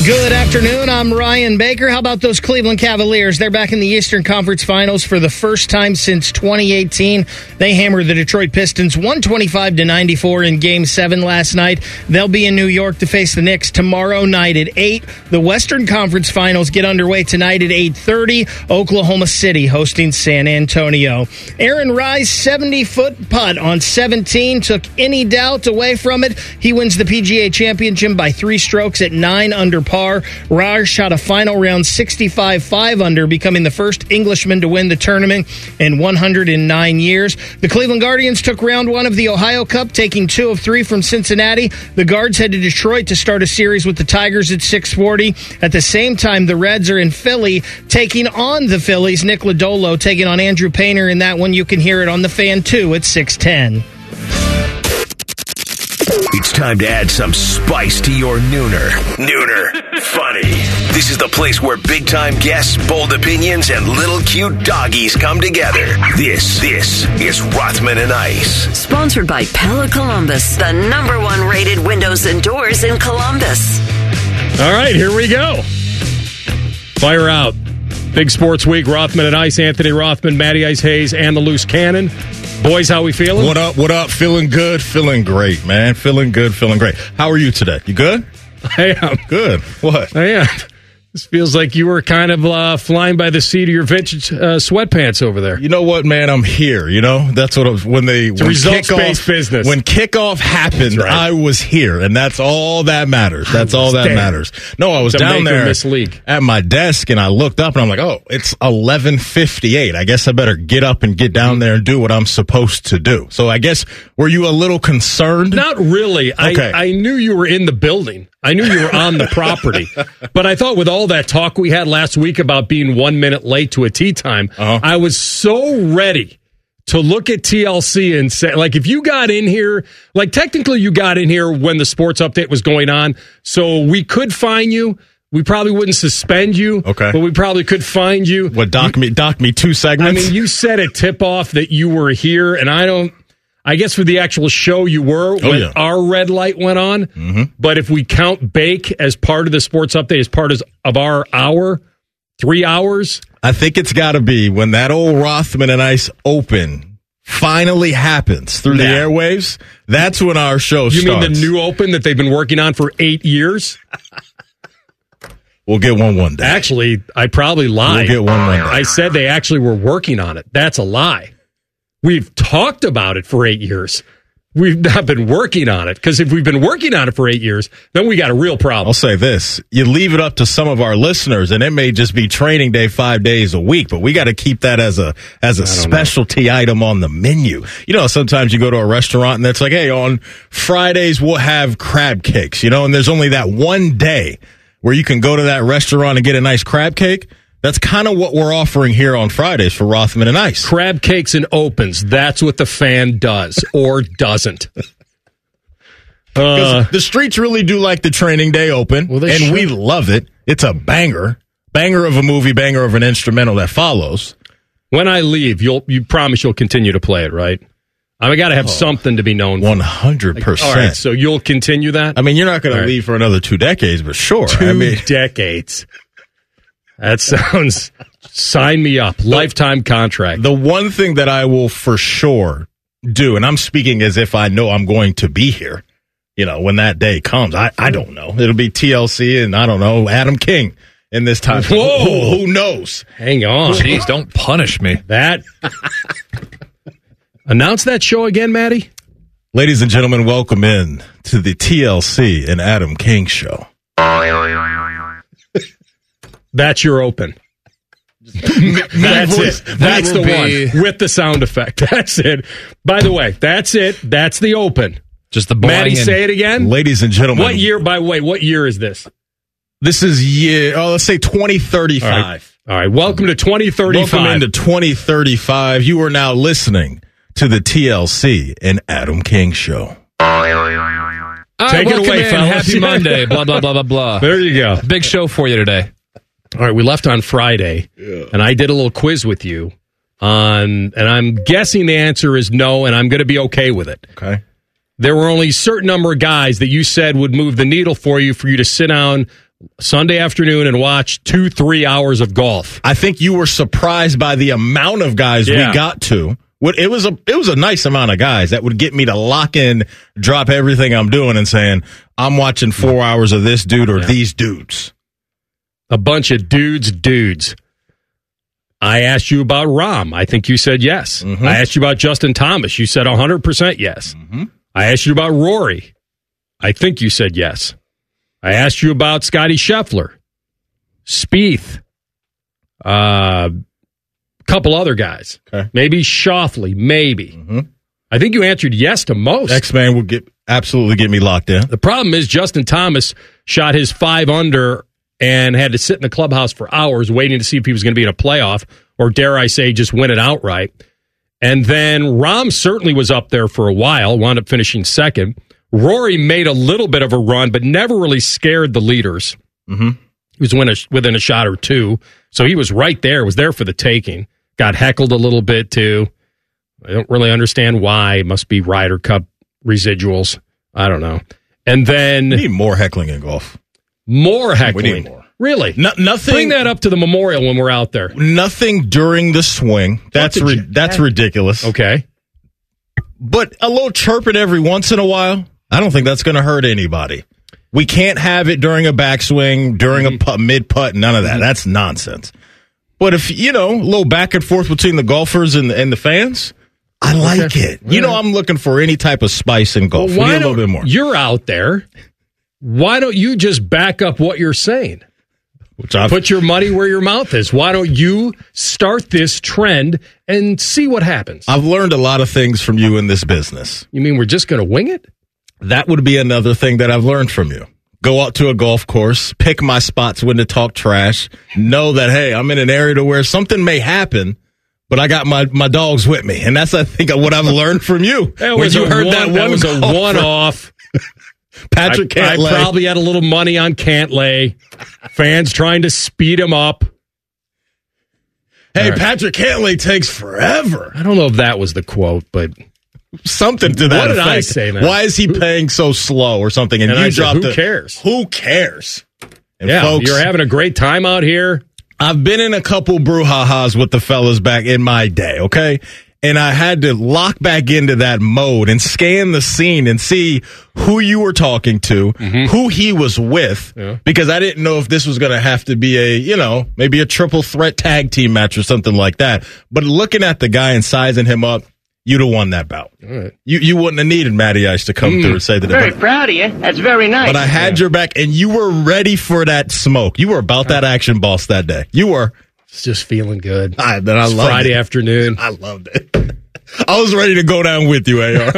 Good afternoon, I'm Ryan Baker. How about those Cleveland Cavaliers? They're back in the Eastern Conference Finals for the first time since 2018. They hammered the Detroit Pistons 125-94 in Game 7 last night. They'll be in New York to face the Knicks tomorrow night at 8. The Western Conference Finals get underway tonight at 8:30. Oklahoma City hosting San Antonio. Aaron Rise, 70-foot putt on 17, took any doubt away from it. He wins the PGA Championship by 3 strokes at 9 under par. Raj shot a final round 65 under, becoming the first Englishman to win the tournament in 109 years. The Cleveland Guardians took round 1 of the Ohio Cup, taking 2 of 3 from Cincinnati. The Guards head to Detroit to start a series with the Tigers at 6:40. At the same time, the Reds are in Philly taking on the Phillies. Nick Lodolo taking on Andrew Painter in that one. You can hear it on the Fan 2 at 6:10. It's time to add some spice to your nooner. Nooner funny. This is the place where big-time guests, bold opinions, and little cute doggies come together. This is Rothman and Ice. Sponsored by Pella Columbus, the #1 rated windows and doors in Columbus. All right, here we go. Fire out. Big Sports Week, Rothman and Ice, Anthony Rothman, Matty Ice Hayes, and the Loose Cannon. Boys, how we feeling? What up? Feeling good, feeling great, man. Feeling good, feeling great. How are you today? You good? I am. Good. What? I am. This feels like you were kind of flying by the seat of your vintage sweatpants over there. You know what, man? I'm here. You know, that's what it's a results-based business. When kickoff happened, right. I was here, and that's all that matters. That's all that matters. No, I was down there at my desk, and I looked up, and I'm like, oh, it's 11:58. I guess I better get up and get down there and do what I'm supposed to do. So I guess, were you a little concerned? Not really. Okay. I knew you were in the building. I knew you were on the property, but I thought with all that talk we had last week about being 1 minute late to a tea time, I was so ready to look at TLC and say, like, if you got in here, like, technically you got in here when the sports update was going on, so we could fine you. We probably wouldn't suspend you, but we probably could find you. What, dock me 2 segments? I mean, you said at tip-off that you were here, and I guess for the actual show you were when our red light went on. Mm-hmm. But if we count Bake as part of the sports update, as part of our hour, 3 hours. I think it's got to be when that old Rothman and Ice Open finally happens through the airwaves. That's when our show starts. You mean the new Open that they've been working on for 8 years? We'll get one day. Actually, I probably lied. We'll get one day. I said they actually were working on it. That's a lie. We've talked about it for 8 years. We've not been working on it, because if we've been working on it for 8 years, then we got a real problem. I'll say this. You leave it up to some of our listeners, and it may just be training day 5 days a week, but we got to keep that as a specialty item on the menu. You know, sometimes you go to a restaurant, and it's like, hey, on Fridays we'll have crab cakes, you know, and there's only that one day where you can go to that restaurant and get a nice crab cake. That's kind of what we're offering here on Fridays for Rothman and Ice. Crab cakes and opens. That's what the Fan does or doesn't. The streets really do like the training day open, we love it. It's a banger of a movie, banger of an instrumental that follows. When I leave, you promise you'll continue to play it, right? I got to have something to be known for. 100%. All right, so you'll continue that? I mean, you're not going to leave for another 2 decades, but sure. 2 decades. That sounds, sign me up. Lifetime contract. The one thing that I will for sure do, and I'm speaking as if I know I'm going to be here, you know, when that day comes. I don't know. It'll be TLC and, I don't know, Adam King in this time. Whoa. Who knows? Hang on. Jeez, don't punish me. Announce that show again, Matty. Ladies and gentlemen, welcome in to the TLC and Adam King show. That's your open. That's it. That's the one with the sound effect. That's it. By the way, that's it. That's the open. Just the Maddie, say it again. Ladies and gentlemen. What year, by the way, what year is this? This is let's say 2035. All right. Welcome to 2035. Welcome into 2035. You are now listening to the TLC and Adam King show. Take it away, fellas. Happy Monday. Blah, blah, blah, blah, blah. There you go. Big show for you today. All right, we left on Friday, and I did a little quiz with you and I'm guessing the answer is no, and I'm going to be okay with it. Okay. There were only a certain number of guys that you said would move the needle for you to sit down Sunday afternoon and watch 2-3 hours of golf. I think you were surprised by the amount of guys we got to. It was a nice amount of guys that would get me to lock in, drop everything I'm doing, and saying, I'm watching 4 hours of this dude or these dudes. A bunch of dudes. I asked you about Rahm. I think you said yes. Mm-hmm. I asked you about Justin Thomas. You said 100% yes. Mm-hmm. I asked you about Rory. I think you said yes. I asked you about Scotty Scheffler, Spieth, a couple other guys. Okay. Maybe Schauffele, maybe. Mm-hmm. I think you answered yes to most. X-Man will absolutely get me locked in. The problem is Justin Thomas shot his 5 under and had to sit in the clubhouse for hours waiting to see if he was going to be in a playoff, or dare I say, just win it outright. And then Rahm certainly was up there for a while, wound up finishing second. Rory made a little bit of a run, but never really scared the leaders. Mm-hmm. He was within a shot or two, so he was right there, was there for the taking. Got heckled a little bit, too. I don't really understand why. It must be Ryder Cup residuals. I don't know. And then... We need more heckling in golf. More heckling? We need more. Really? Nothing. Bring that up to the Memorial when we're out there. Nothing during the swing. That's ridiculous. Okay. But a little chirping every once in a while, I don't think that's going to hurt anybody. We can't have it during a backswing, during a mid-putt, none of that. That's nonsense. But if, a little back and forth between the golfers and the fans, I like it. I'm looking for any type of spice in golf. Well, we need a little bit more. You're out there. Why don't you just back up what you're saying? Put your money where your mouth is. Why don't you start this trend and see what happens? I've learned a lot of things from you in this business. You mean we're just going to wing it? That would be another thing that I've learned from you. Go out to a golf course, pick my spots when to talk trash, know that, hey, I'm in an area to where something may happen, but I got my dogs with me. And that's, I think, what I've learned from you. That was a one-off. Patrick Cantlay. I probably had a little money on Cantlay. Fans trying to speed him up. Hey, right. Patrick Cantlay takes forever. I don't know if that was the quote, but... Something to that What did effect. I say, man? Why is he paying so slow or something? And you I said, dropped who cares? Who cares? And folks, you're having a great time out here. I've been in a couple brouhahas with the fellas back in my day, okay? And I had to lock back into that mode and scan the scene and see who you were talking to, who he was with, because I didn't know if this was going to have to be maybe a triple threat tag team match or something like that. But looking at the guy and sizing him up, you'd have won that bout. Right. You wouldn't have needed Matty Ice to come through and say that. Very proud of you. That's very nice. But I had your back, and you were ready for that smoke. You were about that action, boss, that day. You were. It's just feeling good. I loved Friday afternoon. I loved it. I was ready to go down with you, AR.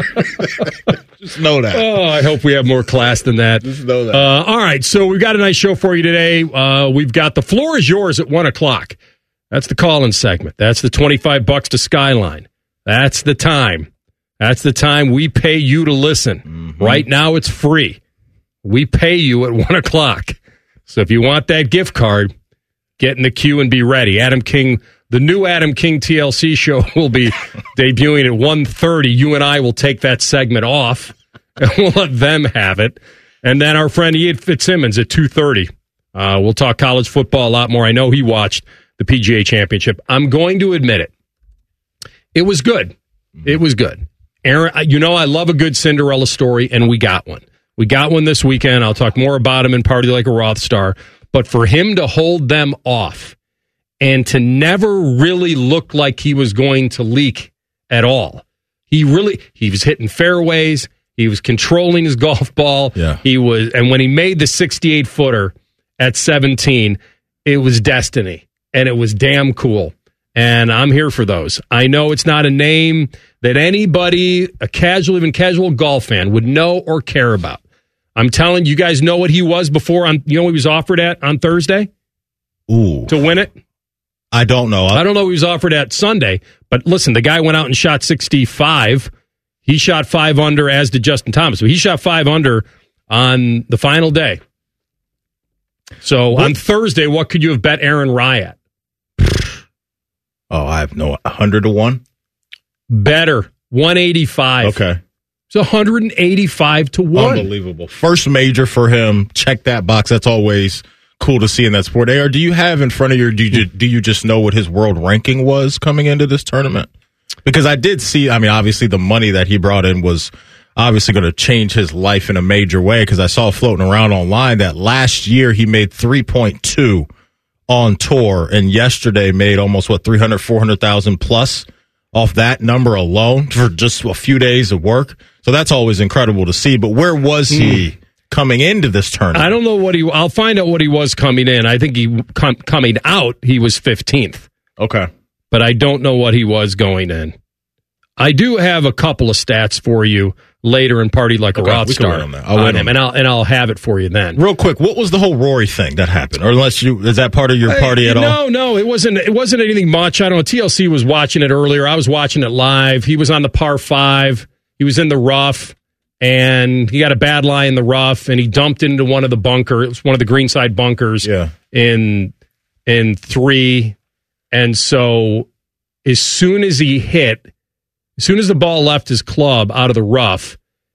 Just know that. Oh, I hope we have more class than that. Just know that. All right, so we've got a nice show for you today. We've got The Floor is Yours at 1 o'clock. That's the call-in segment. That's the $25 to Skyline. That's the time. That's the time we pay you to listen. Mm-hmm. Right now, it's free. We pay you at 1 o'clock. So if you want that gift card, get in the queue and be ready. Adam King, the new Adam King TLC show will be debuting at 1:30. You and I will take that segment off, and we'll let them have it. And then our friend Ian Fitzsimmons at 2:30. We'll talk college football a lot more. I know he watched the PGA Championship. I'm going to admit it. It was good. It was good. Aaron, I love a good Cinderella story, and we got one. We got one this weekend. I'll talk more about him in Party Like a Rothstar. But for him to hold them off and to never really look like he was going to leak at all. He was hitting fairways. He was controlling his golf ball. Yeah. And when he made the 68-footer at 17, it was destiny. And it was damn cool. And I'm here for those. I know it's not a name that anybody, even casual golf fan, would know or care about. I'm telling you guys know what he was before. What he was offered at on Thursday? Ooh. To win it? I don't know. I don't know what he was offered at Sunday. But listen, the guy went out and shot 65. He shot 5 under, as did Justin Thomas. So he shot 5 under on the final day. So on Thursday, what could you have bet Aaron Rye at? Oh, I have 100 to 1. Better, 185. Okay. It's 185 to 1. Unbelievable. First major for him. Check that box. That's always cool to see in that sport. AR, do you have in front of your, do you just know what his world ranking was coming into this tournament? Because I did see, obviously the money that he brought in was obviously going to change his life in a major way, because I saw floating around online that last year he made 3.2 on tour, and yesterday made almost 400,000 plus off that number alone for just a few days of work. So that's always incredible to see. But where was he coming into this tournament? I don't know I'll find out what he was coming in. I think coming out, he was 15th. Okay. But I don't know what he was going in. I do have a couple of stats for you later in Party Like a Rock Star on him, and I'll have it for you then. Real quick, what was the whole Rory thing that happened? Or is that part of your party at all? No, it wasn't anything much. I don't know. TLC was watching it earlier. I was watching it live. He was on the par 5. He was in the rough, and he got a bad lie in the rough, and he dumped into one of the bunkers. It was one of the greenside bunkers in 3. And so as soon as the ball left his club out of the rough,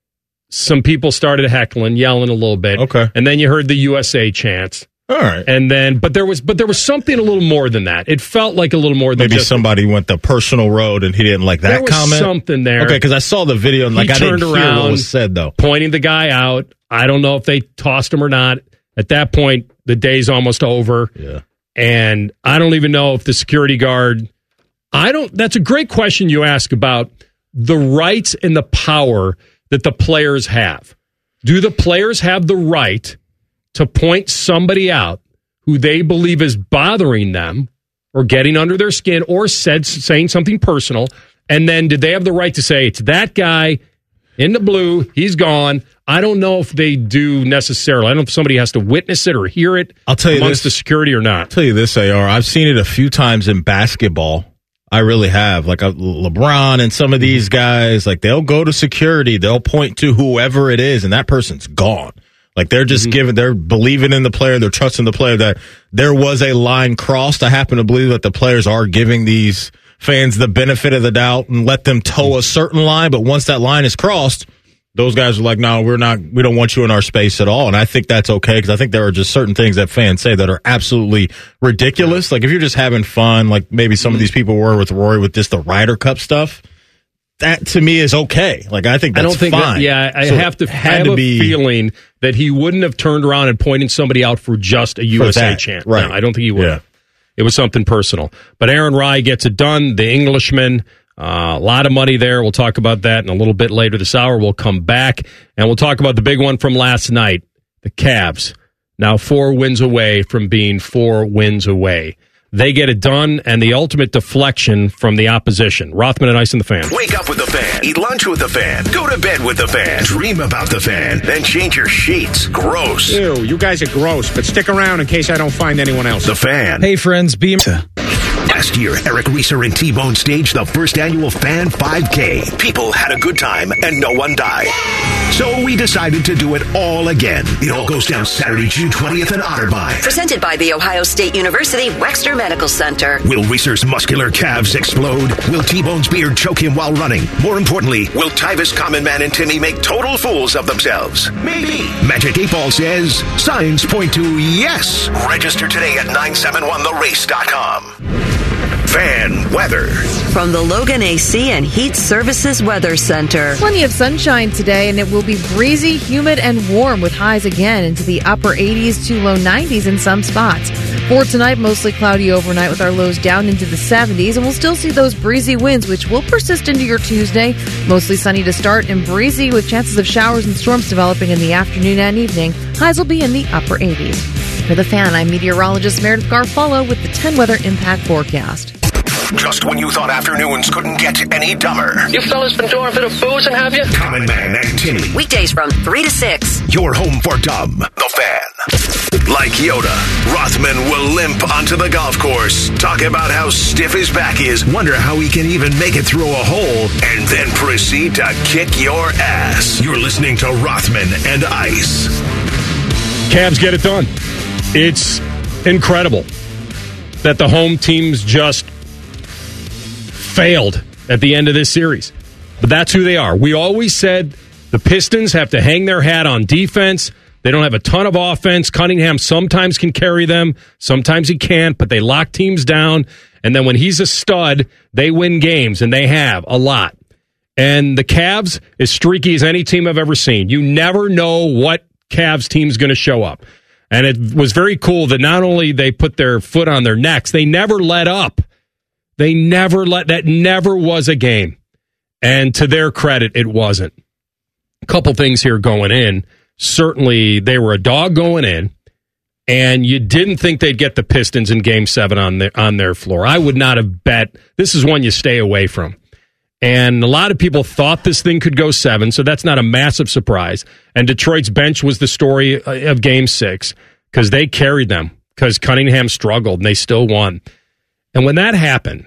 some people started heckling, yelling a little bit. Okay. And then you heard the USA chants. All right. And then, but there was something a little more than that. It felt like a little more than maybe somebody went the personal road and he didn't like that comment. There was something there. Okay, because I saw the video and I didn't hear what was said though. Pointing the guy out. I don't know if they tossed him or not. At that point, the day's almost over. Yeah. And I don't even know if the security guard. That's a great question you ask about the rights and the power that the players have. Do the players have the right to point somebody out who they believe is bothering them or getting under their skin or saying something personal? And then did they have the right to say, it's that guy in the blue, he's gone? I don't know if they do necessarily. I don't know if somebody has to witness it or hear it amongst the security or not. I'll tell you this, AR. I've seen it a few times in basketball. I really have. Like LeBron and some of these guys, like they'll go to security, they'll point to whoever it is, and that person's gone. Like they're just they're believing in the player, they're trusting the player that there was a line crossed. I happen to believe that the players are giving these fans the benefit of the doubt and let them toe a certain line, but once that line is crossed, those guys are like, no, we don't want you in our space at all. And I think that's okay, because I think there are just certain things that fans say that are absolutely ridiculous. Like if you're just having fun, like maybe some of these people were with Rory with just the Ryder Cup stuff, that to me is okay. Like I think that's fine. I have a feeling that he wouldn't have turned around and pointed somebody out for just a USA chant. Right. No, I don't think he would have. It was something personal. But Aaron Rai gets it done. The Englishman. A lot of money there. We'll talk about that in a little bit later this hour. We'll come back and we'll talk about the big one from last night. The Cavs, now 4 wins away from being 4 wins away. They get it done, and the ultimate deflection from the opposition. Rothman and Ice and the Fan. Wake up with the Fan. Eat lunch with the Fan. Go to bed with the Fan. Dream about the Fan. Then change your sheets. Gross. Ew, you guys are gross, but stick around in case I don't find anyone else. The Fan. Hey, friends, Last year, Eric Reeser and T-Bone staged the first annual Fan 5K. People had a good time, and no one died. So we decided to do it all again. It all goes down Saturday, June 20th in Otterbein. Presented by The Ohio State University Wexner Medical Center. Will Reeser's muscular calves explode? Will T-Bone's beard choke him while running? More importantly, will Tyvus, Common Man, and Timmy make total fools of themselves? Maybe. Magic 8 Ball says signs point to yes. Register today at 971therace.com. Fan weather. From the Logan AC and Heat Services Weather Center. Plenty of sunshine today, and it will be breezy, humid, and warm with highs again into the upper 80s to low 90s in some spots. For tonight, mostly cloudy overnight with our lows down into the 70s, and we'll still see those breezy winds, which will persist into your Tuesday. Mostly sunny to start and breezy with chances of showers and storms developing in the afternoon and evening. Highs will be in the upper 80s. For the Fan, I'm meteorologist Meredith Garfolo with the 10 Weather Impact Forecast. Just when you thought afternoons couldn't get any dumber. You fellas been doing a bit of boozing, have you? Common Man and Timmy. Weekdays from 3 to 6. Your home for dumb. The Fan. Like Yoda, Rothman will limp onto the golf course, talk about how stiff his back is, wonder how he can even make it through a hole, and then proceed to kick your ass. You're listening to Rothman and Ice. Cavs get it done. It's incredible that the home teams just failed at the end of this series. But that's who they are. We always said The Pistons have to hang their hat on defense. They don't have a ton of offense. Cunningham sometimes can carry them. Sometimes he can't, but they lock teams down. And then when he's a stud, they win games, and they have a lot. And the Cavs, as streaky as any team I've ever seen. You never know what Cavs team's going to show up. And it was very cool that not only they put their foot on their necks, they never let up. That never was a game. And to their credit, it wasn't. A couple things here going in. Certainly, they were a dog going in, and you didn't think they'd get the Pistons in Game 7 on their floor. I would not have bet. This is one you stay away from. And a lot of people thought this thing could go 7, so that's not a massive surprise. And Detroit's bench was the story of Game 6 because they carried them, because Cunningham struggled, and they still won. And when that happened,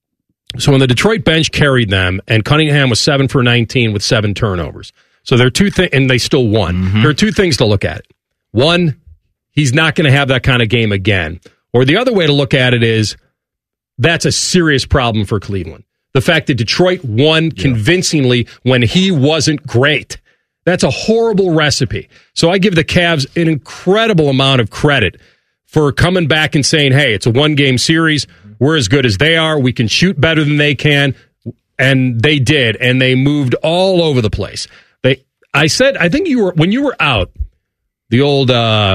so when the Detroit bench carried them, and Cunningham was 7 for 19 with 7 turnovers. So there are two things, and they still won. Mm-hmm. There are two things to look at it. One, he's not going to have that kind of game again. Or the other way to look at it is that's a serious problem for Cleveland. The fact that Detroit won convincingly when he wasn't great. That's a horrible recipe. So I give the Cavs an incredible amount of credit for coming back and saying, hey, it's a one-game series. We're as good as they are. We can shoot better than they can. And they did, and they moved all over the place. I think when you were out, the old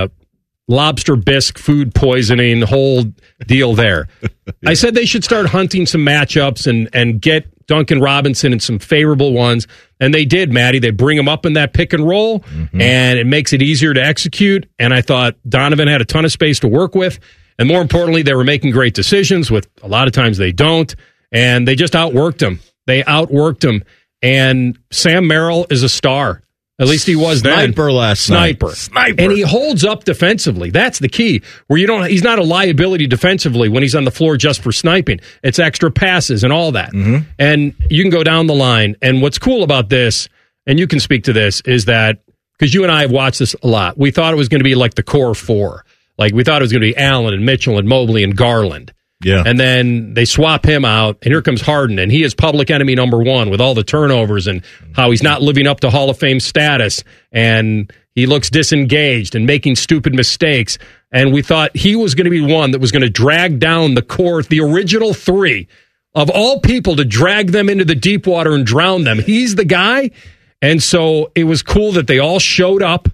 lobster bisque food poisoning whole deal there. I said they should start hunting some matchups and get Duncan Robinson in some favorable ones, and they did, Maddie. They bring him up in that pick and roll, and it makes it easier to execute, and I thought Donovan had a ton of space to work with, and more importantly, they were making great decisions, with a lot of times they don't, and they just outworked him. They outworked him, and Sam Merrill is a star. At least he was then. Sniper last night. Sniper. And he holds up defensively. That's the key. He's not a liability defensively when he's on the floor just for sniping. It's extra passes and all that. Mm-hmm. And you can go down the line. And what's cool about this, and you can speak to this, is that, because you and I have watched this a lot, we thought it was going to be like the core four. Like, we thought it was going to be Allen and Mitchell and Mobley and Garland. Yeah. And then they swap him out, and here comes Harden, and he is public enemy number one with all the turnovers and how he's not living up to Hall of Fame status, and he looks disengaged and making stupid mistakes. And we thought he was going to be one that was going to drag down the core, the original three, of all people, to drag them into the deep water and drown them. He's the guy. And so it was cool that they all showed up,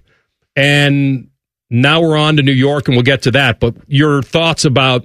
and now we're on to New York, and we'll get to that. But your thoughts about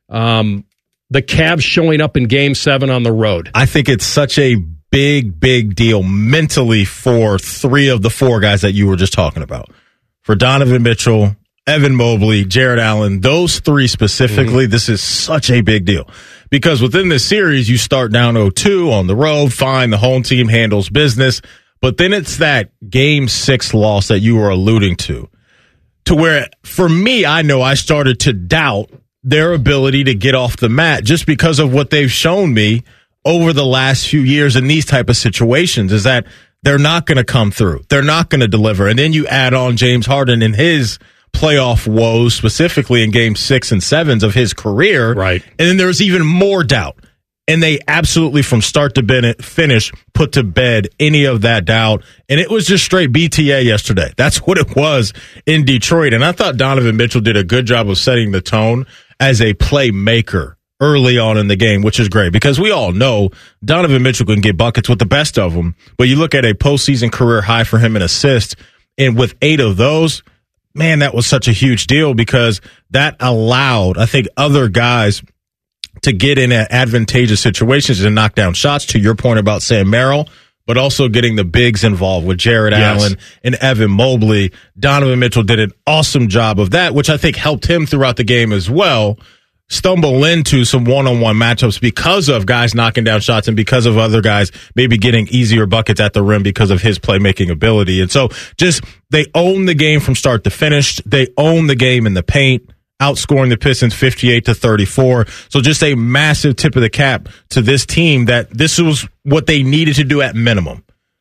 the Cavs showing up in Game 7 on the road? I think it's such a big deal mentally for 3 of the 4 guys that you were just talking about. For Donovan Mitchell, Evan Mobley, Jared Allen, those 3 specifically, this is such a big deal. Because within this series, you start down 0-2 on the road, fine, the home team handles business. But then it's that Game 6 loss that you were alluding to where, for me, I know I started to doubt their ability to get off the mat just because of what they've shown me over the last few years in these type of situations, is that they're not going to come through. They're not going to deliver. And then you add on James Harden and his playoff woes, specifically in Game 6 and 7s of his career. Right. And then there's even more doubt. And they absolutely, from start to finish, put to bed any of that doubt. And it was just straight BTA yesterday. That's what it was in Detroit. And I thought Donovan Mitchell did a good job of setting the tone as a playmaker early on in the game, which is great, because we all know Donovan Mitchell can get buckets with the best of them. But you look at a postseason career high for him in assists, and with 8 of those, man, that was such a huge deal, because that allowed, I think, other guys to get in advantageous situations and knock down shots, to your point about Sam Merrill, but also getting the bigs involved with Jared Allen and Evan Mobley. Donovan Mitchell did an awesome job of that, which I think helped him throughout the game as well stumble into some one-on-one matchups because of guys knocking down shots and because of other guys maybe getting easier buckets at the rim because of his playmaking ability. And so just they own the game from start to finish. They own the game in the paint, outscoring the Pistons 58-34. So just a massive tip of the cap to this team, that this was what they needed to do at minimum.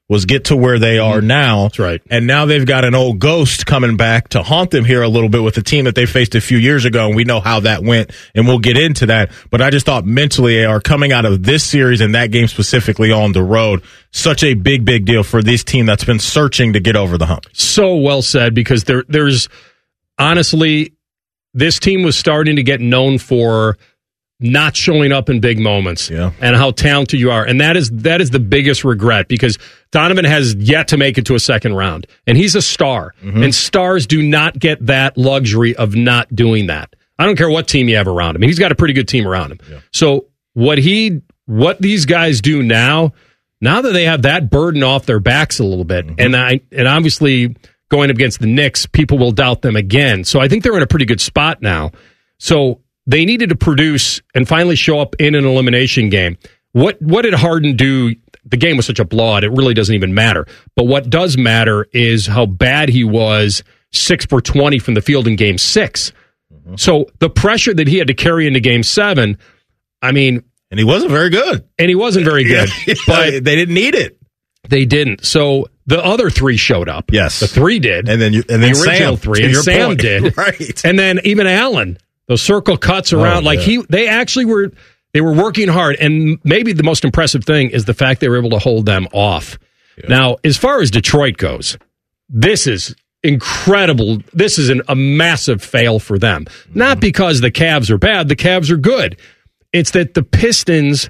was get to where they are now. That's right. And now they've got an old ghost coming back to haunt them here a little bit with the team that they faced a few years ago, and we know how that went, and we'll get into that. But I just thought mentally they are coming out of this series and that game specifically on the road, such a big, big deal for this team that's been searching to get over the hump. So well said, because there's honestly, this team was starting to get known for not showing up in big moments, and how talented you are. And that is the biggest regret, because Donovan has yet to make it to a second round, and he's a star. And stars do not get that luxury of not doing that. I don't care what team you have around him. He's got a pretty good team around him. So what these guys do now that they have that burden off their backs a little bit, and obviously going up against the Knicks, people will doubt them again. So I think they're in a pretty good spot now. So they needed to produce and finally show up in an elimination game. What did Harden do? The game was such a blowout, it really doesn't even matter. But what does matter is how bad he was 6 for 20 from the field in Game 6. So the pressure that he had to carry into Game 7, I mean... And he wasn't very good. But they didn't need it. They didn't. So the other 3 showed up. Yes. The 3 did. And then the original Sam, 3. And Sam did. Right. And then even Allen. Those circle cuts around, they actually were working hard, and maybe the most impressive thing is the fact they were able to hold them off. Now, as far as Detroit goes, this is incredible. This is a massive fail for them. Not because the Cavs are bad, the Cavs are good. It's that the Pistons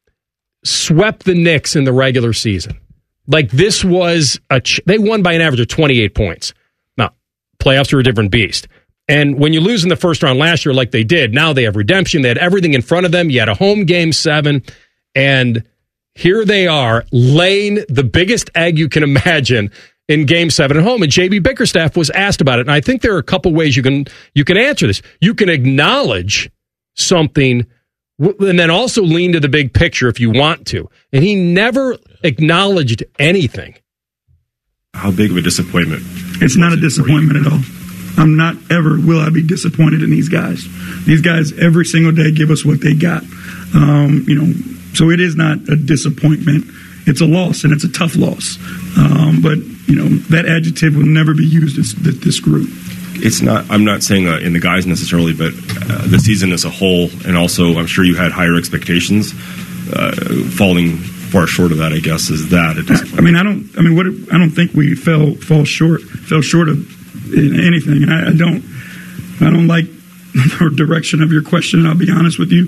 swept the Knicks in the regular season. Like, this was they won by an average of 28 points. Now, playoffs are a different beast. And when you lose in the first round last year like they did, now they have redemption. They had everything in front of them. You had a home Game 7. And here they are laying the biggest egg you can imagine in Game 7 at home. And J.B. Bickerstaff was asked about it. And I think there are a couple ways you can answer this. You can acknowledge something and then also lean to the big picture if you want to. And he never acknowledged anything. How big of a disappointment? It's not a disappointment at all. I'm not ever will I be disappointed in these guys. These guys every single day give us what they got. So it is not a disappointment. It's a loss, and it's a tough loss. But that adjective will never be used as this group. It's not. I'm not saying in the guys necessarily, but the season as a whole, and also I'm sure you had higher expectations. Falling far short of that, I guess, is that a disappointment. I don't think we fell short of anything. And I don't like the direction of your question. I'll be honest with you.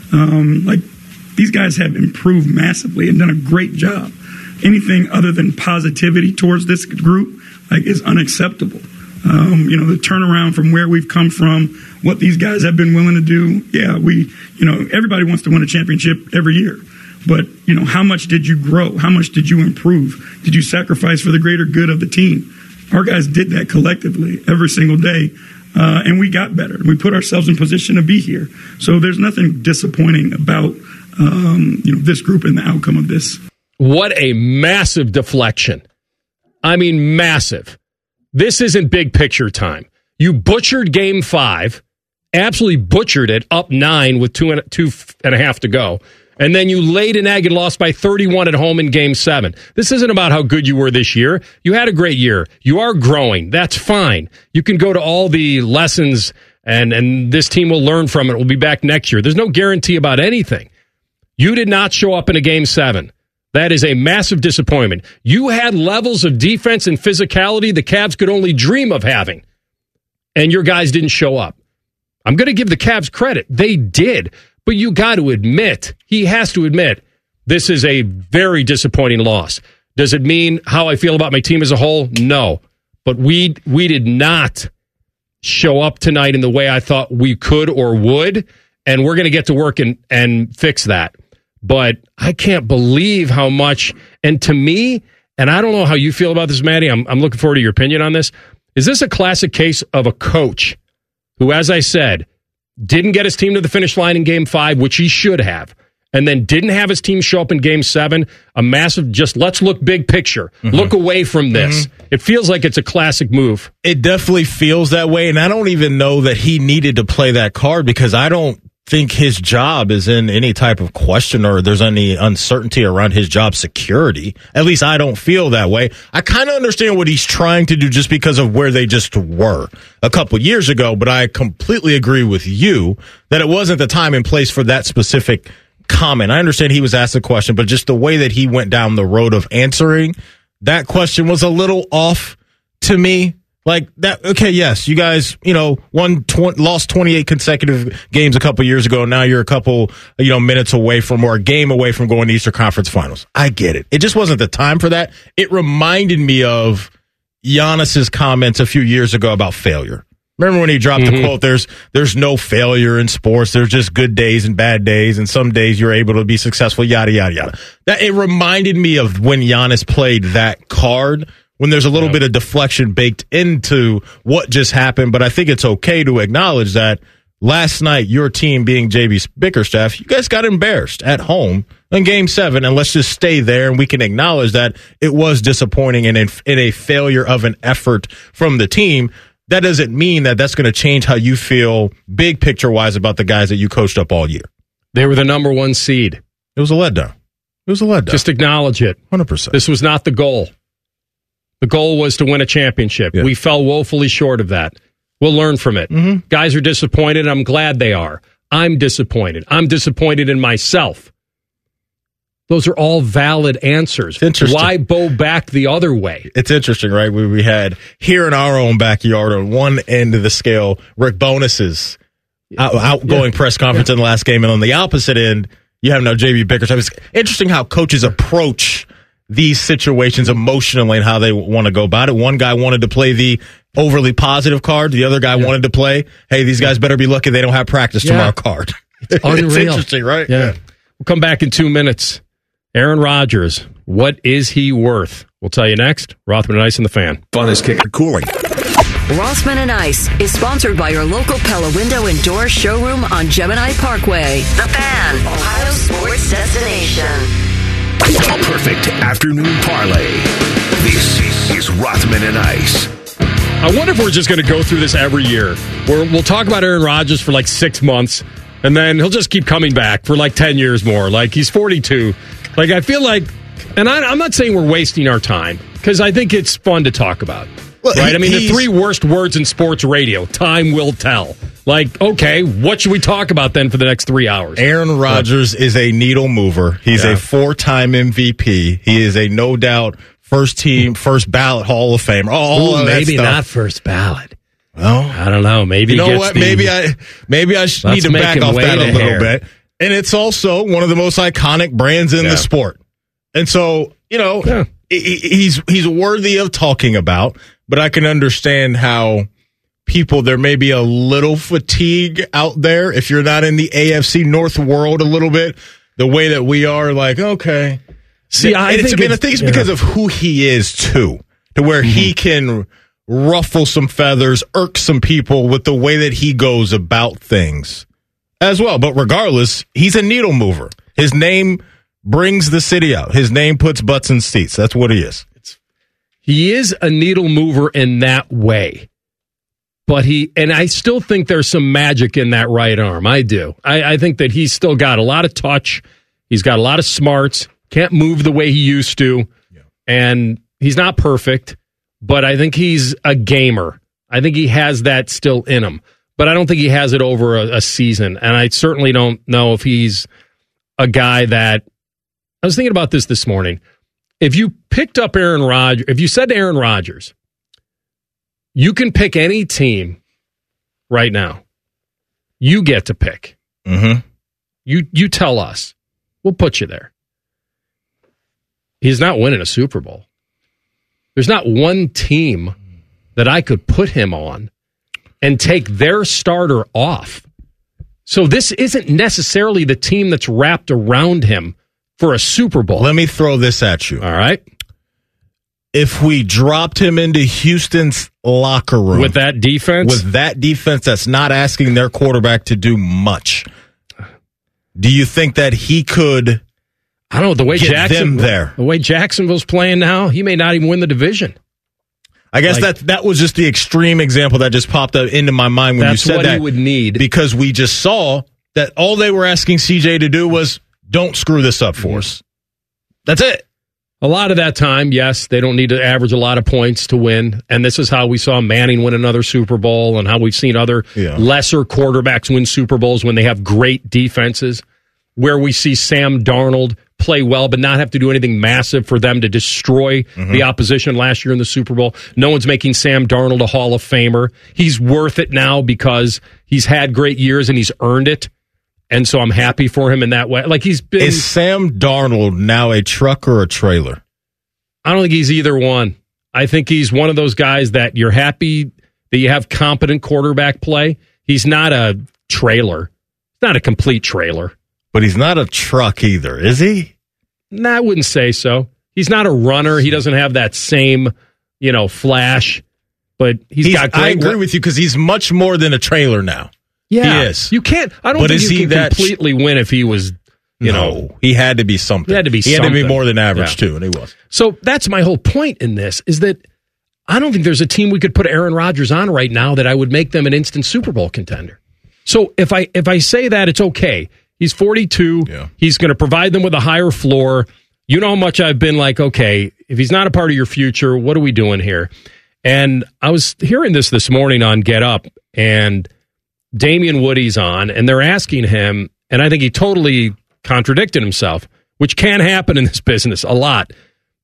These guys have improved massively and done a great job. Anything other than positivity towards this group is unacceptable. The turnaround from where we've come from, what these guys have been willing to do. Yeah, everybody wants to win a championship every year. But, how much did you grow? How much did you improve? Did you sacrifice for the greater good of the team? Our guys did that collectively every single day, and we got better. We put ourselves in position to be here. So there's nothing disappointing about this group and the outcome of this. What a massive deflection. I mean, massive. This isn't big picture time. You butchered Game 5, absolutely butchered it, up 9 with 2.5 to go. And then you laid an egg and lost by 31 at home in Game 7. This isn't about how good you were this year. You had a great year. You are growing. That's fine. You can go to all the lessons, and this team will learn from it. We'll be back next year. There's no guarantee about anything. You did not show up in a Game 7. That is a massive disappointment. You had levels of defense and physicality the Cavs could only dream of having, and your guys didn't show up. I'm going to give the Cavs credit. They did. But you got to admit, he has to admit, this is a very disappointing loss. Does it mean how I feel about my team as a whole? No. But we did not show up tonight in the way I thought we could or would, and we're going to get to work and fix that. But I can't believe how much, and to me, and I don't know how you feel about this, Maddie, I'm looking forward to your opinion on this. Is this a classic case of a coach who, as I said, didn't get his team to the finish line in Game 5, which he should have, and then didn't have his team show up in Game 7, a massive just let's look big picture, look away from this. It feels like it's a classic move. It definitely feels that way, and I don't even know that he needed to play that card because I don't think his job is in any type of question or there's any uncertainty around his job security. At least I don't feel that way. I kind of understand what he's trying to do just because of where they just were a couple years ago, but I completely agree with you that it wasn't the time and place for that specific comment. I understand he was asked a question, but just the way that he went down the road of answering that question was a little off to me. Like that, okay, yes, you guys, lost 28 consecutive games a couple years ago. Now you're a couple, minutes away from or a game away from going to Eastern Conference Finals. I get it. It just wasn't the time for that. It reminded me of Giannis's comments a few years ago about failure. Remember when he dropped the quote, there's no failure in sports. There's just good days and bad days. And some days you're able to be successful, yada, yada, yada. That it reminded me of when Giannis played that card, when there's a little bit of deflection baked into what just happened. But I think it's okay to acknowledge that last night, your team being JB Bickerstaff, you guys got embarrassed at home in Game 7. And let's just stay there and we can acknowledge that it was disappointing and in a failure of an effort from the team. That doesn't mean that that's going to change how you feel big picture wise about the guys that you coached up all year. They were the number 1 seed. It was a letdown. Just acknowledge it. 100%. This was not the goal. The goal was to win a championship. Yeah. We fell woefully short of that. We'll learn from it. Mm-hmm. Guys are disappointed. I'm glad they are. I'm disappointed. I'm disappointed in myself. Those are all valid answers. Why bow back the other way? It's interesting, right? We had here in our own backyard on one end of the scale, Rick Bonus's outgoing press conference in the last game. And on the opposite end, you have now JB Bickerstaff. It's interesting how coaches approach these situations emotionally and how they want to go about it. One guy wanted to play the overly positive card. The other guy wanted to play, hey, these guys better be lucky they don't have practice tomorrow card. It's unreal. It's interesting, right? Yeah. We'll come back in 2 minutes. Aaron Rodgers, what is he worth? We'll tell you next. Rothman and Ice and the Fan. Fun is kicker cooling. Rothman and Ice is sponsored by your local Pella Window and Door showroom on Gemini Parkway. The Fan, Ohio sports destination. Perfect afternoon parlay. This is Rothman and Ice. I wonder if we're just going to go through this every year. We'll talk about Aaron Rodgers for like 6 months, and then he'll just keep coming back for like 10 years more. Like, he's 42. Like, I feel like, and I'm not saying we're wasting our time, because I think it's fun to talk about. Well, right? The 3 worst words in sports radio. Time will tell. Like, okay, what should we talk about then for the next 3 hours? Aaron Rodgers is a needle mover. He's a 4-time MVP. He is a no doubt first ballot Hall of Famer. All of maybe that stuff. Not first ballot. Well, I don't know. Maybe you know what? Maybe I need to back off that a little bit. And it's also one of the most iconic brands in the sport. And so, he's worthy of talking about. But I can understand how there may be a little fatigue out there if you're not in the AFC North world a little bit, the way that we are, like, okay. See, I think it's because of who he is, too, to where he can ruffle some feathers, irk some people with the way that he goes about things as well. But regardless, he's a needle mover. His name brings the city out. His name puts butts in seats. That's what he is. He is a needle mover in that way. But I still think there's some magic in that right arm. I do. I think that he's still got a lot of touch. He's got a lot of smarts. Can't move the way he used to. Yeah. And he's not perfect, but I think he's a gamer. I think he has that still in him. But I don't think he has it over a season. And I certainly don't know if he's a guy that... I was thinking about this morning. If you picked up Aaron Rodgers, if you said to Aaron Rodgers, you can pick any team right now. You get to pick. Mm-hmm. You tell us. We'll put you there. He's not winning a Super Bowl. There's not one team that I could put him on and take their starter off. So this isn't necessarily the team that's wrapped around him for a Super Bowl. Let me throw this at you. All right. If we dropped him into Houston's locker room with that defense that's not asking their quarterback to do much, do you think that he could? I don't know, the way the way Jacksonville's playing now, he may not even win the division. I guess that was just the extreme example that just popped up into my mind when you said that. That's what he would need. Because we just saw that all they were asking CJ to do was don't screw this up for us. That's it. A lot of that time, yes, they don't need to average a lot of points to win. And this is how we saw Manning win another Super Bowl and how we've seen other lesser quarterbacks win Super Bowls when they have great defenses, where we see Sam Darnold play well but not have to do anything massive for them to destroy the opposition last year in the Super Bowl. No one's making Sam Darnold a Hall of Famer. He's worth it now because he's had great years and he's earned it. And so I'm happy for him in that way. Like he's been. Is Sam Darnold now a truck or a trailer? I don't think he's either one. I think he's one of those guys that you're happy that you have competent quarterback play. He's not a trailer. He's not a complete trailer. But he's not a truck either, is he? Nah, I wouldn't say so. He's not a runner. He doesn't have that same, flash. But he's got great. I agree with you because he's much more than a trailer now. Yeah, he is. You can't. I don't think you can completely win if he was. No, he had to be something. He had to be. He had to be more than average too, and he was. So that's my whole point in this: is that I don't think there's a team we could put Aaron Rodgers on right now that I would make them an instant Super Bowl contender. So if I say that, it's okay. He's 42. Yeah. He's going to provide them with a higher floor. You know how much I've been like, okay, if he's not a part of your future, what are we doing here? And I was hearing this morning on Get Up, and Damian Woody's on, and they're asking him, and I think he totally contradicted himself, which can happen in this business a lot.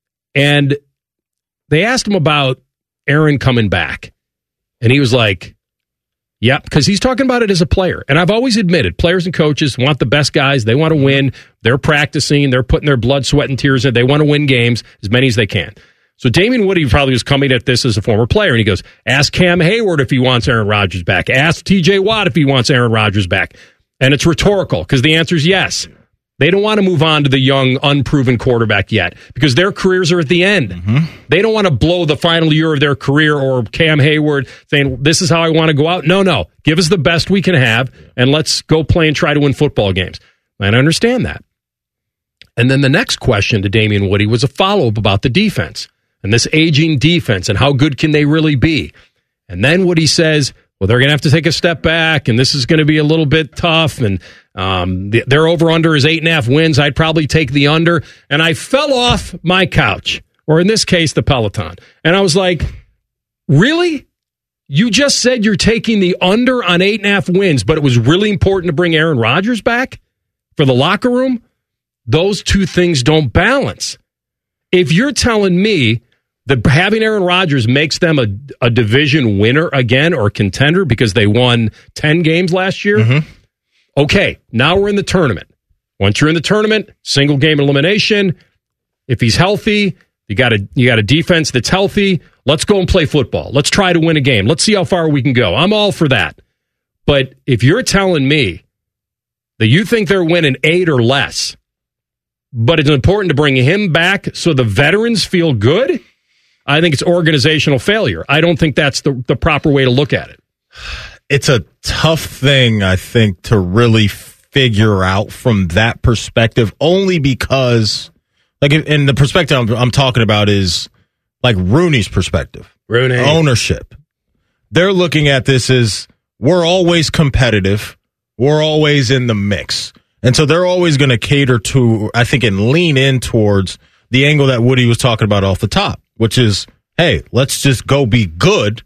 And they asked him about Aaron coming back, and he was like, yep, because he's talking about it as a player. And I've always admitted, players and coaches want the best guys. They want to win. They're practicing. They're putting their blood, sweat, and tears in. They want to win games, as many as they can. So Damian Woody probably was coming at this as a former player, and he goes, ask Cam Hayward if he wants Aaron Rodgers back. Ask TJ Watt if he wants Aaron Rodgers back. And it's rhetorical, because the answer is yes. They don't want to move on to the young, unproven quarterback yet, because their careers are at the end. They don't want to blow the final year of their career, or Cam Hayward saying, this is how I want to go out. No. Give us the best we can have, and let's go play and try to win football games. And I understand that. And then the next question to Damian Woody was a follow-up about the defense, and this aging defense, and how good can they really be? And then Woody says, well, they're going to have to take a step back, and this is going to be a little bit tough, and their over-under is 8.5 wins. I'd probably take the under. And I fell off my couch, or in this case, the Peloton. And I was like, really? You just said you're taking the under on 8.5 wins, but it was really important to bring Aaron Rodgers back for the locker room? Those two things don't balance. If you're telling me that having Aaron Rodgers makes them a division winner again, or contender because they won 10 games last year, okay, now we're in the tournament. Once you're in the tournament, single game elimination. If he's healthy, you got a defense that's healthy. Let's go and play football. Let's try to win a game. Let's see how far we can go. I'm all for that. But if you're telling me that you think they're winning 8 or less, but it's important to bring him back so the veterans feel good, I think it's organizational failure. I don't think that's the proper way to look at it. It's a tough thing, I think, to really figure out from that perspective, only because, like, in the perspective I'm talking about is like Rooney's perspective. Rooney. Ownership. They're looking at this as, we're always competitive. We're always in the mix. And so they're always going to cater to, I think, and lean in towards the angle that Woody was talking about off the top, which is, hey, let's just go be good,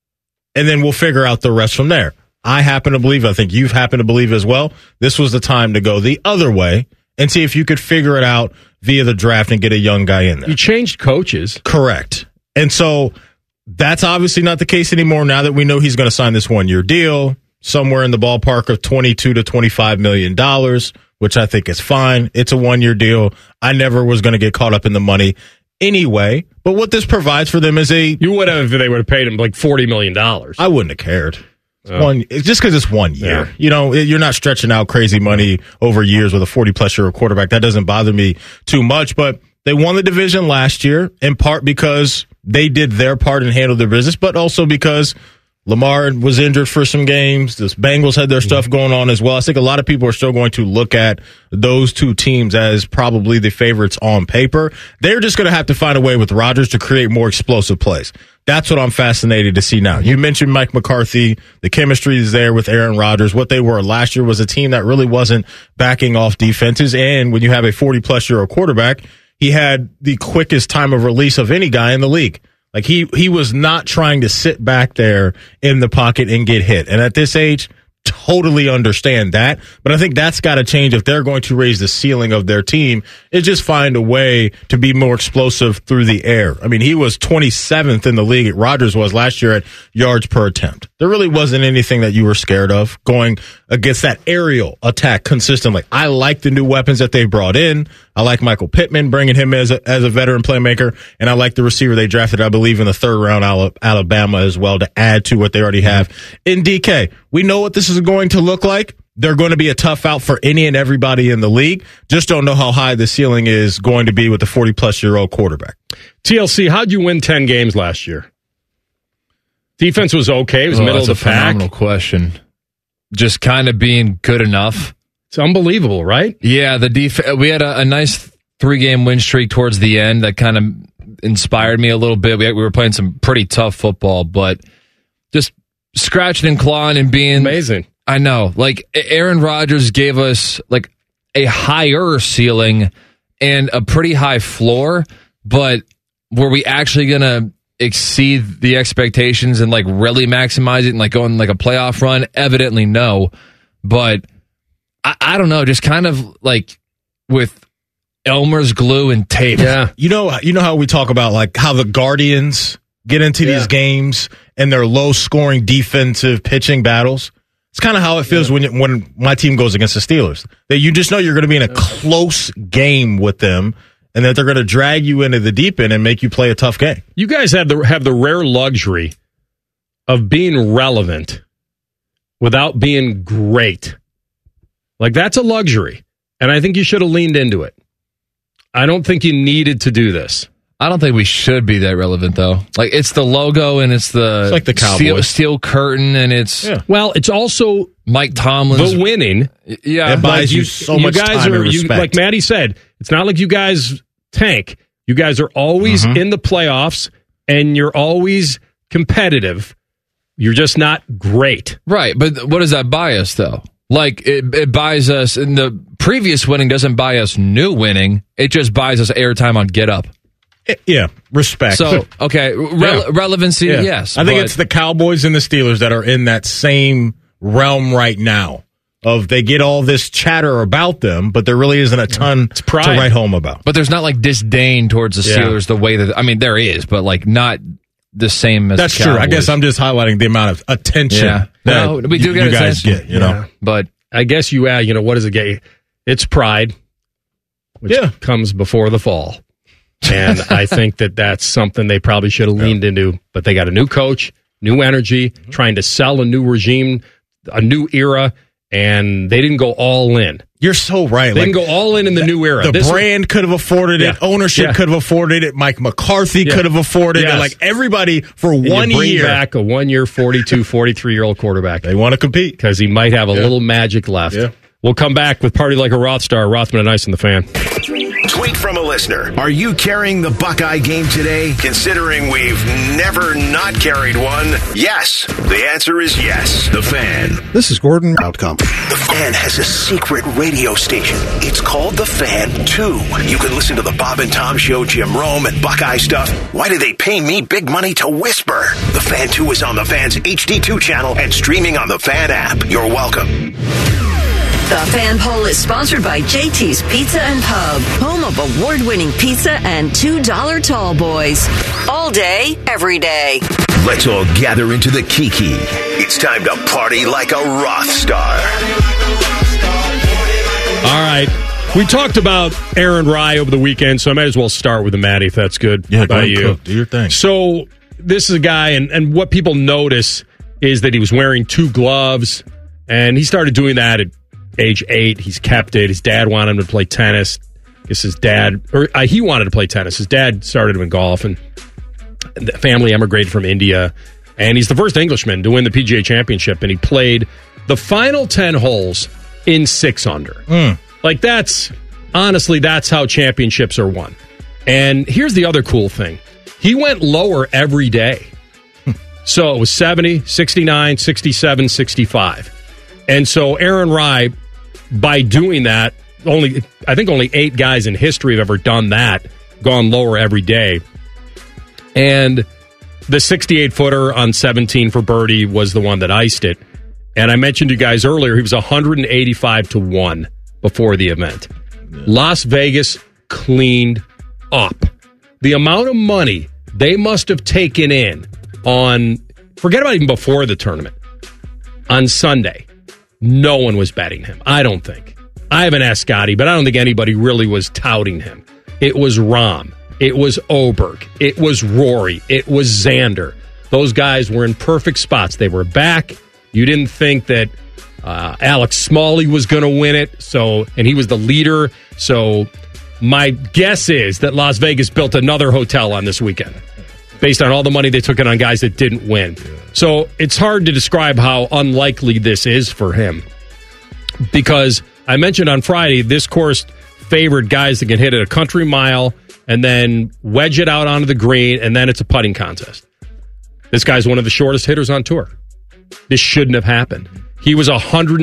and then we'll figure out the rest from there. I happen to believe, I think you've happened to believe as well, this was the time to go the other way and see if you could figure it out via the draft and get a young guy in there. You changed coaches. Correct. And so that's obviously not the case anymore now that we know he's going to sign this one-year deal, somewhere in the ballpark of $22 to $25 million, which I think is fine. It's a one-year deal. I never was going to get caught up in the money anyway. But what this provides for them is you would have if they would have paid him like $40 million. I wouldn't have cared. Just because it's 1 year. Yeah. You know, you're not stretching out crazy money over years with a 40-plus year quarterback. That doesn't bother me too much. But they won the division last year, in part because they did their part and handled their business, but also because Lamar was injured for some games. The Bengals had their stuff going on as well. I think a lot of people are still going to look at those two teams as probably the favorites on paper. They're just going to have to find a way with Rodgers to create more explosive plays. That's what I'm fascinated to see now. You mentioned Mike McCarthy. The chemistry is there with Aaron Rodgers. What they were last year was a team that really wasn't backing off defenses. And when you have a 40-plus-year-old quarterback, he had the quickest time of release of any guy in the league. Like he was not trying to sit back there in the pocket and get hit. And at this age, totally understand that. But I think that's got to change if they're going to raise the ceiling of their team, is just find a way to be more explosive through the air. I mean, he was 27th in the league. Rodgers was last year at yards per attempt. There really wasn't anything that you were scared of going against that aerial attack consistently. I like the new weapons that they brought in. I like Michael Pittman, bringing him as a veteran playmaker, and I like the receiver they drafted, I believe, in the third round, Alabama as well, to add to what they already have in DK. We know what this is going to look like. They're going to be a tough out for any and everybody in the league. Just don't know how high the ceiling is going to be with the 40-plus-year-old quarterback. TLC, how'd you win 10 games last year? Defense was okay. It was middle of the pack. Phenomenal question. Just kind of being good enough. It's unbelievable, right? Yeah, we had a nice 3-game win streak towards the end that kind of inspired me a little bit. We were playing some pretty tough football, but just scratching and clawing and being amazing. I know. Like, Aaron Rodgers gave us like a higher ceiling and a pretty high floor, but were we actually going to exceed the expectations and like really maximize it and like go on like a playoff run? Evidently no. But I don't know, just kind of like with Elmer's glue and tape. Yeah. You know how we talk about like how the Guardians get into these games and their low scoring defensive pitching battles? It's kind of how it feels when my team goes against the Steelers. That you just know you're going to be in a close game with them, and that they're going to drag you into the deep end and make you play a tough game. You guys have the rare luxury of being relevant without being great. Like, that's a luxury, and I think you should have leaned into it. I don't think you needed to do this. I don't think we should be that relevant, though. Like, it's the logo and it's like the Cowboys. Steel curtain, and it's well, it's also Mike Tomlin's the winning. Yeah, it buys you so much time and respect. Like Maddie said, it's not like you guys tank. You guys are always in the playoffs, and you're always competitive. You're just not great, right? But what does that buy us, though? Like, it buys us, and the previous winning doesn't buy us new winning. It just buys us airtime on Get Up. Yeah, respect. So, okay, relevancy, yes. I think it's the Cowboys and the Steelers that are in that same realm right now. Of they get all this chatter about them, but there really isn't a ton to write home about. But there's not like disdain towards the Steelers the way that, I mean, there is, but like not the same as That's the Cowboys. true. I guess I'm just highlighting the amount of attention that we do get you guys attention. get, you know. But I guess what is it? It's pride, which comes before the fall. And I think that's something they probably should have leaned into. But they got a new coach, new energy, trying to sell a new regime, a new era, and they didn't go all in. You're so right. They didn't go all in the new era. The brand could have afforded it. Ownership could have afforded it. Mike McCarthy could have afforded it. Like, everybody for 1 year. Bring back a 1 year, 42, 43-year-old quarterback. They want to compete. Because he might have a little magic left. Yeah. We'll come back with Party Like a Rothstar, Rothman and Ice and the Fan. Tweet from a listener. Are you carrying the Buckeye game today? Considering we've never not carried one, yes. The answer is yes. The Fan. This is Gordon Outcome. The Fan has a secret radio station. It's called The Fan 2. You can listen to the Bob and Tom Show, Jim Rome, and Buckeye stuff. Why do they pay me big money to whisper? The Fan 2 is on the Fan's HD2 channel and streaming on the Fan app. You're welcome. The Fan Poll is sponsored by JT's Pizza and Pub, home of award-winning pizza and $2 tall boys. All day, every day. Let's all gather into the Kiki. It's time to party like a Rothstar. All right. We talked about Aaron Rye over the weekend, so I might as well start with the Matty, if that's good by you. Do your thing. So this is a guy, and what people notice is that he was wearing 2 gloves, and he started doing that at age 8. He's kept it. His dad wanted him to play tennis. I guess he wanted to play tennis. His dad started him in golf, and the family emigrated from India. And he's the first Englishman to win the PGA Championship, and he played the final 10 holes in 6 under. Like, that's how championships are won. And here's the other cool thing. He went lower every day. So it was 70, 69, 67, 65. And so Aaron Rai, by doing that, I think only 8 guys in history have ever done that, gone lower every day. And the 68-footer on 17 for birdie was the one that iced it. And I mentioned to you guys earlier, he was 185-1 before the event. Las Vegas cleaned up. The amount of money they must have taken in forget about even before the tournament, on Sunday, no one was betting him. I don't think. I haven't asked Scotty, but I don't think anybody really was touting him. It was Rahm. It was Oberg. It was Rory. It was Xander. Those guys were in perfect spots. They were back. You didn't think that Alex Smalley was going to win it, and he was the leader. So my guess is that Las Vegas built another hotel on this weekend based on all the money they took in on guys that didn't win. So it's hard to describe how unlikely this is for him, because I mentioned on Friday this course favored guys that can hit it a country mile and then wedge it out onto the green, and then it's a putting contest. This guy's one of the shortest hitters on tour. This shouldn't have happened. He was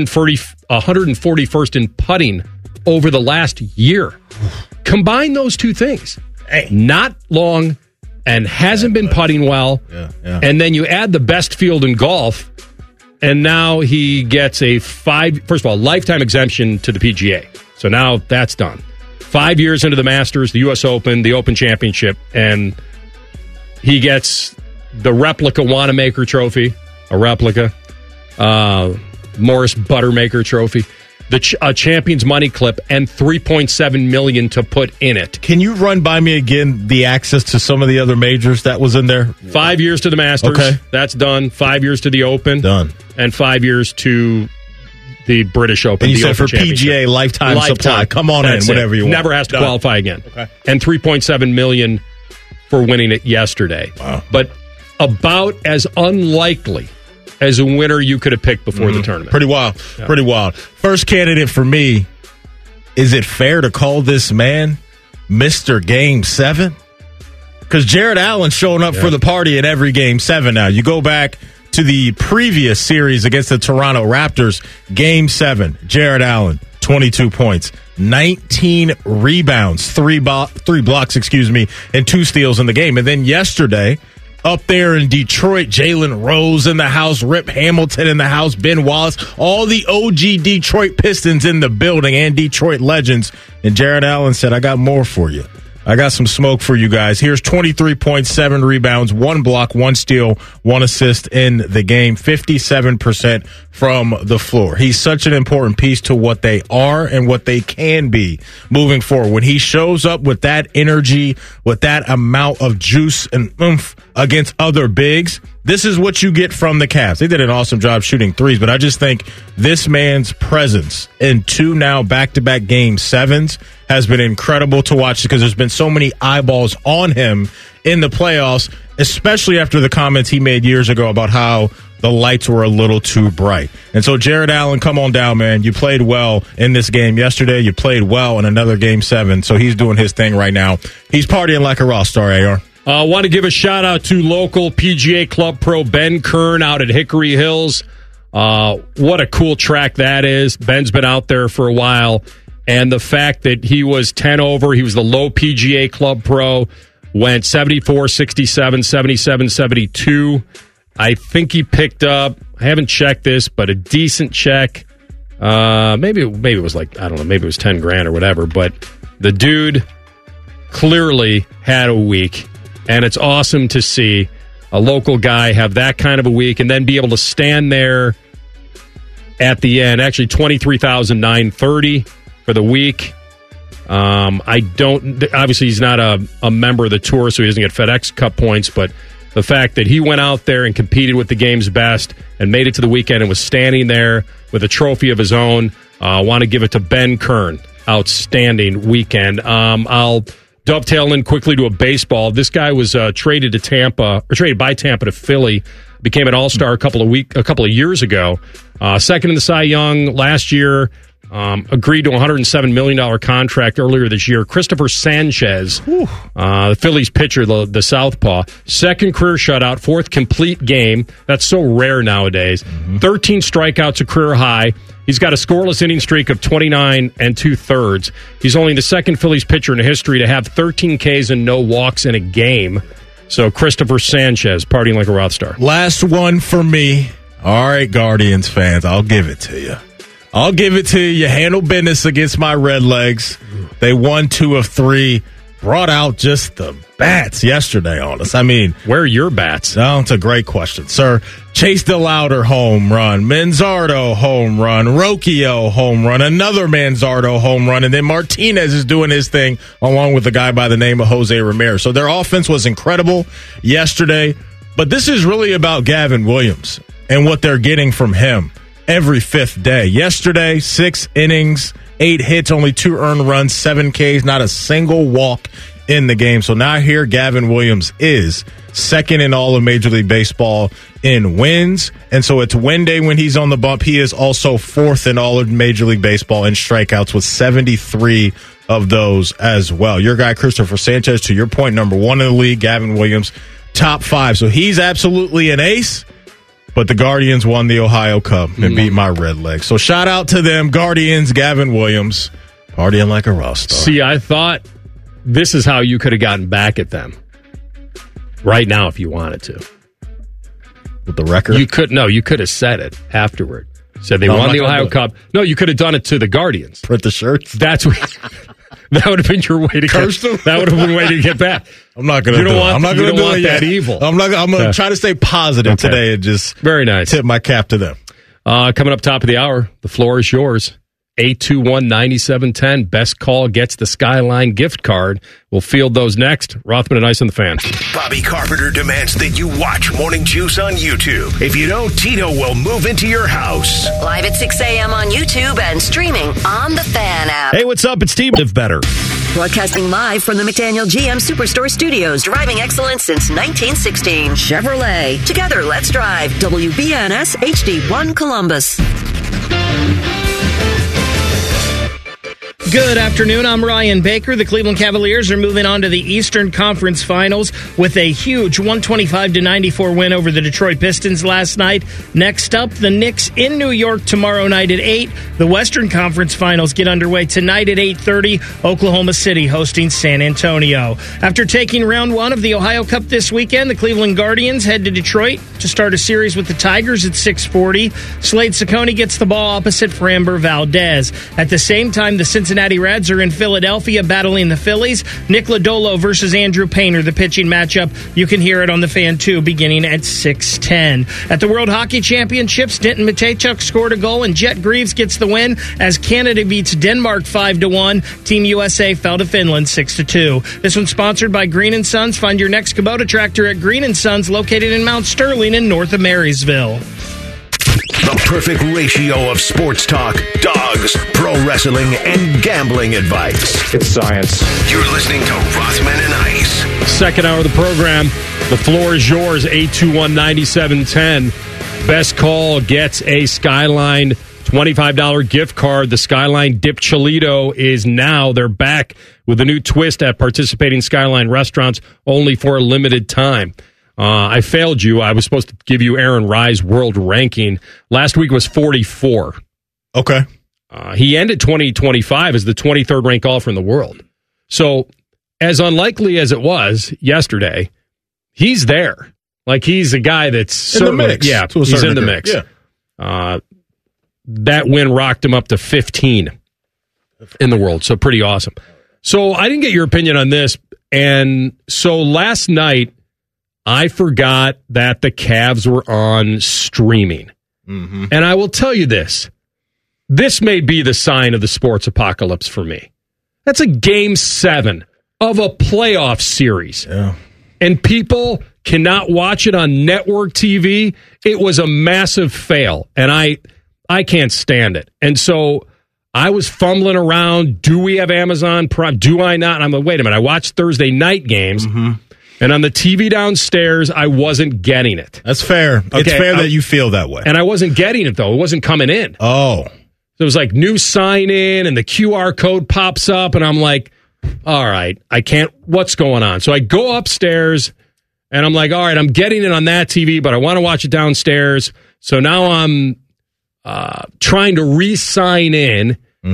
141st in putting over the last year. Combine those two things. Not long and hasn't been putting well. And then you add the best field in golf, and now he gets first of all, lifetime exemption to the PGA. So now that's done. 5 years into the Masters, the U.S. Open, the Open Championship, and he gets the replica Wanamaker Trophy, a replica, Morris Buttermaker Trophy, a Champions Money Clip, and $3.7 million to put in it. Can you run by me again the access to some of the other majors that was in there? 5 years to the Masters. Okay. That's done. 5 years to the Open. Done. And 5 years to the British Open. And you the said Open for PGA lifetime supply. Come on That's in, whatever you want. Never has to Done. qualify again. Okay. And $3.7 million for winning it yesterday. Wow. But about as unlikely as a winner you could have picked before the tournament. Pretty wild. Yeah. Pretty wild. First candidate for me, is it fair to call this man Mr. Game 7? Because Jared Allen's showing up for the party in every Game 7 now. You go back to the previous series against the Toronto Raptors, Game 7, Jared Allen, 22 points, 19 rebounds, three blocks, and 2 steals in the game. And then yesterday, up there in Detroit, Jalen Rose in the house, Rip Hamilton in the house, Ben Wallace, all the OG Detroit Pistons in the building and Detroit legends. And Jared Allen said, I got more for you. I got some smoke for you guys. Here's 23.7 rebounds, 1 block, 1 steal, 1 assist in the game, 57% from the floor. He's such an important piece to what they are and what they can be moving forward. When he shows up with that energy, with that amount of juice and oomph against other bigs, this is what you get from the Cavs. They did an awesome job shooting threes, but I just think this man's presence in 2 now back-to-back Game 7s has been incredible to watch because there's been so many eyeballs on him in the playoffs, especially after the comments he made years ago about how the lights were a little too bright. And so, Jared Allen, come on down, man. You played well in this game yesterday. You played well in another Game 7, so he's doing his thing right now. He's partying like a rock star, AR. I want to give a shout-out to local PGA Club pro Ben Kern out at Hickory Hills. What a cool track that is. Ben's been out there for a while. And the fact that he was 10 over, he was the low PGA Club pro, went 74, 67, 77, 72. I think he picked up, I haven't checked this, but a decent check. Maybe it was like, I don't know, maybe it was 10 grand or whatever. But the dude clearly had a week. And it's awesome to see a local guy have that kind of a week and then be able to stand there at the end. Actually, 23,930 for the week. Obviously he's not a member of the tour, so he doesn't get FedEx Cup points, but the fact that he went out there and competed with the game's best and made it to the weekend and was standing there with a trophy of his own, I want to give it to Ben Kern. Outstanding weekend. I'll dovetail in quickly to a baseball. This guy was traded by Tampa to Philly. Became an all-star a couple of years ago. Second in the Cy Young last year. Agreed to a $107 million contract earlier this year. Christopher Sanchez, the Phillies pitcher, the southpaw. Second career shutout, fourth complete game. That's so rare nowadays. 13 strikeouts, a career high. He's got a scoreless inning streak of 29 2/3. He's only the second Phillies pitcher in history to have 13 Ks and no walks in a game. So Christopher Sanchez, partying like a rock star. Last one for me. All right, Guardians fans, I'll give it to you. You handled business against my Redlegs. They won 2 of 3. Brought out just the bats yesterday on us. I mean, where are your bats? Oh, it's a great question, sir. Chase DeLauder home run, Manzardo home run, Rocchio home run, another Manzardo home run, and then Martinez is doing his thing along with a guy by the name of Jose Ramirez. So their offense was incredible yesterday, but this is really about Gavin Williams and what they're getting from him every fifth day. Yesterday, 6 innings, 8 hits, only 2 earned runs, 7 Ks, not a single walk in the game. So now here Gavin Williams is second in all of Major League Baseball in wins. And so it's win day when he's on the bump. He is also 4th in all of Major League Baseball in strikeouts with 73 of those as well. Your guy, Christopher Sanchez, to your point, number 1 in the league. Gavin Williams, top 5. So he's absolutely an ace. But the Guardians won the Ohio Cup and beat my Redlegs. So shout out to them, Guardians, Gavin Williams, partying like a rock star. See, I thought this is how you could have gotten back at them right now if you wanted to. With the record? You could have said it afterward. Said they won the Ohio Cup. No, you could have done it to the Guardians. Print the shirts? That's what... That would have been your way to curse them. That would have been a way to get back. I'm not going to do it. I'm not going to do it that evil. I'm going to try to stay positive today and just very nice. Tip my cap to them. Coming up top of the hour, the floor is yours. 821-9710. Best call gets the Skyline gift card. We'll field those next. Rothman and Ice on the Fan. Bobby Carpenter demands that you watch Morning Juice on YouTube. If you don't, Tito will move into your house. Live at 6 a.m. on YouTube and streaming on the Fan app. Hey, what's up? It's Steve. Live better. Broadcasting live from the McDaniel GM Superstore Studios, driving excellence since 1916. Chevrolet. Together, let's drive. WBNS HD1 Columbus. Good afternoon. I'm Ryan Baker. The Cleveland Cavaliers are moving on to the Eastern Conference Finals with a huge 125-94 win over the Detroit Pistons last night. Next up, the Knicks in New York tomorrow night at 8. The Western Conference Finals get underway tonight at 8:30. Oklahoma City hosting San Antonio. After taking round 1 of the Ohio Cup this weekend, the Cleveland Guardians head to Detroit to start a series with the Tigers at 6:40. Slade Ciccone gets the ball opposite Framber Valdez. At the same time, the Cincinnati Reds are in Philadelphia battling the Phillies. Nick Lodolo versus Andrew Painter, the pitching matchup. You can hear it on the Fan 2 beginning at 6:10. At the World Hockey Championships, Denton Matejchuk scored a goal and Jet Greaves gets the win as Canada beats Denmark 5-1. Team USA fell to Finland 6-2. This one's sponsored by Green & Sons. Find your next Kubota tractor at Green & Sons, located in Mount Sterling in north of Marysville. The perfect ratio of sports talk, dogs, pro wrestling, and gambling advice. It's science. You're listening to Rothman and Ice. Second hour of the program. The floor is yours. 821-9710. Best call gets a Skyline $25 gift card. The Skyline Dip Cholito is now. They're back with a new twist at participating Skyline restaurants only for a limited time. I failed you. I was supposed to give you Aaron Rye's world ranking. Last week was 44. Okay. He ended 2025 as the 23rd ranked golfer in the world. So, as unlikely as it was yesterday, he's there. Like, he's a guy that's in the mix. Yeah, he's in the mix. Yeah. That win rocked him up to 15 in the world. So, pretty awesome. So, I didn't get your opinion on this. And so, last night, I forgot that the Cavs were on streaming. Mm-hmm. And I will tell you this. This may be the sign of the sports apocalypse for me. That's a Game 7 of a playoff series. Yeah. And people cannot watch it on network TV. It was a massive fail. And I can't stand it. And so I was fumbling around. Do we have Amazon Prime? Do I not? And I'm like, wait a minute. I watched Thursday night games, and on the TV downstairs, I wasn't getting it. That's fair. Okay, it's fair that you feel that way. And I wasn't getting it, though. It wasn't coming in. Oh. So it was like new sign in, and the QR code pops up, and I'm like, all right, I can't. What's going on? So I go upstairs, and I'm like, all right, I'm getting it on that TV, but I want to watch it downstairs. So now I'm trying to re-sign in,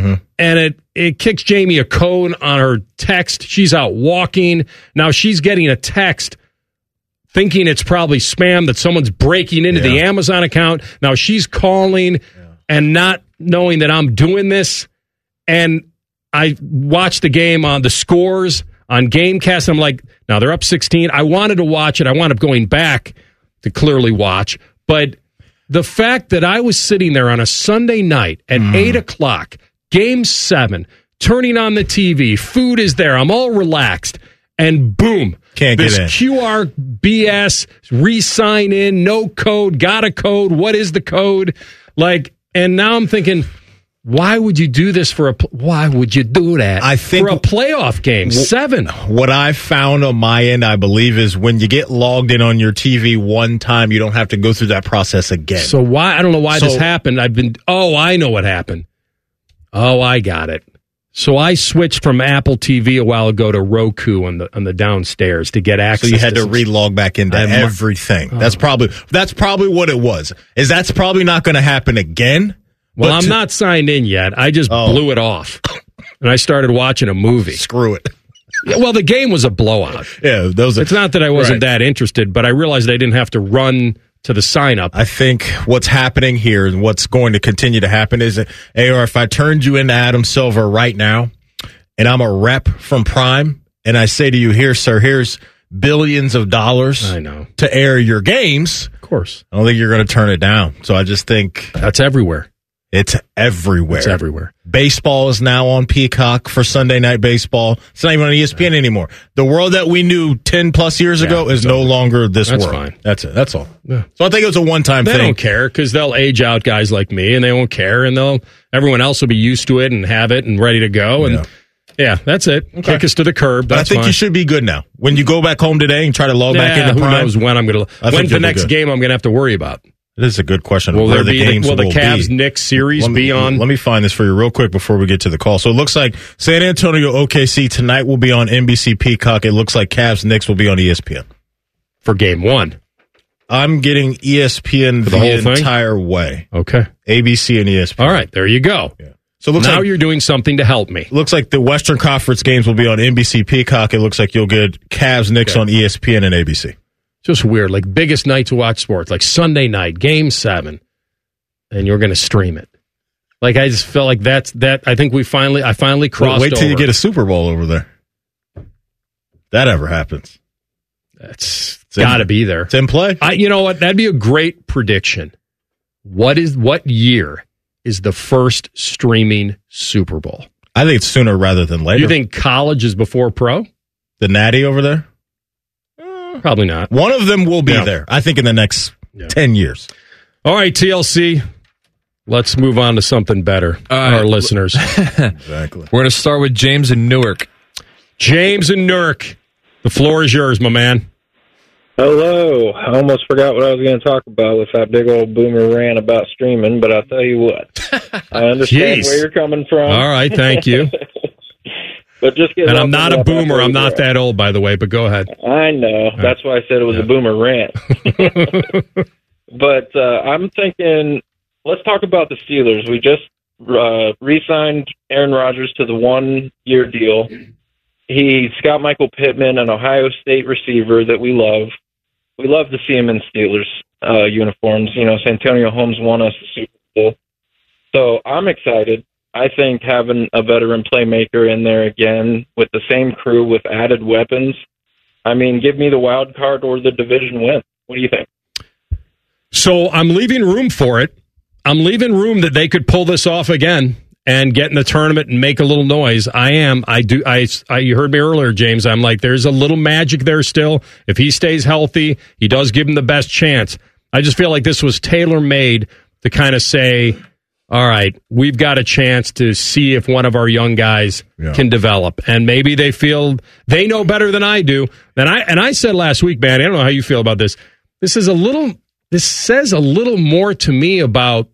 and it kicks Jamie a code on her text. She's out walking. Now she's getting a text thinking it's probably spam, that someone's breaking into the Amazon account. Now she's calling and not knowing that I'm doing this. And I watched the game on the scores on Gamecast. I'm like, now they're up 16. I wanted to watch it. I wound up going back to clearly watch. But the fact that I was sitting there on a Sunday night at 8 o'clock, Game 7, turning on the TV, food is there, I'm all relaxed, and boom, can't this get in. QR BS, re-sign in, no code, got a code, what is the code? Like, and now I'm thinking, why would you do this why would you do that? I think for a playoff game, 7. What I found on my end, I believe, is when you get logged in on your TV one time, you don't have to go through that process again. So why? I don't know why this happened. I know what happened. Oh, I got it. So I switched from Apple TV a while ago to Roku on the downstairs to get access. So you had to re-log back into everything. That's probably what it was. That's probably not going to happen again. Well, I'm not signed in yet. I just blew it off, and I started watching a movie. Screw it. Yeah, well, the game was a blowout. Yeah, it's not that I wasn't that interested, but I realized I didn't have to run to the sign-up. I think what's happening here and what's going to continue to happen is that, AR, if I turned you into Adam Silver right now, and I'm a rep from Prime, and I say to you, here, sir, here's billions of dollars to air your games. Of course. I don't think you're going to turn it down. So I just think... That's everywhere. It's everywhere. It's everywhere. Baseball is now on Peacock for Sunday Night Baseball. It's not even on ESPN anymore. The world that we knew 10 plus years ago is no longer this world. Fine. That's it. That's all. Yeah. So I think it was a one-time thing. They don't care because they'll age out guys like me, and they won't care, and everyone else will be used to it and have it and ready to go. And yeah, that's it. Okay. Kick us to the curb. But I think you should be good now. When you go back home today and try to log back into Prime, who knows when I'm going to. When's the next game I'm going to have to worry about? This is a good question. Will the Cavs-Knicks series be on? Let me find this for you real quick before we get to the call. So it looks like San Antonio OKC tonight will be on NBC Peacock. It looks like Cavs-Knicks will be on ESPN. For game 1. I'm getting ESPN for the whole thing? Entire way. Okay. ABC and ESPN. All right, there you go. Yeah. So it looks now like, you're doing something to help me. Looks like the Western Conference games will be on NBC Peacock. It looks like you'll get Cavs-Knicks on ESPN and ABC. Just weird, like biggest night to watch sports, like Sunday night, Game 7, and you're going to stream it. Like I just felt like that. I think I finally crossed. Wait till over. you get a Super Bowl over there. That ever happens? That's got to be there. It's in play. You know what? That'd be a great prediction. What year is the first streaming Super Bowl? I think it's sooner rather than later. You think college is before pro? The Natty over there? Probably not. One of them will be there, I think, in the next 10 years. All right, TLC. Let's move on to something better. Our listeners. Exactly. We're going to start with James in Newark. James in Newark. The floor is yours, my man. Hello. I almost forgot what I was going to talk about with that big old boomer rant about streaming, but I'll tell you what. I understand where you're coming from. All right, thank you. But just and I'm not a boomer. I'm not that old, by the way, but go ahead. I know. That's why I said it was a boomer rant. But I'm thinking, let's talk about the Steelers. We just re-signed Aaron Rodgers to the 1-year deal. He's got Michael Pittman, an Ohio State receiver that we love. We love to see him in Steelers uniforms. You know, Santonio Holmes won us the Super Bowl. So I'm excited. I think having a veteran playmaker in there again with the same crew with added weapons, I mean, give me the wild card or the division win. What do you think? So I'm leaving room for it. I'm leaving room that they could pull this off again and get in the tournament and make a little noise. You heard me earlier, James. I'm like, there's a little magic there still. If he stays healthy, he does give him the best chance. I just feel like this was tailor-made to kind of say, all right, we've got a chance to see if one of our young guys can develop. And maybe they feel they know better than I do. And I said last week, man, I don't know how you feel about this. This says a little more to me about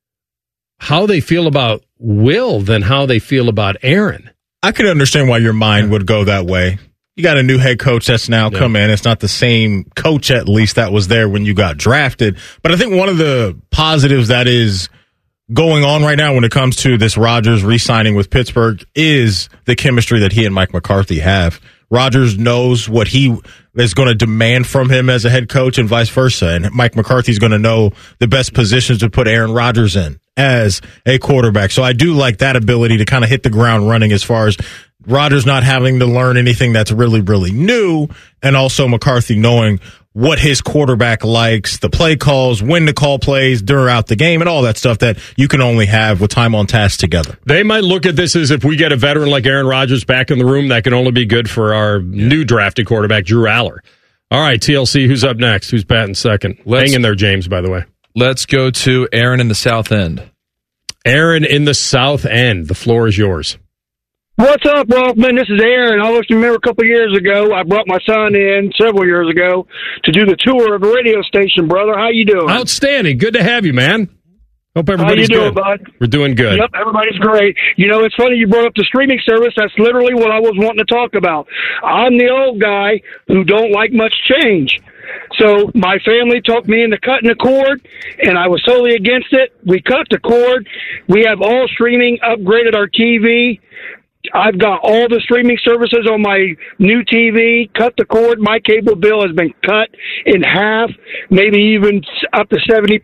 how they feel about Will than how they feel about Aaron. I could understand why your mind would go that way. You got a new head coach that's now come in. It's not the same coach, at least, that was there when you got drafted. But I think one of the positives that is going on right now when it comes to this Rodgers re-signing with Pittsburgh is the chemistry that he and Mike McCarthy have. Rodgers knows what he is going to demand from him as a head coach and vice versa. And Mike McCarthy's going to know the best positions to put Aaron Rodgers in as a quarterback. So I do like that ability to kind of hit the ground running as far as Rodgers not having to learn anything that's really, really new, and also McCarthy knowing what his quarterback likes, the play calls, when to call plays throughout the game, and all that stuff that you can only have with time on task together. They might look at this as if we get a veteran like Aaron Rodgers back in the room, that can only be good for our new drafted quarterback, Drew Aller. All right, TLC, who's up next? Who's batting second? Hang in there, James, by the way. Let's go to Aaron in the South End. Aaron in the South End. The floor is yours. What's up, Rothman? This is Aaron. I always remember a couple of years ago, I brought my son in several years ago to do the tour of the radio station, brother. How you doing? Outstanding. Good to have you, man. Hope everybody's good. How you doing, bud? We're doing good. Yep, everybody's great. You know, it's funny you brought up the streaming service. That's literally what I was wanting to talk about. I'm the old guy who don't like much change. So my family talked me into cutting the cord, and I was totally against it. We cut the cord. We have all streaming, upgraded our TV. I've got all the streaming services on my new TV, cut the cord. My cable bill has been cut in half, maybe even up to 70%.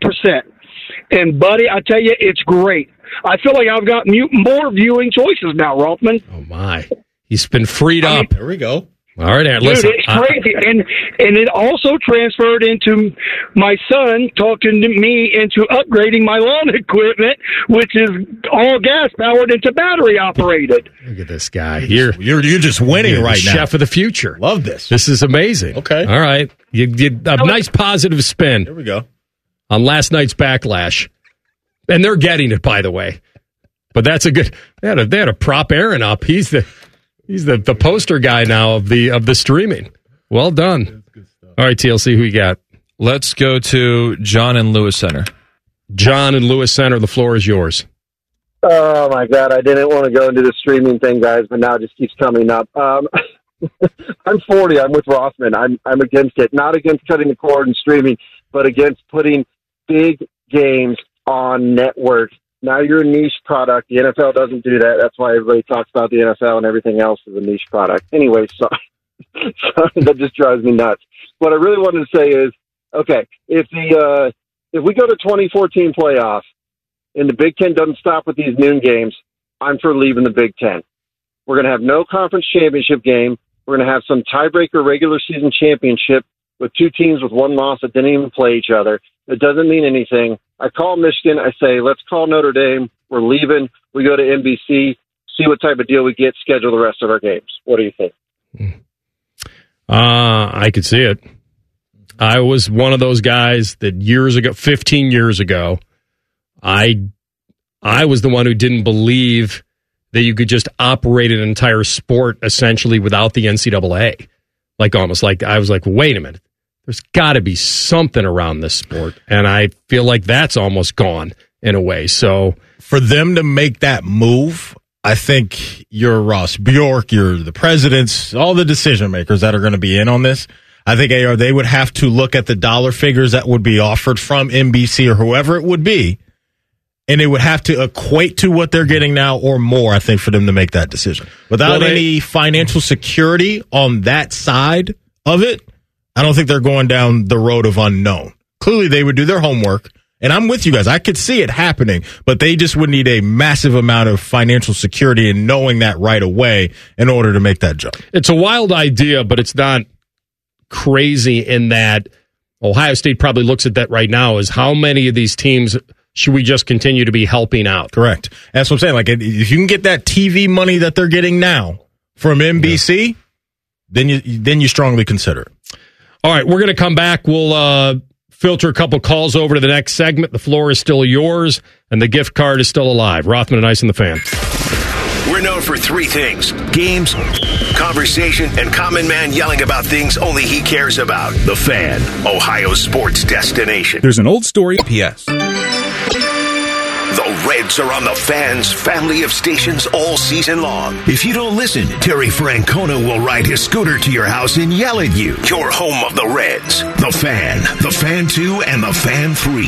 And, buddy, I tell you, it's great. I feel like I've got more viewing choices now, Rothman. Oh, my. He's been freed up. There we go. All right, Aaron, dude, listen. It's crazy. And it also transferred into my son talking to me into upgrading my lawn equipment, which is all gas-powered into battery-operated. Look at this guy. You're just winning right now. Chef of the future. Love this. This is amazing. Okay. All right. You a nice positive spin. There we go. On last night's backlash. And they're getting it, by the way. But that's a good... They had to prop Aaron up. He's the poster guy now of the streaming. Well done. All right, TLC, who you got? Let's go to John in Lewis Center. John in Lewis Center, the floor is yours. Oh, my God. I didn't want to go into the streaming thing, guys, but now it just keeps coming up. I'm 40. I'm with Rothman. I'm against it. Not against cutting the cord and streaming, but against putting big games on networks. Now you're a niche product. The NFL doesn't do that. That's why everybody talks about the NFL and everything else is a niche product. Anyway, sorry, that just drives me nuts. What I really wanted to say is, okay, if we go to 2014 playoffs and the Big Ten doesn't stop with these noon games, I'm for leaving the Big Ten. We're going to have no conference championship game. We're going to have some tiebreaker regular season championship with two teams with one loss that didn't even play each other. It doesn't mean anything. I call Michigan. I say, let's call Notre Dame. We're leaving. We go to NBC, see what type of deal we get, schedule the rest of our games. What do you think? I could see it. I was one of those guys that 15 years ago, I was the one who didn't believe that you could just operate an entire sport essentially without the NCAA. I was like, wait a minute. There's got to be something around this sport. And I feel like that's almost gone in a way. So for them to make that move, I think you're Ross Bjork, you're the presidents, all the decision makers that are going to be in on this. I think they would have to look at the dollar figures that would be offered from NBC or whoever it would be, and it would have to equate to what they're getting now or more, I think, for them to make that decision. Without any financial security on that side of it, I don't think they're going down the road of unknown. Clearly, they would do their homework, and I'm with you guys. I could see it happening, but they just would need a massive amount of financial security and knowing that right away in order to make that jump. It's a wild idea, but it's not crazy in that Ohio State probably looks at that right now as how many of these teams should we just continue to be helping out? Correct. That's what I'm saying. Like, if you can get that TV money that they're getting now from then you strongly consider it. All right, we're going to come back. We'll filter a couple calls over to the next segment. The floor is still yours, and the gift card is still alive. Rothman and Ice and the Fan. We're known for three things: games, conversation, and Common Man yelling about things only he cares about. The Fan, Ohio's sports destination. There's an old story. P.S. The Reds are on the Fan's family of stations all season long. If you don't listen, Terry Francona will ride his scooter to your house and yell at you. Your home of the Reds. The Fan 2, and the Fan 3.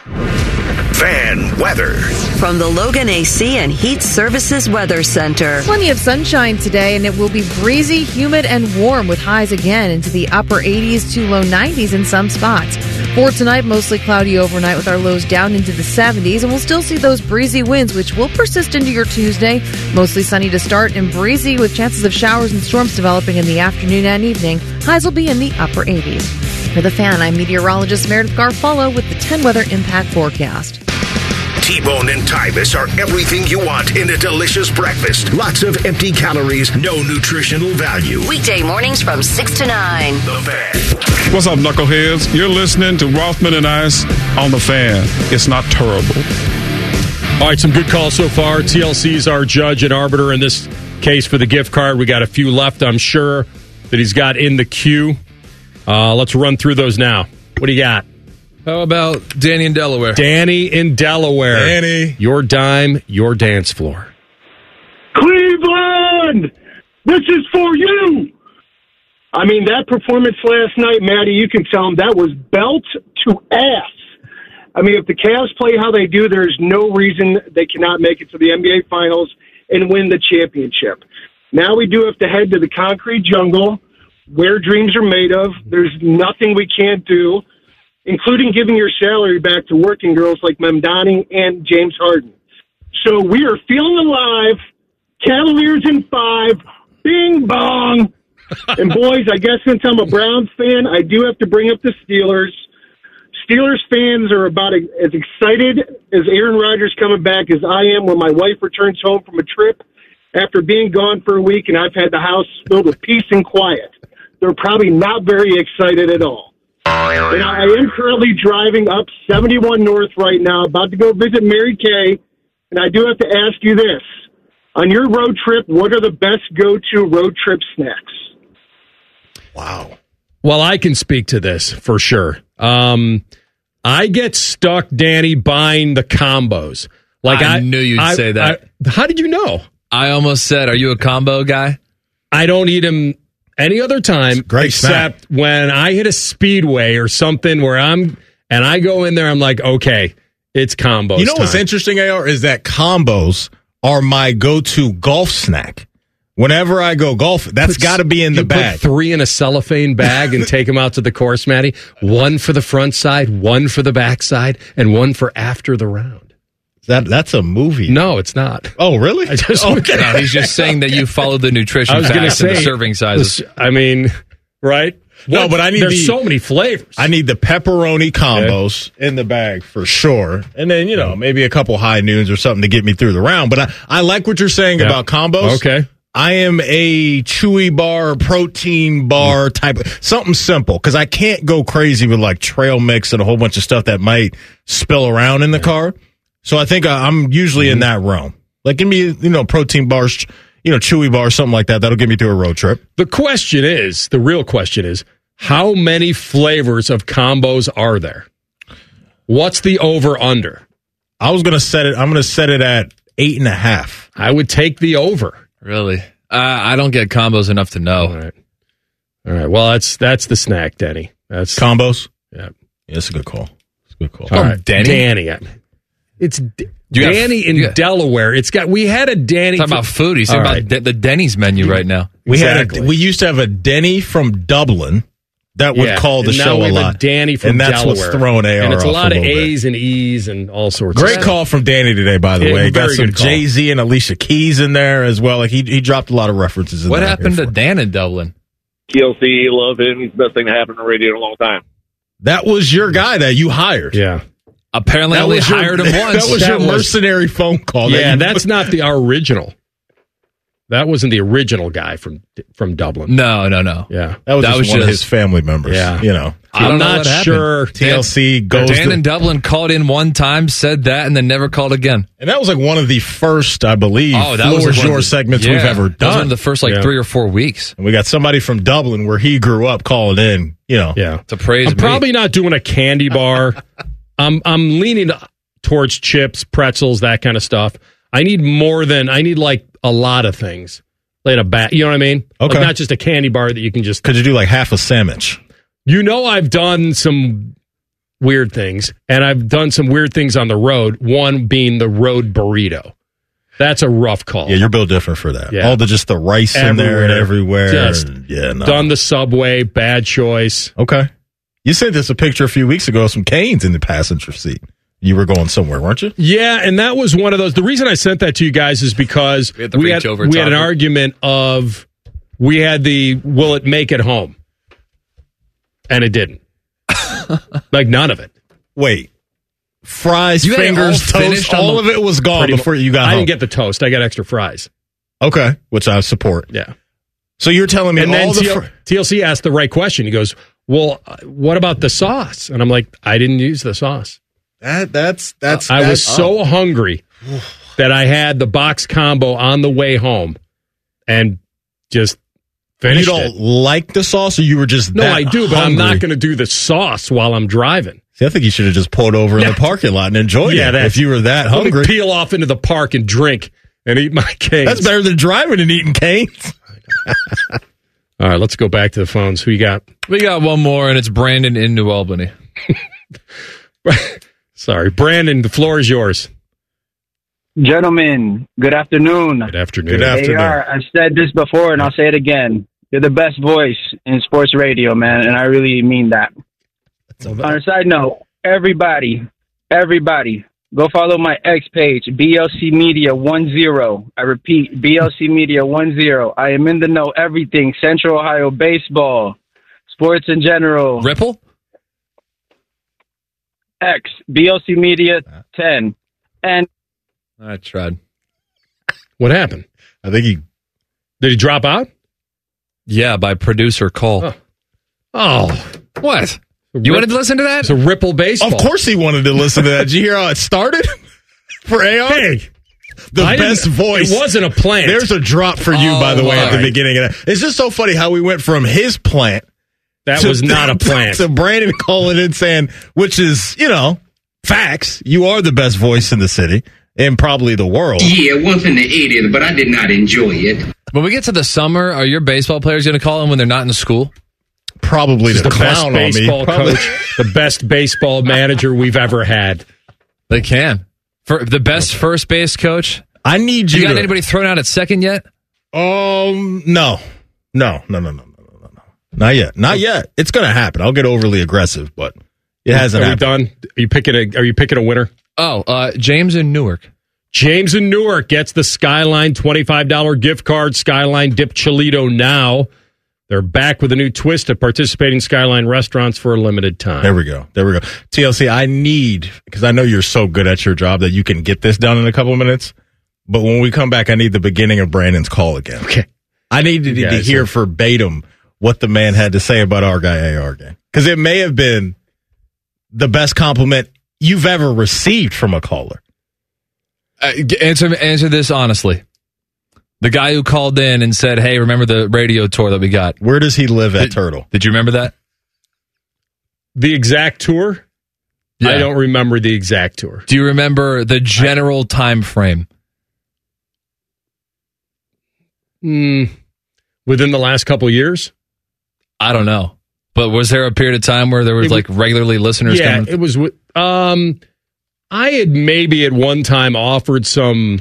Fan weather. From the Logan AC and Heat Services Weather Center. Plenty of sunshine today, and it will be breezy, humid, and warm with highs again into the upper 80s to low 90s in some spots. For tonight, mostly cloudy overnight with our lows down into the 70s, and we'll still see those breezy winds, which will persist into your Tuesday. Mostly sunny to start and breezy with chances of showers and storms developing in the afternoon and evening. Highs will be in the upper 80s. For the Fan, I'm meteorologist Meredith Garfolo with the 10 Weather Impact Forecast. T-Bone and Tybus are everything you want in a delicious breakfast. Lots of empty calories, no nutritional value. Weekday mornings from 6 to 9. The Fan. What's up, knuckleheads? You're listening to Rothman and Ice on The Fan. It's not terrible. All right, some good calls so far. TLC's our judge and arbiter in this case for the gift card. We got a few left, I'm sure, that he's got in the queue. Let's run through those now. What do you got? How about Danny in Delaware? Danny in Delaware. Danny. Your dime, your dance floor. Cleveland, this is for you. I mean, that performance last night, Maddie, you can tell them that was belt to ass. I mean, if the Cavs play how they do, there's no reason they cannot make it to the NBA Finals and win the championship. Now we do have to head to the concrete jungle where dreams are made of. There's nothing we can't do, including giving your salary back to working girls like Mamdani and James Harden. So we are feeling alive. Cavaliers in 5. Bing bong. And boys, I guess since I'm a Browns fan, I do have to bring up the Steelers. Steelers fans are about as excited as Aaron Rodgers coming back as I am when my wife returns home from a trip after being gone for a week and I've had the house filled with peace and quiet. They're probably not very excited at all. And I am currently driving up 71 North right now, about to go visit Mary Kay. And I do have to ask you this. On your road trip, what are the best go-to road trip snacks? Wow. Well, I can speak to this for sure. I get stuck, Danny, buying the combos. Like I knew you'd say that. How did you know? I almost said, are you a combo guy? I don't eat them any other time except when I hit a speedway or something where I go in there, I'm like, okay, it's combos. You know what's interesting, AR, is that combos are my go-to golf snack. Whenever I go golf, that's got to be in the bag. Put 3 in a cellophane bag and take them out to the course, Matty. 1 for the front side, 1 for the back side, and 1 for after the round. That's a movie. No, it's not. Oh, really? Okay. No, he's just saying that you follow the nutrition facts and the serving sizes. I mean, right? No, but I need there's so many flavors. I need the pepperoni combos in the bag for sure. And then, maybe a couple high noons or something to get me through the round. But I like what you're saying about combos. Okay. I am a chewy bar, protein bar type of something simple because I can't go crazy with like trail mix and a whole bunch of stuff that might spill around in the car. So I think I'm usually in that realm. Like give me, protein bars, chewy bars, something like that. That'll get me through a road trip. The real question is, how many flavors of combos are there? What's the over under? I'm going to set it at 8.5. I would take the over. Really? I don't get combos enough to know. All right. Well, that's the snack, Danny. That's combos. Yeah. That's a good call. All right, Danny. It's Danny in Delaware. We had a Danny. Talk about food. He's talking about the Denny's menu right now. We used to have a Denny from Dublin that would call the show a lot. A Danny from and that's Delaware. What's throwing AR and it's a lot of A's and E's and all sorts. Great call from Danny today, by the way. Got some Jay-Z and Alicia Keys in there as well. Like he dropped a lot of references in there. What happened to Dan in Dublin? TLC, love him. He's the best thing to happen on radio in a long time. That was your guy that you hired. Yeah. Apparently, I only hired him once. That was your mercenary phone call. Yeah, that's not our original. That wasn't the original guy from Dublin. No. Yeah. That was just one of his family members. Yeah. You know. I'm not sure. TLC goes Dan in Dublin called in one time, said that, and then never called again. And that was like one of the first, I believe, that was Floor's Yours segments we've ever done. That was one of the first 3 or 4 weeks. And we got somebody from Dublin where he grew up calling in, you know. Yeah. To praise I'm probably not doing a candy bar. I'm leaning towards chips, pretzels, that kind of stuff. I need like a lot of things. Like you know what I mean? Okay. Like not just a candy bar that you can just. Could you do like half a sandwich? You know, I've done some weird things, and I've done some weird things on the road. One being the road burrito. That's a rough call. Yeah, you're built different for that. Yeah. All just the rice in there and everywhere. Done the Subway, bad choice. Okay. You sent us a picture a few weeks ago of some canes in the passenger seat. You were going somewhere, weren't you? Yeah, and that was one of those. The reason I sent that to you guys is because we had an argument of we had the will it make it home, and it didn't. Like none of it. Wait, fries, fingers, toast, all of it was gone before you got home. I didn't get the toast. I got extra fries. Okay, which I support. Yeah. So you're telling me and all then TLC asked the right question. He goes, "Well, what about the sauce?" And I'm like, "I didn't use the sauce." I was so hungry that I had the box combo on the way home and just finished it. You don't like the sauce, or you were just No, I do, but hungry? I'm not going to do the sauce while I'm driving. See, I think you should have just pulled over in the parking lot and enjoyed it if you were that hungry. Let me peel off into the park and drink and eat my canes. That's better than driving and eating canes. All right, let's go back to the phones. Who you got? We got one more, and it's Brandon in New Albany. Sorry, Brandon, the floor is yours. Gentlemen, good afternoon. Good afternoon. Good afternoon. AR, I've said this before, and I'll say it again. You're the best voice in sports radio, man, and I really mean that. On a side note, everybody, go follow my X page, BLC Media 10. I repeat, BLC Media 10. I am in the know everything Central Ohio baseball, sports in general. Ripple? X, BLC Media 10. And I tried. What happened? I think did he drop out? Yeah, by producer Cole. Oh. What? You wanted to listen to that? It's a Ripple baseball. Of course he wanted to listen to that. Did you hear how it started? For AR? Hey, the best voice. It wasn't a plant. There's a drop for you, by the way, at the beginning of that. It's just so funny how we went from his plant. That was not a plant. To Brandon calling in saying, which is, facts. You are the best voice in the city and probably the world. Yeah, it was in the 80s, but I did not enjoy it. When we get to the summer, are your baseball players going to call in when they're not in school? Probably the best baseball coach, the best baseball manager we've ever had. They can. For the best first base coach? I need you. You got anybody thrown out at second yet? No. Not yet. It's going to happen. I'll get overly aggressive, but it hasn't happened. Done? Are you picking a winner? Oh, James in Newark. James in Newark gets the Skyline $25 gift card. Skyline Dip Chilito now. They're back with a new twist at participating Skyline restaurants for a limited time. There we go. TLC, I need, because I know you're so good at your job that you can get this done in a couple of minutes, but when we come back, I need the beginning of Brandon's call again. Okay. I needed to hear verbatim what the man had to say about our guy AR game. Because it may have been the best compliment you've ever received from a caller. Answer this honestly. The guy who called in and said, hey, remember the radio tour that we got? Where does he live at Turtle? Did you remember that? The exact tour? Yeah. I don't remember the exact tour. Do you remember the general time frame? Within the last couple of years? I don't know. But was there a period of time where there was regularly listeners coming? Yeah, it was. I had maybe at one time offered some.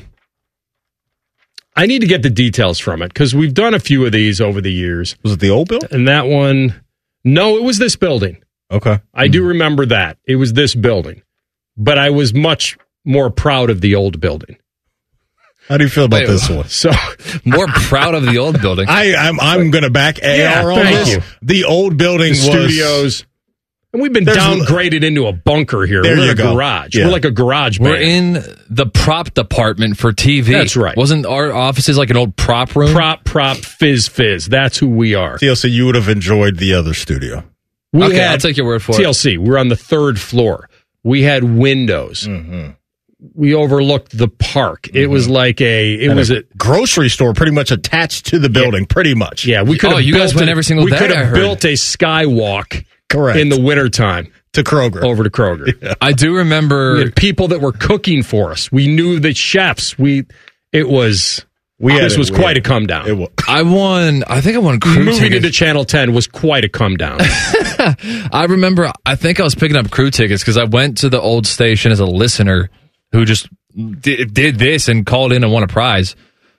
I need to get the details from it because we've done a few of these over the years. Was it the old building? And that one, no, it was this building. Okay. I do remember that. It was this building. But I was much more proud of the old building. How do you feel about this one? So more proud of the old building. I'm going to back AR on this. You. The old building studios. And we've been downgraded into a bunker here. There We're you in a go. garage. Yeah. We're like a garage band. We're in the prop department for TV. That's right. Wasn't our offices like an old prop room? Prop, fizz. That's who we are. TLC, you would have enjoyed the other studio. I'll take your word for it. TLC, we're on the 3rd floor. We had windows. Mm-hmm. We overlooked the park. It was like a grocery store pretty much attached to the building, pretty much. Yeah, we could have you guys went every single day, We could I have heard. built a skywalk Correct. in the wintertime. To Kroger. Over to Kroger. Yeah. I do remember We had people that were cooking for us. We knew the chefs. This was quite a come down. I think I won crew Moving tickets. into Channel 10 was quite a come down. I remember, I think I was picking up crew tickets because I went to the old station as a listener who just did this and called in and won a prize.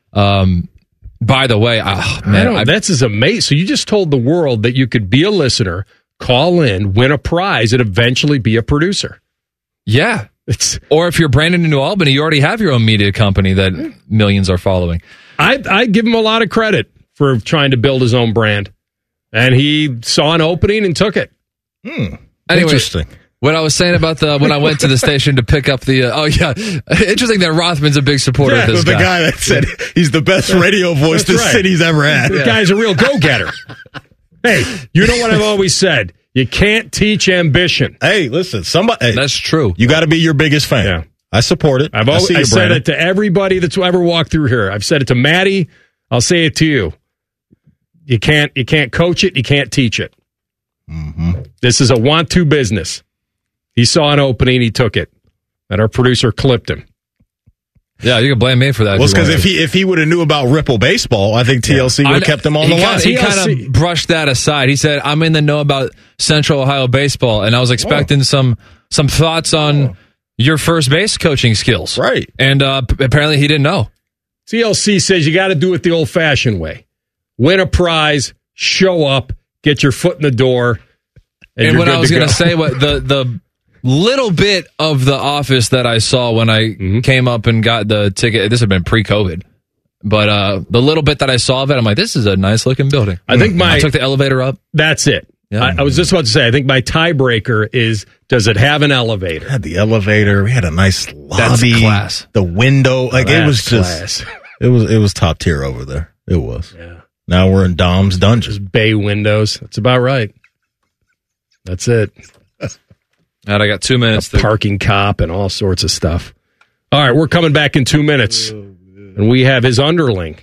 By the way, that's as amazing. So you just told the world that you could be a listener, call in, win a prize, and eventually be a producer. Yeah. Or if you're Brandon in New Albany, you already have your own media company that millions are following. I give him a lot of credit for trying to build his own brand. And he saw an opening and took it. Anyway, Interesting. What I was saying about when I went to the station to pick up the interesting that Rothman's a big supporter of this the guy that said he's the best radio voice this city's ever had. The guy's a real go-getter. Hey, you know what I've always said? You can't teach ambition. Hey, listen, somebody. That's true. You got to be your biggest fan. Yeah. I support it. I said it to everybody that's ever walked through here. I've said it to Maddie. I'll say it to you. You can't coach it. You can't teach it. Mm-hmm. This is a want-to business. He saw an opening. He took it. And our producer clipped him. Yeah, you can blame me for that. Well, it's because if he would have knew about Ripple Baseball, I think TLC would have kept him on the line. He kind of brushed that aside. He said, I'm in the know about Central Ohio baseball, and I was expecting some thoughts on your first base coaching skills. Right. And apparently he didn't know. TLC says you got to do it the old-fashioned way. Win a prize, show up, get your foot in the door, and what I was going to say, what the little bit of the office that I saw when I came up and got the ticket, this had been pre-COVID, but the little bit that I saw of it, I'm like, this is a nice-looking building. I took the elevator up. That's it. Yeah. I was just about to say, I think my tiebreaker is, does it have an elevator? We had the elevator. We had a nice lobby. That's class. The window. Like, it was class. just, it was top tier over there. It was. Yeah. Now we're in Dom's dungeon. Just bay windows. That's about right. That's it. And I got 2 minutes. A parking cop and all sorts of stuff. All right, we're coming back in 2 minutes. And we have his underling,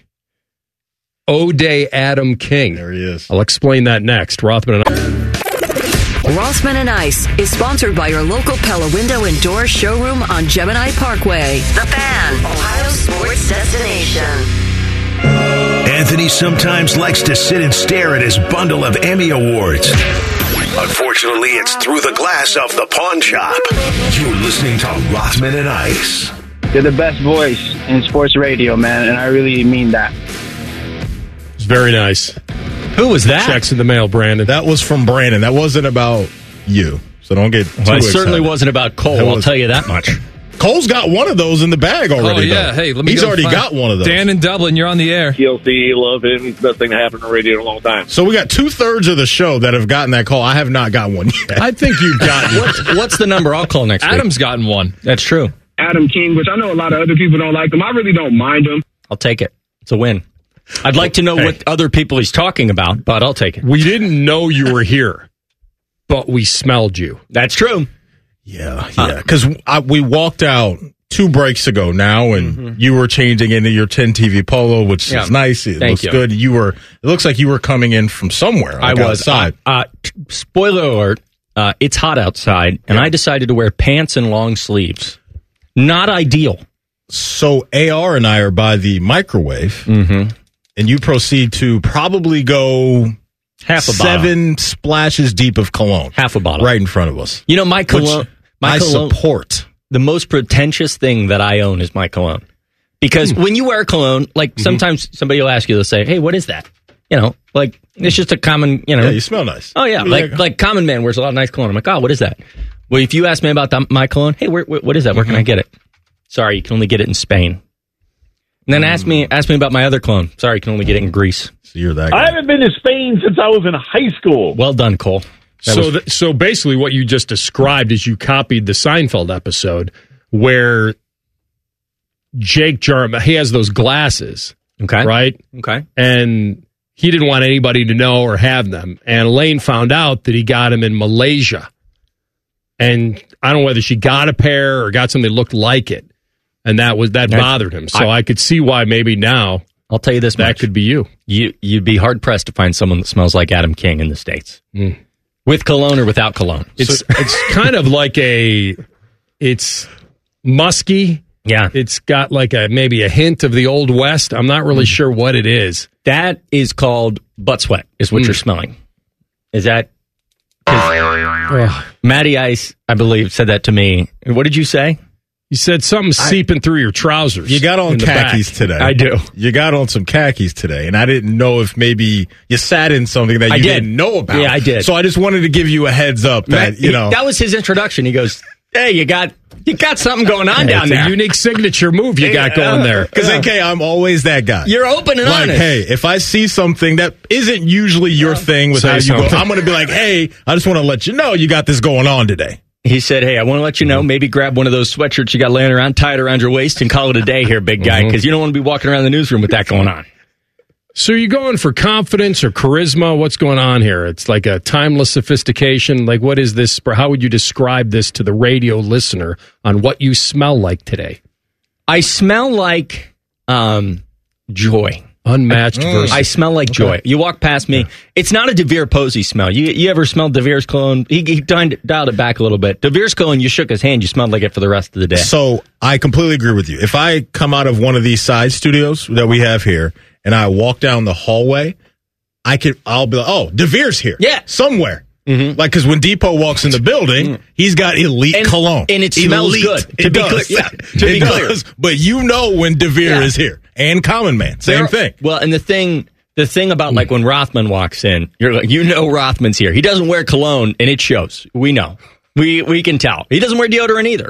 O'Day Adam King. There he is. I'll explain that next. Rothman and Rothman and Ice is sponsored by your local Pella Window and Door showroom on Gemini Parkway. The Fan, Ohio sports destination. Anthony sometimes likes to sit and stare at his bundle of Emmy Awards. Unfortunately, it's through the glass of the pawn shop. You're listening to Rothman and Ice. You're the best voice in sports radio, man, and I really mean that. It's very nice. Who was that? Checks in the mail, Brandon. That was from Brandon. That wasn't about you. So don't get too excited. It certainly wasn't about Cole, I'll tell you that much. Cole's got one of those in the bag already. Oh, yeah. Though. Hey, let me He's already got one of those. Dan in Dublin, you're on the air. TLC, love him. He's the best thing to happen to radio in a long time. So we got 2/3 of the show that have gotten that call. I have not got one yet. I think you've gotten What's the number? I'll call next week. Adam's gotten one. That's true. Adam King, which I know a lot of other people don't like him. I really don't mind him. I'll take it. It's a win. I'd like to know what other people he's talking about, but I'll take it. We didn't know you were here, but we smelled you. That's true. Yeah. Because we walked out 2 breaks ago now, and you were changing into your 10 TV polo, which is nice. It looks good. It looks like you were coming in from somewhere. I was outside. Spoiler alert: it's hot outside, and I decided to wear pants and long sleeves. Not ideal. So AR and I are by the microwave, and you proceed to probably go half a 7 splashes deep of cologne, half a bottle, right in front of us. You know, my cologne. I support. The most pretentious thing that I own is my cologne. Because when you wear cologne, like sometimes somebody will ask you, they'll say, hey, what is that? You know, like it's just a common, Yeah, you smell nice. Oh, yeah. Like common man wears a lot of nice cologne. I'm like, oh, what is that? Well, if you ask me about my cologne, hey, what is that? Where can I get it? Sorry, you can only get it in Spain. And then ask me about my other cologne. Sorry, you can only get it in Greece. So you're that guy. I haven't been to Spain since I was in high school. Well done, Cole. So basically what you just described is you copied the Seinfeld episode where Jake Jarmusch, he has those glasses, right? Okay. And he didn't want anybody to know or have them. And Elaine found out that he got them in Malaysia. And I don't know whether she got a pair or got something that looked like it. And that bothered him. So I could see why maybe now. I'll tell you this that much. could be you. You'd be hard-pressed to find someone that smells like Adam King in the States. With cologne or without cologne. It's kind of like it's musky. Yeah. It's got like maybe a hint of the Old West. I'm not really sure what it is. That is called butt sweat, is what you're smelling. Is that... Matty Ice, I believe, said that to me. What did you say? You said something seeping through your trousers. You got on khakis today. I do. You got on some khakis today, and I didn't know if maybe you sat in something that you didn't know about. Yeah, I did. So I just wanted to give you a heads up that, that was his introduction. He goes, hey, you got something going on down there. It's a unique signature move you got going there. Because, AK, I'm always that guy. You're open and honest. Hey, if I see something that isn't usually your thing with how you go, I'm going to be like, hey, I just want to let you know you got this going on today. He said, hey, I want to let you know, maybe grab one of those sweatshirts you got laying around, tie it around your waist, and call it a day here, big guy, because you don't want to be walking around the newsroom with that going on. So you're going for confidence or charisma? What's going on here? It's like a timeless sophistication. Like, what is this? How would you describe this to the radio listener on what you smell like today? I smell like joy. Unmatched versus. I smell like joy. You walk past me. It's not a DeVere Posey smell. You ever smelled DeVere's cologne? He dialed it back a little bit. DeVere's cologne, you shook his hand, you smelled like it for the rest of the day. So I completely agree with you. If I come out of one of these side studios that we have here and I walk down the hallway, I'll be like, oh, DeVere's here. Yeah. Somewhere. Mm-hmm. Like, because when Depot walks in the building, he's got elite cologne. And it smells good. To be clear. But you know when DeVere is here. And Common Man. Same thing. Well, and the thing about like when Rothman walks in, you're like, you know Rothman's here. He doesn't wear cologne, and it shows. We know. We can tell. He doesn't wear deodorant either.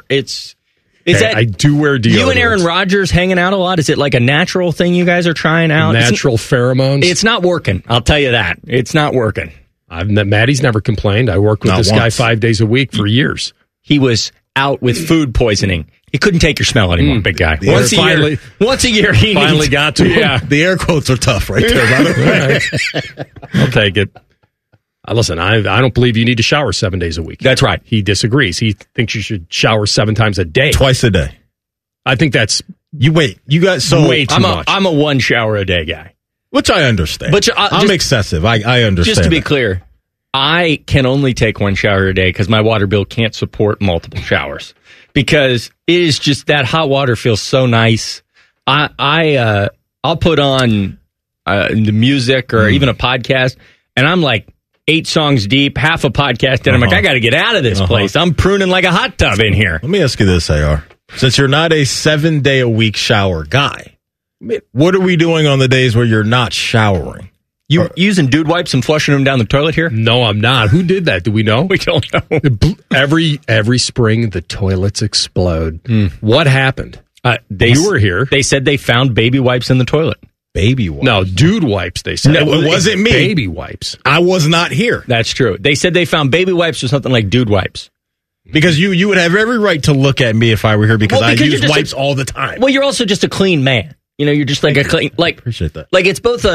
I do wear deodorant. You and Aaron Rodgers hanging out a lot? Is it like a natural thing you guys are trying out? Natural pheromones? It's not working. I'll tell you that. It's not working. Maddie's never complained. I worked with this guy 5 days a week for years. He was out with food poisoning. He couldn't take your smell anymore, big guy. Once a year, he finally got to. Yeah, the air quotes are tough right there. By the way, I'll take it. Listen, I don't believe you need to shower 7 days a week. That's right. He disagrees. He thinks you should shower 7 times a day, twice a day. I think that's you got so way too much. I'm a 1 shower a day guy, which I understand. But I'm excessive. I understand. Just to be clear, I can only take 1 shower a day because my water bill can't support multiple showers. Because it is just that hot water feels so nice. I'll put on the music or even a podcast, and I'm like 8 songs deep, half a podcast, and I'm like, I got to get out of this place. I'm pruning like a hot tub in here. Let me ask you this, AR. Since you're not a 7-day-a-week shower guy, what are we doing on the days where you're not showering? You using dude wipes and flushing them down the toilet here? No, I'm not. Who did that? Do we know? We don't know. Every spring, the toilets explode. What happened? You were here. They said they found baby wipes in the toilet. Baby wipes? No, dude wipes, they said. No, it wasn't me. Baby wipes. I was not here. That's true. They said they found baby wipes or something like dude wipes. Because you would have every right to look at me if I were here because I use wipes all the time. Well, you're also just a clean man. You know, you're just like a clean, like, appreciate that. Like it's both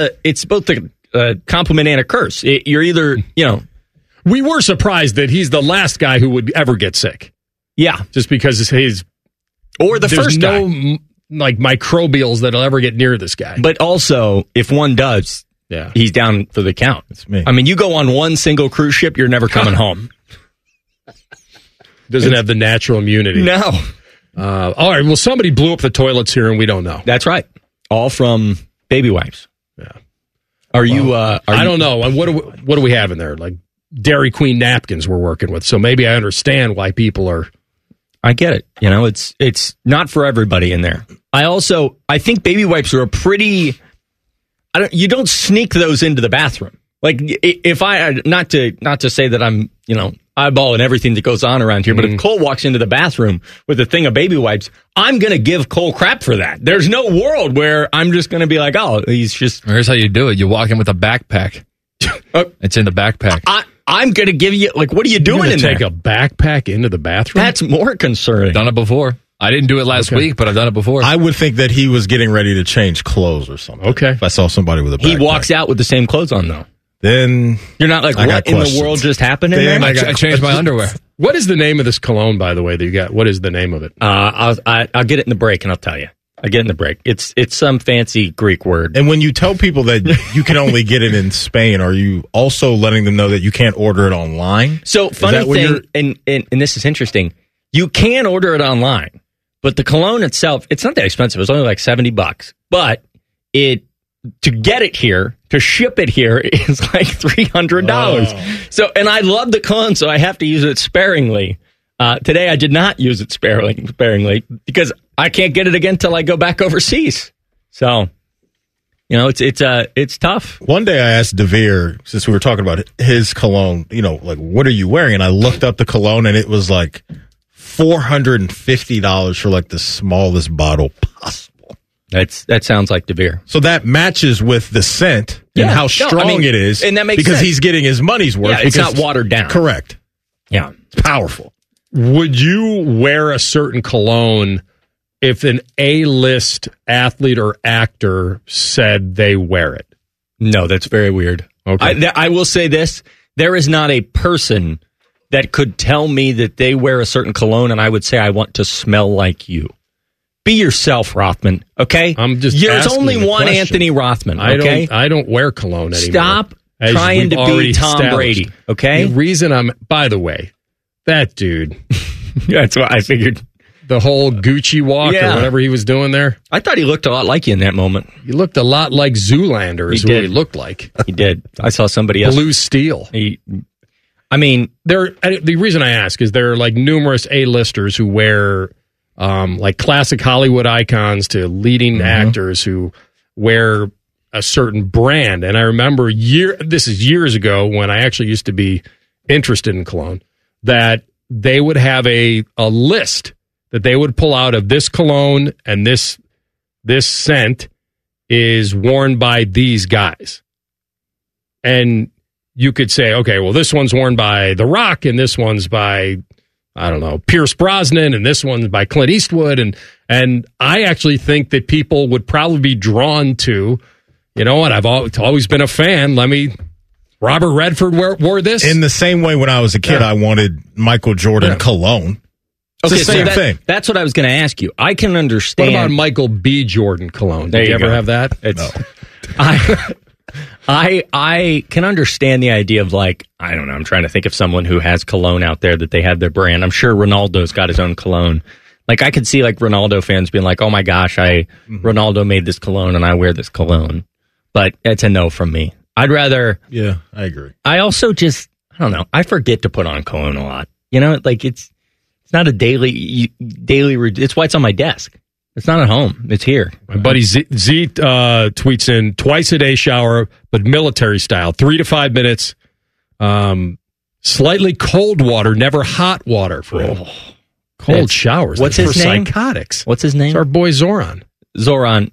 a compliment and a curse. You're either, we were surprised that he's the last guy who would ever get sick. Yeah, just because or the first guy. No like microbials that'll ever get near this guy. But also, if one does, he's down for the count. It's me. I mean, you go on one single cruise ship, you're never coming home. Doesn't have the natural immunity. No. All right. Well, somebody blew up the toilets here, and we don't know. That's right. All from baby wipes. Yeah. Are you? I don't know. What do we have in there? Like Dairy Queen napkins we're working with. So maybe I understand why people are. I get it. It's not for everybody in there. I think baby wipes are a pretty. You don't sneak those into the bathroom. Like if not to say that I'm eyeballing everything that goes on around here, but if Cole walks into the bathroom with a thing of baby wipes, I'm going to give Cole crap for that. There's no world where I'm just going to be like, oh, he's just. Here's how you do it. You walk in with a backpack. It's in the backpack. I'm going to give you, like, what are you doing in there? Take a backpack into the bathroom? That's more concerning. Done it before. I didn't do it last week, but I've done it before. I would think that he was getting ready to change clothes or something. Okay. If I saw somebody with a backpack. He walks out with the same clothes on, though. Then you're not like, what in the world just happened in there? I changed my underwear. What is the name of this cologne, by the way, that you got? What is the name of it? I'll get it in the break, and I'll tell you. I get in the break. It's some fancy Greek word. And when you tell people that you can only get it in Spain, are you also letting them know that you can't order it online? So funny thing, and this is interesting. You can order it online, but the cologne itself, it's not that expensive. It's only like $70, but to get it here, to ship it here is like $300. Oh. So, and I love the cologne, so I have to use it sparingly. Today I did not use it sparingly because I can't get it again till I go back overseas. So, it's tough. One day I asked DeVere, since we were talking about his cologne, like, what are you wearing? And I looked up the cologne, and it was like $450 for like the smallest bottle possible. That sounds like DeVere. So that matches with the scent and how strong it is, and that makes because sense. He's getting his money's worth. Yeah, it's not watered down. Correct. Yeah, it's powerful. Would you wear a certain cologne if an A-list athlete or actor said they wear it? No, that's very weird. Okay. I will say this. There is not a person that could tell me that they wear a certain cologne and I would say I want to smell like you. Be yourself, Rothman, okay? There's only one question. Anthony Rothman, okay? I don't wear cologne anymore. Stop trying to be Tom Brady, okay? The reason by the way, that dude. That's what I figured. The whole Gucci walk or whatever he was doing there. I thought he looked a lot like you in that moment. He looked a lot like Zoolander is what he looked like. He did. I saw somebody else. Blue Steel. The reason I ask is there are like numerous A-listers who wear like classic Hollywood icons to leading actors who wear a certain brand. And I remember this is years ago when I actually used to be interested in cologne, that they would have a list that they would pull out of this cologne and this scent is worn by these guys. And you could say, okay, well, this one's worn by The Rock and this one's by, I don't know, Pierce Brosnan, and this one's by Clint Eastwood. And I actually think that people would probably be drawn to, you know what, I've always been a fan. Robert Redford wore this. In the same way when I was a kid, I wanted Michael Jordan cologne. It's the same thing. That's what I was going to ask you. I can understand. What about Michael B. Jordan cologne? Did you ever have that? No. I can understand the idea of, like, I don't know, I'm trying to think of someone who has cologne out there that they have their brand. I'm sure Ronaldo's got his own cologne. Like, I could see, like, Ronaldo fans being like, oh my gosh, Ronaldo made this cologne and I wear this cologne. But it's a no from me. I'd rather... Yeah, I agree. I also just, I don't know, I forget to put on cologne a lot. You know, like, it's not a daily, it's why it's on my desk. It's not at home. It's here. My buddy Z tweets in, twice a day shower, but military style, 3 to 5 minutes. Slightly cold water, never hot water for cold showers. What's his name? Psychotics. What's his name? It's our boy Zoran. Zoran,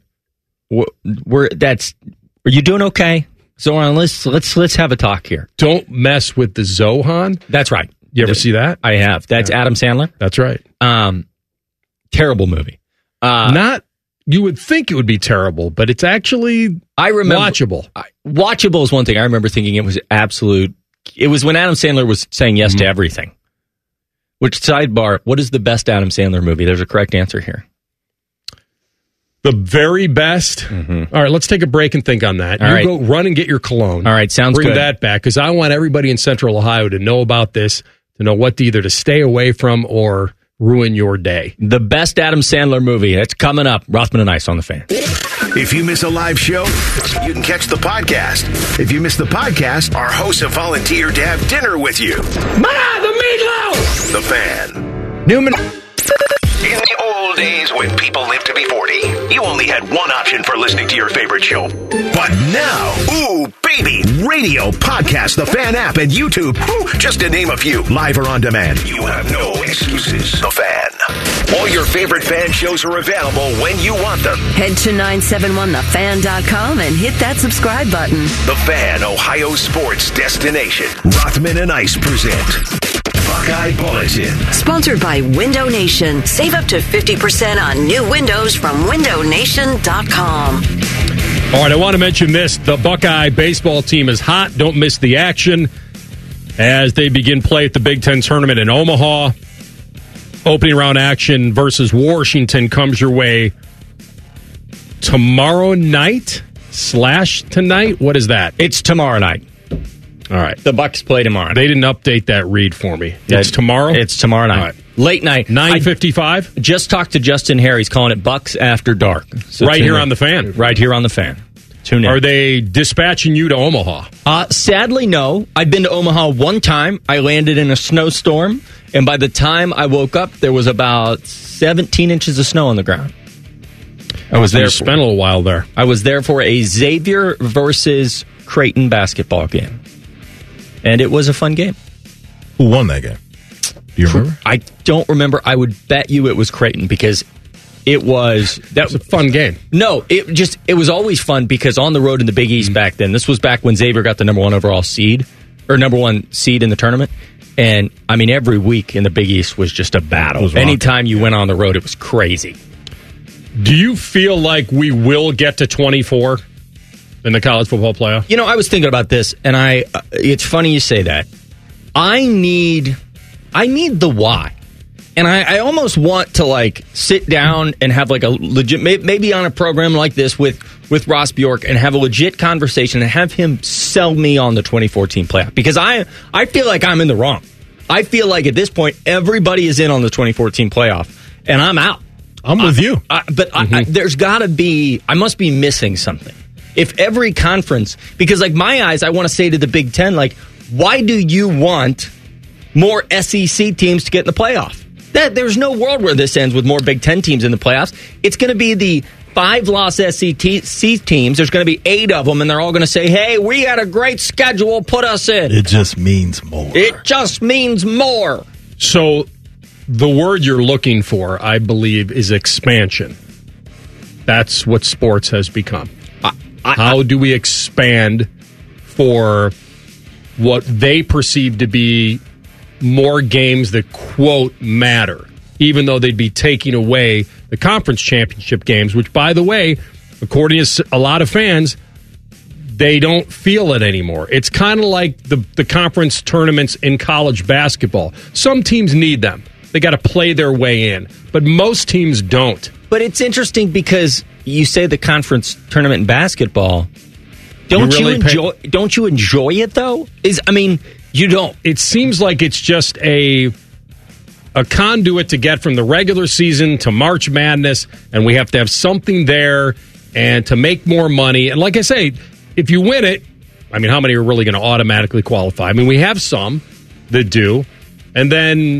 are you doing okay? Zoran, let's have a talk here. Don't mess with the Zohan. That's right. You ever see that? I have. That's Adam Sandler. That's right. Terrible movie. You would think it would be terrible, but it's actually watchable. Watchable is one thing. I remember thinking it was absolute. It was when Adam Sandler was saying yes to everything. Which, sidebar, what is the best Adam Sandler movie? There's a correct answer here. The very best? All right, let's take a break and think on that. Go run and get your cologne. All right, sounds Bring good. that back, because I want everybody in Central Ohio to know about this, to know what to either to stay away from or ruin your day. The best Adam Sandler movie. It's coming up. Rothman and Ice on the Fan. If you miss a live show, you can catch the podcast. If you miss the podcast, our hosts have volunteered to have dinner with you. The meatloaf! The Fan. Newman. In the old days when people lived to be 40, you only had one option for listening to your favorite show. But now, ooh, baby, radio, podcast, the Fan app, and YouTube, just to name a few, live or on demand. You have no excuses. The Fan. All your Your favorite fan shows are available when you want them. Head to 971thefan.com and hit that subscribe button. The Fan, Ohio sports destination. Rothman and Ice present Buckeye Bulletin. Sponsored by Window Nation. Save up to 50% on new windows from windownation.com. All right, I want to mention this. The Buckeye baseball team is hot. Don't miss the action as they begin play at the Big Ten tournament in Omaha. Opening round action versus Washington comes your way tomorrow night / tonight. What is that? It's tomorrow night. All right. The Bucks play tomorrow night. They didn't update that read for me. It's tomorrow? It's tomorrow night. All right. Late night. 9:55? Just talked to Justin Hare. He's calling it Bucks After Dark. So right here on the Fan. Right here on the Fan. Tune in. Are they dispatching you to Omaha? Sadly, no. I've been to Omaha one time. I landed in a snowstorm, and by the time I woke up, there was about 17 inches of snow on the ground. I was there. Spent a little while there. I was there for a Xavier versus Creighton basketball game, and it was a fun game. Who won that game? Do you remember? I don't remember. I would bet you it was Creighton because it was a fun game. No, it was always fun because on the road in the Big East back then. This was back when Xavier got the number one seed in the tournament. And I mean, every week in the Big East was just a battle. Anytime you went on the road, it was crazy. Do you feel like we will get to 24 in the college football playoff? You know, I was thinking about this, and it's funny you say that. I need the why. And I almost want to sit down and have a legit, maybe on a program like this with Ross Bjork and have a legit conversation and have him sell me on the 2014 playoff. Because I feel like I'm in the wrong. I feel like at this point, everybody is in on the 2014 playoff and I'm out. I'm with you. There's got to be, I must be missing something. If every conference, because my eyes, I want to say to the Big Ten, why do you want more SEC teams to get in the playoff? There's no world where this ends with more Big Ten teams in the playoffs. It's going to be the 5-loss SEC teams. There's going to be 8 of them, and they're all going to say, hey, we had a great schedule. Put us in. It just means more. It just means more. So the word you're looking for, I believe, is expansion. That's what sports has become. How do we expand for what they perceive to be more games that, quote, matter, even though they'd be taking away the conference championship games, which, by the way, according to a lot of fans, they don't feel it anymore. It's kind of like the conference tournaments in college basketball. Some teams need them. They got to play their way in, but most teams don't. But it's interesting because you say the conference tournament in basketball. Don't you enjoy it, though? You don't. It seems like it's just a conduit to get from the regular season to March Madness, and we have to have something there and to make more money. And like I say, if you win it, how many are really going to automatically qualify? We have some that do. And then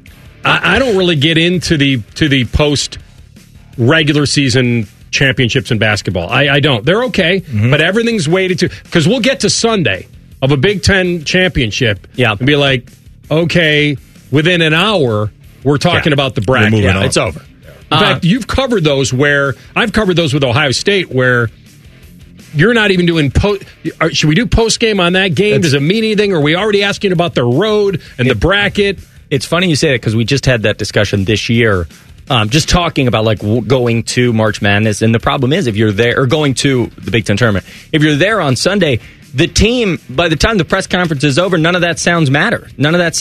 I don't really get into the post regular season championships in basketball. I don't. They're okay, but everything's weighted to, because we'll get to Sunday of a Big Ten championship and be like, okay, within an hour, we're talking about the bracket. It's over. In fact, you've covered those where, I've covered those with Ohio State where you're not even doing should we do post-game on that game? Does it mean anything? Or are we already asking about the road and the bracket? It's funny you say that because we just had that discussion this year. Just talking about going to March Madness. And the problem is if you're there, or going to the Big Ten tournament, if you're there on Sunday, the team, by the time the press conference is over, none of that sounds matter. None of that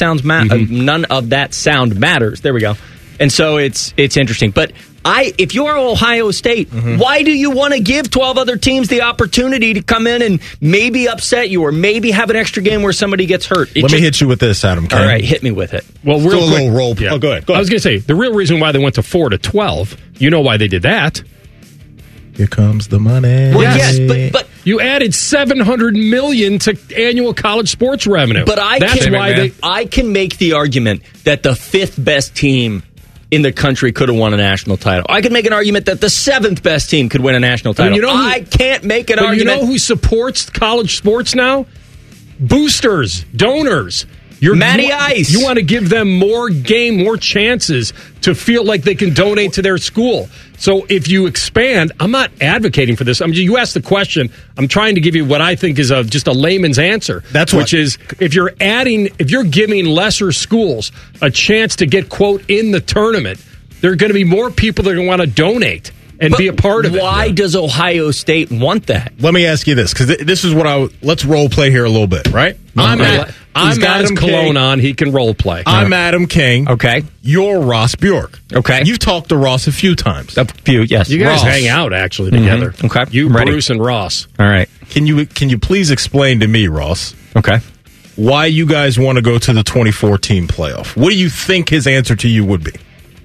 sound matters. There we go. And so it's interesting. But if you're Ohio State, why do you want to give 12 other teams the opportunity to come in and maybe upset you or maybe have an extra game where somebody gets hurt? Let me hit you with this, Adam. All right, hit me with it. Well, real quick. Little roll. Yeah. Oh, go ahead. I was going to say, the real reason why they went to 4 to 12, you know why they did that. Here comes the money. Well, yes, but you added $700 million to annual college sports revenue. But I can make the argument that the 5th best team in the country could have won a national title. I could make an argument that the 7th best team could win a national title. I can't make an argument. You know who supports college sports now? Boosters, donors. Matty Ice. You want to give them more chances to feel like they can donate to their school. So if you expand, I'm not advocating for this. You asked the question. I'm trying to give you what I think is just a layman's answer. Which is if you're giving lesser schools a chance to get, quote, in the tournament, there are going to be more people that are going to want to donate and be a part of it. Why does Ohio State want that? Let me ask you this, because this is what let's role play here a little bit, right? He's got his cologne on. He can role play. I'm Adam King. Okay. You're Ross Bjork. Okay. You've talked to Ross a few times. A few, yes. You guys Ross. hang out, actually, together. Okay. You, Bruce, and Ross. All right. Can you please explain to me, Ross? Okay. Why you guys want to go to the 2014 playoff? What do you think his answer to you would be?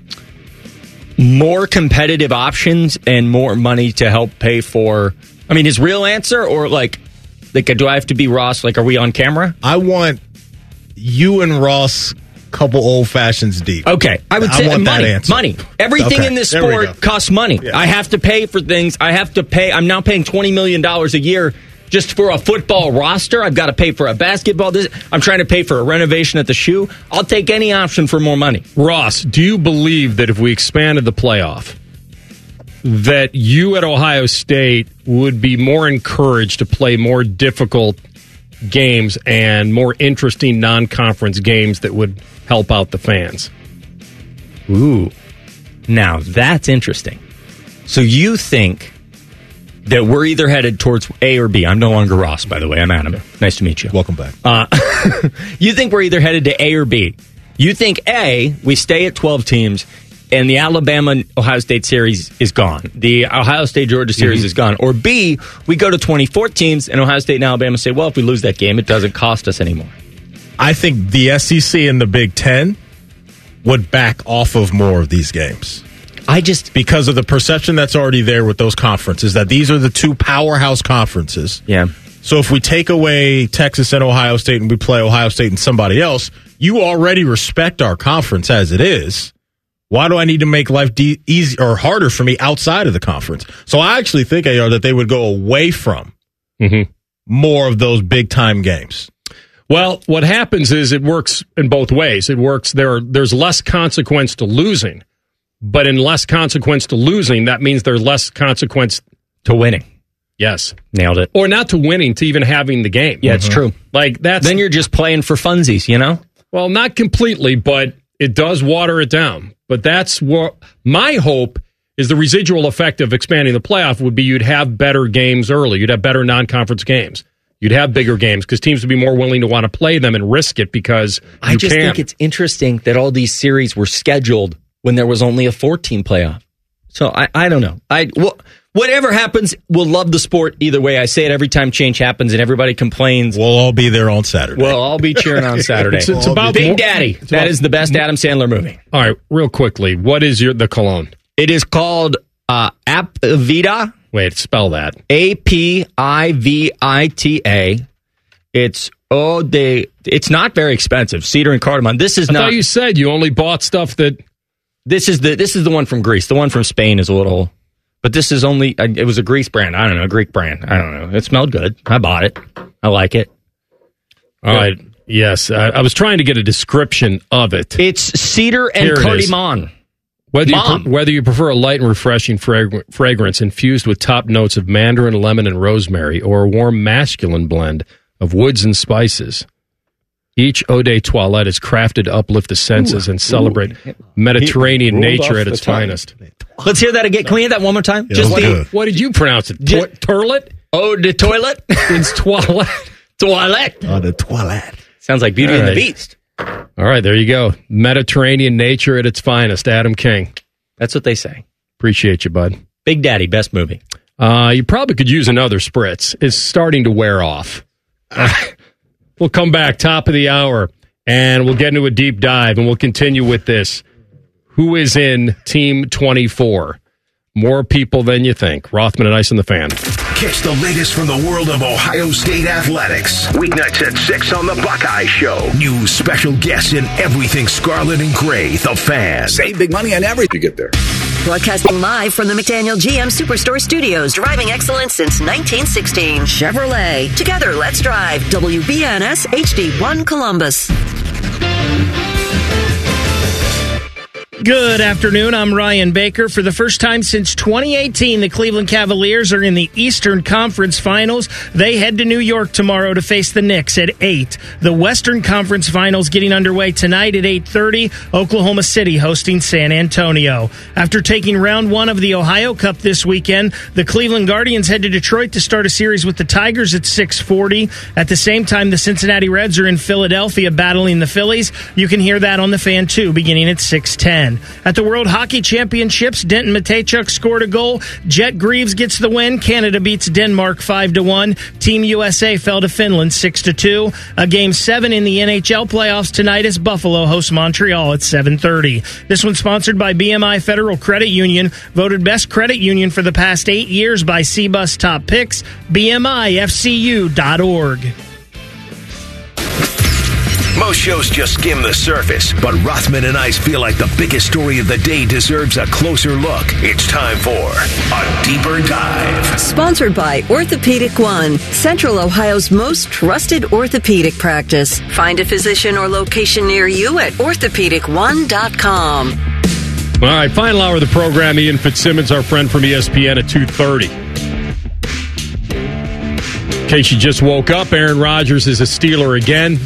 More competitive options and more money to help pay for. I mean, his real answer, or like, do I have to be Ross? Like, are we on camera? I want you and Ross, couple old fashions deep. Okay, I would say want money. That answer. Money. Everything in this sport costs money. Yeah. I have to pay for things. I have to pay. I'm now paying $20 million a year just for a football roster. I've got to pay for a basketball. I'm trying to pay for a renovation at the shoe. I'll take any option for more money. Ross, do you believe that if we expanded the playoff, that you at Ohio State would be more encouraged to play more difficult games and more interesting non-conference games that would help out the fans? Ooh. Now, that's interesting. So you think that we're either headed towards A or B. I'm no longer Ross, by the way. I'm Adam. Nice to meet you. Welcome back. You think we're either headed to A or B. You think A, we stay at 12 teams, and the Alabama-Ohio State series is gone. The Ohio State-Georgia series is gone. Or B, we go to 24 teams, and Ohio State and Alabama say, well, if we lose that game, it doesn't cost us anymore. I think the SEC and the Big Ten would back off of more of these games. Because of the perception that's already there with those conferences, that these are the two powerhouse conferences. Yeah. So if we take away Texas and Ohio State and we play Ohio State and somebody else, you already respect our conference as it is. Why do I need to make life easy or harder for me outside of the conference? So I actually think, AR, that they would go away from more of those big-time games. Well, what happens is it works in both ways. It works there's less consequence to losing. But in less consequence to losing, that means there's less consequence to winning. Yes. Nailed it. Or not to winning, to even having the game. Yeah, it's true. Then you're just playing for funsies, you know? Well, not completely, but it does water it down. But that's what my hope is. The residual effect of expanding the playoff would be you'd have better games early. You'd have better non-conference games. You'd have bigger games because teams would be more willing to want to play them and risk it because I just think it's interesting that all these series were scheduled when there was only a 14 playoff. So I don't know. Whatever happens, we'll love the sport either way. I say it every time change happens and everybody complains. We'll all be there on Saturday. We'll all be cheering on Saturday. It's about Big Daddy. That is the best Adam Sandler movie. All right, real quickly, what is the cologne? It is called Apivita. Wait, spell that. Apivita. It's not very expensive. Cedar and cardamom. I thought you said you only bought stuff that. This is the one from Greece. The one from Spain is a little, but this is only. It was a Greece brand. I don't know, a Greek brand. I don't know. It smelled good. I bought it. I like it. All right. Yes, I was trying to get a description of it. It's cedar and cardamom. Whether you prefer a light and refreshing fragrance infused with top notes of mandarin, lemon, and rosemary, or a warm masculine blend of woods and spices, each Eau de Toilette is crafted to uplift the senses and celebrate Mediterranean nature at its finest. Let's hear that again. Can we hear that one more time? Yeah, what did you pronounce it? Toilet? Eau de Toilette? It's toilette. Toilette. Eau de Toilette. Sounds like Beauty and the Beast. All right, there you go. Mediterranean nature at its finest. Adam King. That's what they say. Appreciate you, bud. Big Daddy, best movie. You probably could use another spritz. It's starting to wear off. We'll come back top of the hour, and we'll get into a deep dive, and we'll continue with this. Who is in Team 24? More people than you think. Rothman and Ice and the Fan. Catch the latest from the world of Ohio State athletics. Weeknights at 6 on the Buckeye Show. News, special guests, and everything scarlet and gray. The Fan. Save big money on everything you get there. Broadcasting live from the McDaniel GM Superstore Studios, driving excellence since 1916. Chevrolet. Together, let's drive. WBNS HD1 Columbus. Good afternoon. I'm Ryan Baker. For the first time since 2018, the Cleveland Cavaliers are in the Eastern Conference Finals. They head to New York tomorrow to face the Knicks at 8. The Western Conference Finals getting underway tonight at 8:30. Oklahoma City hosting San Antonio. After taking round 1 of the Ohio Cup this weekend, the Cleveland Guardians head to Detroit to start a series with the Tigers at 6:40. At the same time, the Cincinnati Reds are in Philadelphia battling the Phillies. You can hear that on the Fan 2 beginning at 6:10. At the World Hockey Championships, Denton Matejchuk scored a goal. Jet Greaves gets the win. Canada beats Denmark 5-1. Team USA fell to Finland 6-2. A Game 7 in the NHL playoffs tonight as Buffalo hosts Montreal at 7:30. This one's sponsored by BMI Federal Credit Union, voted best credit union for the past 8 years by CBUS Top Picks. BMIFCU.org. Most shows just skim the surface, but Rothman and I feel like the biggest story of the day deserves a closer look. It's time for a deeper dive. Sponsored by Orthopedic One, Central Ohio's most trusted orthopedic practice. Find a physician or location near you at orthopedic1.com. All right, final hour of the program. Ian Fitzsimmons, our friend from ESPN, at 2:30. In case you just woke up, Aaron Rodgers is a Steeler again.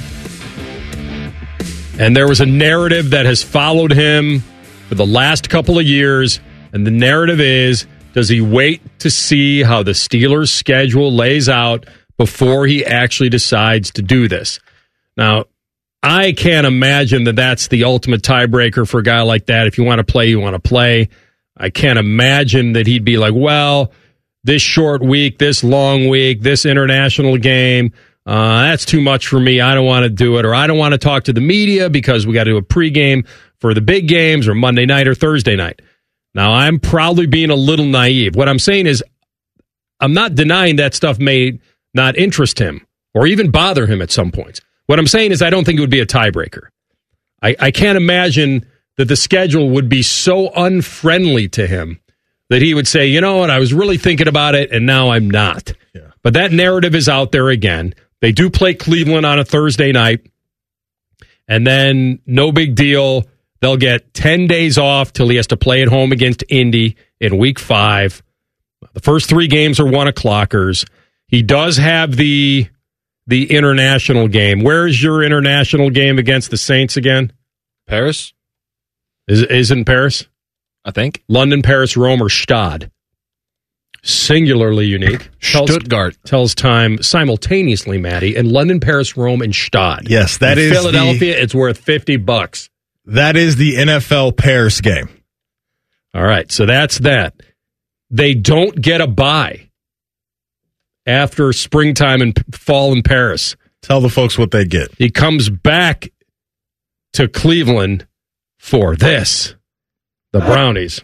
And there was a narrative that has followed him for the last couple of years. And the narrative is, does he wait to see how the Steelers' schedule lays out before he actually decides to do this? Now, I can't imagine that that's the ultimate tiebreaker for a guy like that. If you want to play, you want to play. I can't imagine that he'd be like, well, this short week, this long week, this international game, that's too much for me. I don't want to do it. Or I don't want to talk to the media because we got to do a pregame for the big games or Monday night or Thursday night. Now, I'm probably being a little naive. What I'm saying is I'm not denying that stuff may not interest him or even bother him at some points. What I'm saying is I don't think it would be a tiebreaker. I can't imagine that the schedule would be so unfriendly to him that he would say, you know what, I was really thinking about it, and now I'm not. Yeah. But that narrative is out there again. They do play Cleveland on a Thursday night, and then no big deal. They'll get 10 days off till he has to play at home against Indy in Week 5. The first 3 games are 1:00-ers. He does have the international game. Where is your international game against the Saints again? Paris? Is it in Paris? I think. London, Paris, Rome, or Stade. Singularly unique. Stuttgart. Tells time simultaneously, Maddie, in London, Paris, Rome, and Stade. Yes, that is Philadelphia, it's worth $50. That is the NFL Paris game. All right, so that's that. They don't get a bye after springtime and fall in Paris. Tell the folks what they get. He comes back to Cleveland for this. The Brownies.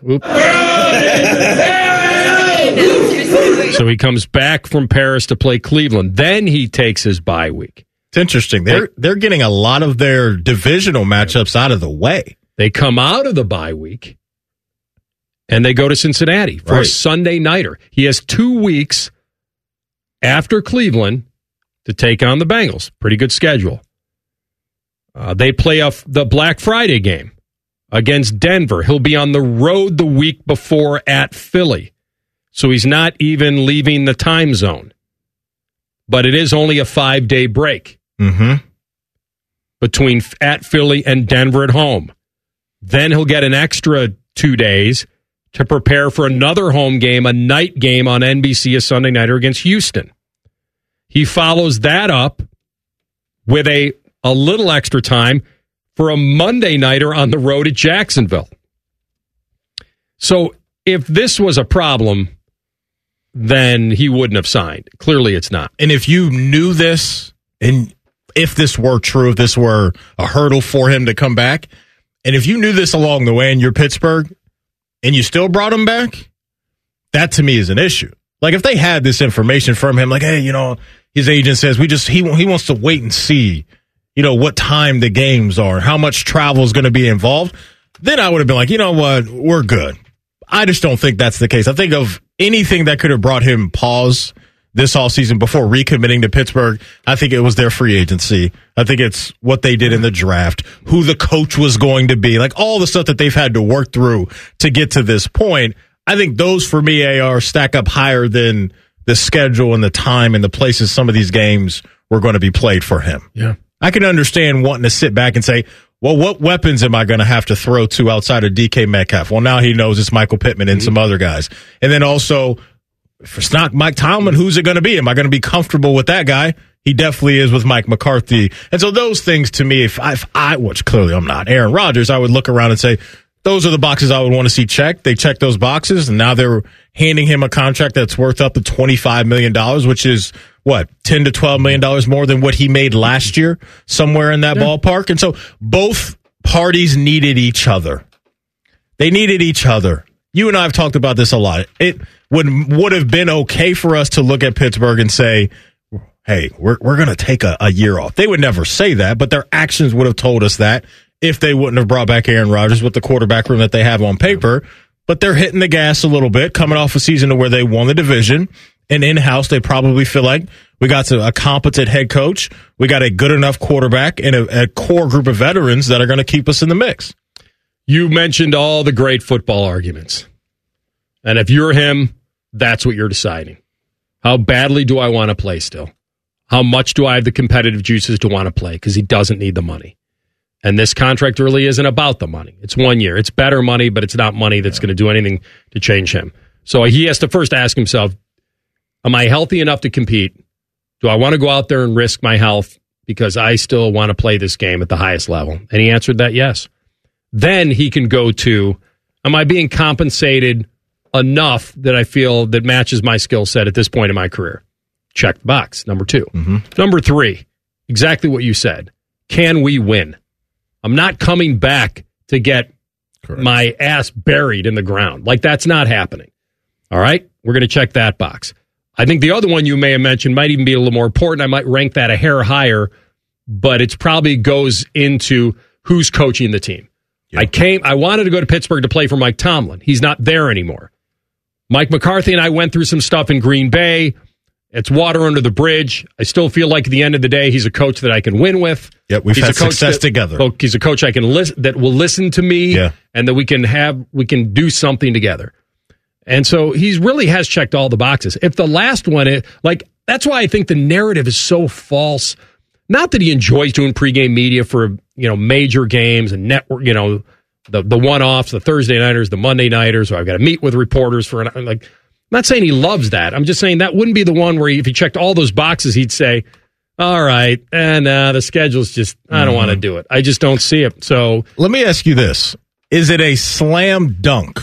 So he comes back from Paris to play Cleveland. Then he takes his bye week. It's interesting. They're getting a lot of their divisional matchups out of the way. They come out of the bye week, and they go to Cincinnati for a Sunday nighter. He has 2 weeks after Cleveland to take on the Bengals. Pretty good schedule. They play the Black Friday game against Denver. He'll be on the road the week before at Philly. So he's not even leaving the time zone. But it is only a 5-day break between at Philly and Denver at home. Then he'll get an extra 2 days to prepare for another home game, a night game on NBC, a Sunday nighter against Houston. He follows that up with a little extra time for a Monday nighter on the road at Jacksonville. So if this was a problem, then he wouldn't have signed. Clearly it's not. And if you knew this, and if this were true, if this were a hurdle for him to come back, and if you knew this along the way and you're Pittsburgh, and you still brought him back, that to me is an issue. Like if they had this information from him, like, hey, his agent says he wants to wait and see, what time the games are, how much travel is going to be involved, then I would have been like, you know what, we're good. I just don't think that's the case. I think of anything that could have brought him pause this offseason before recommitting to Pittsburgh. I think it was their free agency. I think it's what they did in the draft, who the coach was going to be, like all the stuff that they've had to work through to get to this point. I think those, for me, AR, stack up higher than the schedule and the time and the places some of these games were going to be played for him. Yeah. I can understand wanting to sit back and say, well, what weapons am I going to have to throw to outside of DK Metcalf? Well, now he knows it's Michael Pittman and some other guys. And then also, if it's not Mike Tomlin, who's it going to be? Am I going to be comfortable with that guy? He definitely is with Mike McCarthy. And so those things to me, if I, which clearly I'm not, Aaron Rodgers, I would look around and say, those are the boxes I would want to see checked. They checked those boxes, and now they're handing him a contract that's worth up to $25 million, which is, what, $10 to $12 million more than what he made last year, somewhere in that ballpark. And so both parties needed each other. They needed each other. You and I have talked about this a lot. It would have been okay for us to look at Pittsburgh and say, hey, we're going to take a year off. They would never say that, but their actions would have told us that if they wouldn't have brought back Aaron Rodgers with the quarterback room that they have on paper. But they're hitting the gas a little bit, coming off a season where they won the division. And in-house, they probably feel like we got a competent head coach, we got a good enough quarterback, and a core group of veterans that are going to keep us in the mix. You mentioned all the great football arguments. And if you're him, that's what you're deciding. How badly do I want to play still? How much do I have the competitive juices to want to play? Because he doesn't need the money. And this contract really isn't about the money. It's 1 year. It's better money, but it's not money that's going to do anything to change him. So he has to first ask himself, am I healthy enough to compete? Do I want to go out there and risk my health because I still want to play this game at the highest level? And he answered that yes. Then he can go to, am I being compensated enough that I feel that matches my skill set at this point in my career? Check the box, number 2. Number 3, exactly what you said. Can we win? I'm not coming back to get my ass buried in the ground. Like, that's not happening. All right? We're going to check that box. I think the other one you may have mentioned might even be a little more important. I might rank that a hair higher, but it probably goes into who's coaching the team. Yep. I wanted to go to Pittsburgh to play for Mike Tomlin. He's not there anymore. Mike McCarthy and I went through some stuff in Green Bay. It's water under the bridge. I still feel like at the end of the day, he's a coach that I can win with. Yep, we've had success together. He's a coach I can that will listen to me, and that we can do something together. And so he really has checked all the boxes. If the last one is that's why I think the narrative is so false. Not that he enjoys doing pregame media for major games and network, the one-offs, the Thursday nighters, the Monday nighters. Or I've got to meet with reporters for I'm not saying he loves that. I'm just saying that wouldn't be the one where if he checked all those boxes, he'd say, all right, and the schedule's just, I don't want to do it. I just don't see it. So let me ask you this. Is it a slam dunk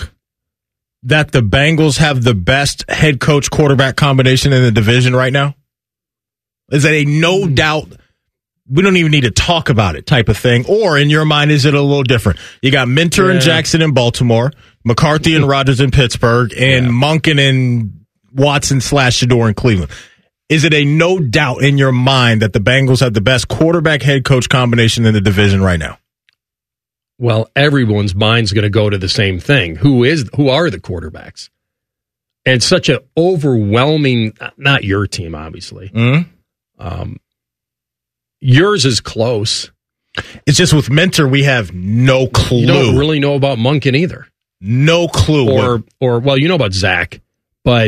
that the Bengals have the best head coach quarterback combination in the division right now? Is it a no doubt, we don't even need to talk about it type of thing? Or in your mind, is it a little different? You got Minter and Jackson in Baltimore, McCarthy and Rodgers in Pittsburgh, and Monken and Watson / Shador in Cleveland. Is it a no doubt in your mind that the Bengals have the best quarterback head coach combination in the division right now? Well, everyone's mind's going to go to the same thing. Who are the quarterbacks? And such an overwhelming, not your team, obviously. Yours is close. It's just with Minter, we have no clue. You don't really know about Monken either. No clue. Or well, you know about Zach, but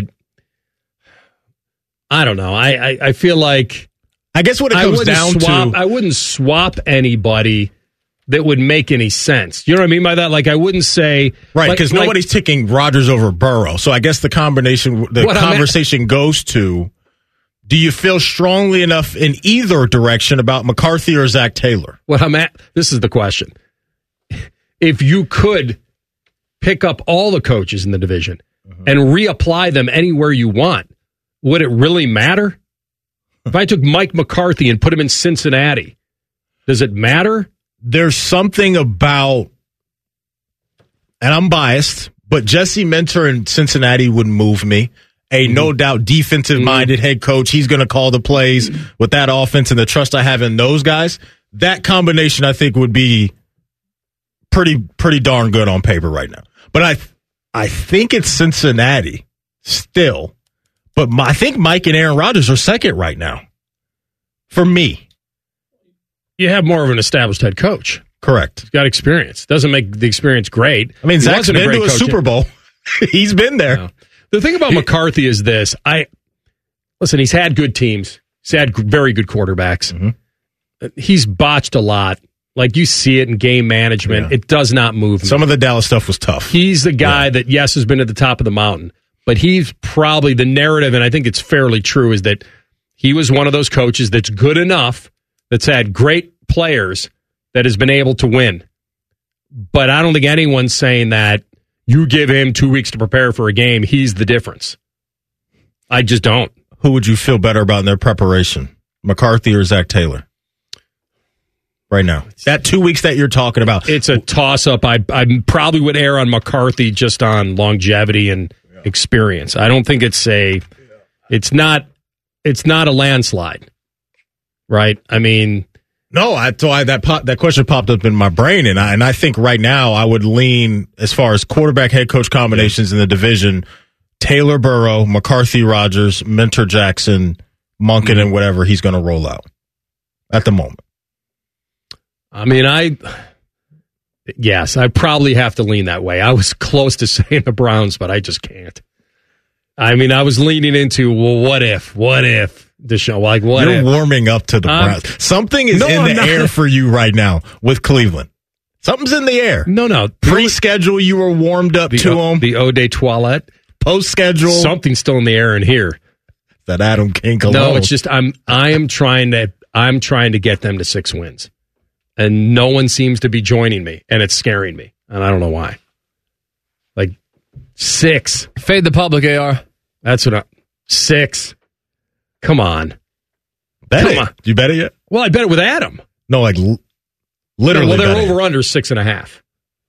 I don't know. I feel like, I guess what it comes down to, I wouldn't swap anybody that would make any sense. You know what I mean by that? Like, I wouldn't say, right, because nobody's taking Rodgers over Burrow. So I guess the conversation goes to, do you feel strongly enough in either direction about McCarthy or Zach Taylor? This is the question. If you could pick up all the coaches in the division and reapply them anywhere you want, would it really matter? If I took Mike McCarthy and put him in Cincinnati, does it matter? There's something about, and I'm biased, but Jesse Minter in Cincinnati would move me. No doubt defensive-minded head coach. He's going to call the plays with that offense and the trust I have in those guys. That combination, I think, would be pretty darn good on paper right now. But I think it's Cincinnati still. But I think Mike and Aaron Rodgers are second right now. For me. You have more of an established head coach. Correct. He's got experience. Doesn't make the experience great. I mean, Zach's been to a Super Bowl. He's been there. No. The thing about McCarthy is this. Listen, he's had good teams. He's had very good quarterbacks. Mm-hmm. He's botched a lot. Like, you see it in game management. Yeah. It does not move me. Some of the Dallas stuff was tough. He's the guy that, yes, has been at the top of the mountain. But he's probably the narrative, and I think it's fairly true, is that he was one of those coaches that's good enough, that's had great players, that has been able to win. But I don't think anyone's saying that you give him 2 weeks to prepare for a game, he's the difference. I just don't. Who would you feel better about in their preparation, McCarthy or Zach Taylor? Right now, that 2 weeks that you're talking about, it's a toss-up. I probably would err on McCarthy just on longevity and experience. I don't think it's not a landslide, right? I mean, no. That question popped up in my brain, and I think right now I would lean, as far as quarterback head coach combinations in the division, Taylor Burrow, McCarthy, Rodgers, Mentor Jackson, Monken, and whatever he's going to roll out at the moment. I mean, I probably have to lean that way. I was close to saying the Browns, but I just can't. I mean, I was leaning into, well, what if Deshaun, like, what You're if? warming up to the Browns. Something is in the air for you right now with Cleveland. Something's in the air. No. Pre-schedule, you were warmed up to them. The Eau de Toilette. Post-schedule. Something's still in the air in here. That Adam King alone. No, it's just, I'm trying to get them to 6 wins. And no one seems to be joining me, and it's scaring me, and I don't know why. Like, 6. Fade the public, AR. That's what 6. Come on. Bet it. You bet it yet? Well, I bet it with Adam. No, like, literally. Well, they're over under 6.5.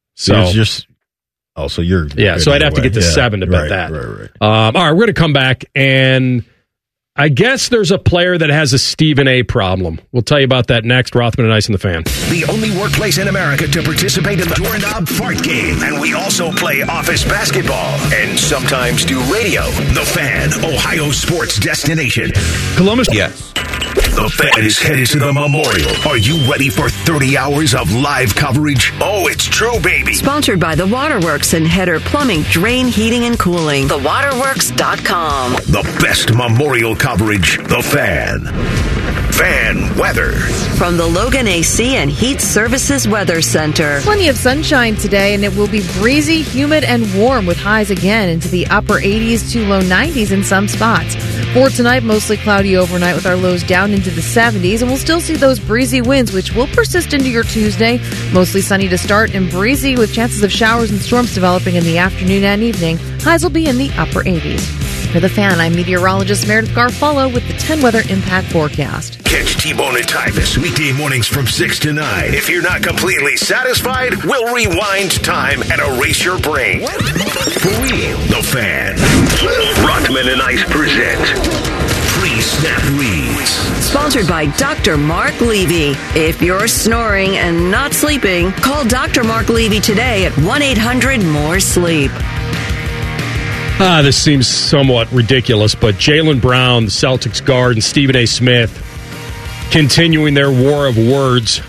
So you're. Yeah, so I'd have to get to 7 to bet that. Right. All right, we're going to come back, and I guess there's a player that has a Stephen A problem. We'll tell you about that next. Rothman and Ice and the Fan. The only workplace in America to participate in the Doorknob Fart Game. And we also play office basketball and sometimes do radio. The Fan, Ohio sports destination. Columbus? Yes. The Fan is headed to the Memorial. Are you ready for 30 hours of live coverage? Oh, it's true, baby. Sponsored by The Waterworks and Header Plumbing, Drain, Heating, and Cooling. TheWaterworks.com. The best Memorial coverage. The Fan. Fan weather. From the Logan AC and Heat Services Weather Center. Plenty of sunshine today, and it will be breezy, humid, and warm with highs again into the upper 80s to low 90s in some spots. For tonight, mostly cloudy overnight with our lows down into the 70s, and we'll still see those breezy winds, which will persist into your Tuesday. Mostly sunny to start and breezy with chances of showers and storms developing in the afternoon and evening. Highs will be in the upper 80s. For The Fan, I'm meteorologist Meredith Garfolo with the 10 Weather Impact Forecast. Catch T-Bone and Tyvis weekday mornings from 6 to 9. If you're not completely satisfied, we'll rewind time and erase your brain. For real, The Fan. Rothman and Ice present Pre-Snap Reads. Sponsored by Dr. Mark Levy. If you're snoring and not sleeping, call Dr. Mark Levy today at 1-800-MORE-SLEEP. This seems somewhat ridiculous, but Jaylen Brown, the Celtics guard, and Stephen A. Smith continuing their war of words.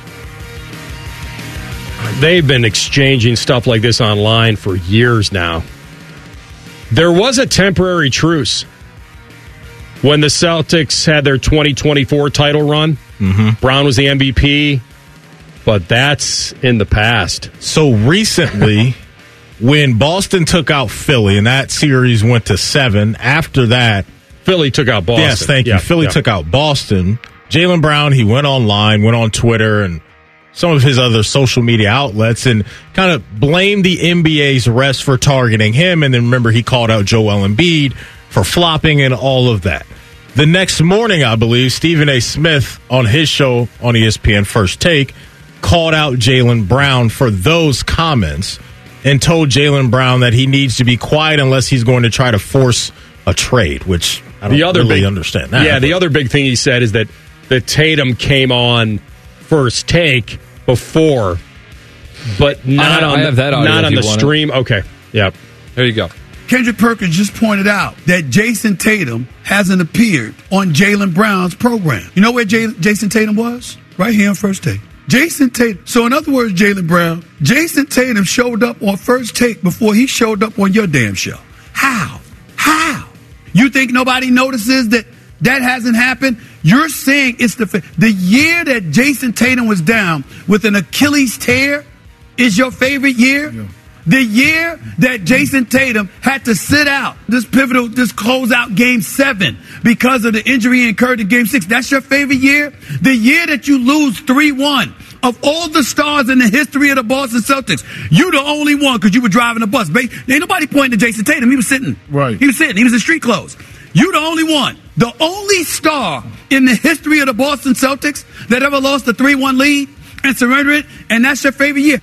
They've been exchanging stuff like this online for years now. There was a temporary truce when the Celtics had their 2024 title run. Mm-hmm. Brown was the MVP, but that's in the past. So recently, when Boston took out Philly and that series went to 7, after that, Philly took out Boston. Yes, thank you. Philly took out Boston. Jaylen Brown, he went online, went on Twitter and some of his other social media outlets and kind of blamed the NBA's refs for targeting him. And then remember, he called out Joel Embiid for flopping and all of that. The next morning, I believe, Stephen A. Smith on his show on ESPN First Take called out Jaylen Brown for those comments and told Jaylen Brown that he needs to be quiet unless he's going to try to force a trade, which I don't really understand that. Yeah, the other big thing he said is that Tatum came on First Take before, but not on the stream. Okay, yeah. Here you go. Kendrick Perkins just pointed out that Jason Tatum hasn't appeared on Jaylen Brown's program. You know where Jason Tatum was? Right here on First Take. Jason Tatum. So in other words, Jaylen Brown, Jason Tatum showed up on First Take before he showed up on your damn show. How? You think nobody notices that hasn't happened? You're saying it's the year that Jason Tatum was down with an Achilles tear is your favorite year? Yeah. The year that Jason Tatum had to sit out this closeout Game 7 because of the injury he incurred in Game 6, that's your favorite year? The year that you lose 3-1, of all the stars in the history of the Boston Celtics, you the only one because you were driving a bus. Ain't nobody pointing to Jason Tatum. He was sitting. Right. He was sitting. He was in street clothes. You the only one. The only star in the history of the Boston Celtics that ever lost a 3-1 lead and surrendered it, and that's your favorite year.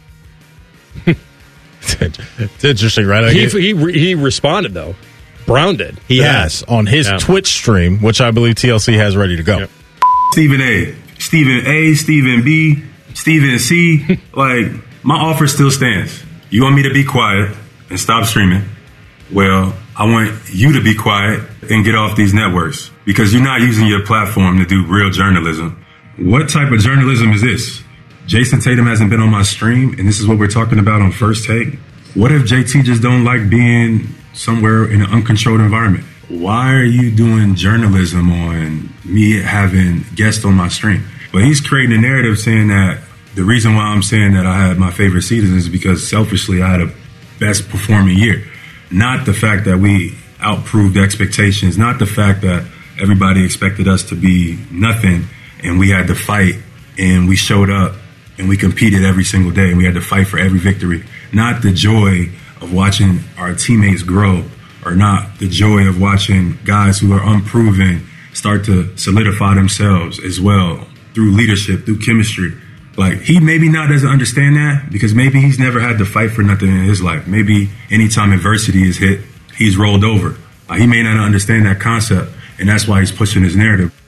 It's interesting, right? He responded, though. Brown did. He has on his Twitch stream, which I believe TLC has ready to go. Yep. Stephen A, Stephen B, Stephen C. Like, my offer still stands. You want me to be quiet and stop streaming? Well, I want you to be quiet and get off these networks because you're not using your platform to do real journalism. What type of journalism is this? Jason Tatum hasn't been on my stream, and this is what we're talking about on First Take. What if JT just don't like being somewhere in an uncontrolled environment? Why are you doing journalism on me having guests on my stream? But he's creating a narrative saying that the reason why I'm saying that I had my favorite season is because selfishly I had a best performing year. Not the fact that we outproved expectations, not the fact that everybody expected us to be nothing and we had to fight and we showed up and we competed every single day and we had to fight for every victory. Not the joy of watching our teammates grow or not the joy of watching guys who are unproven start to solidify themselves as well through leadership, through chemistry. Like, he maybe not doesn't understand that because maybe he's never had to fight for nothing in his life. Maybe anytime adversity is hit, he's rolled over. He may not understand that concept, and that's why he's pushing his narrative.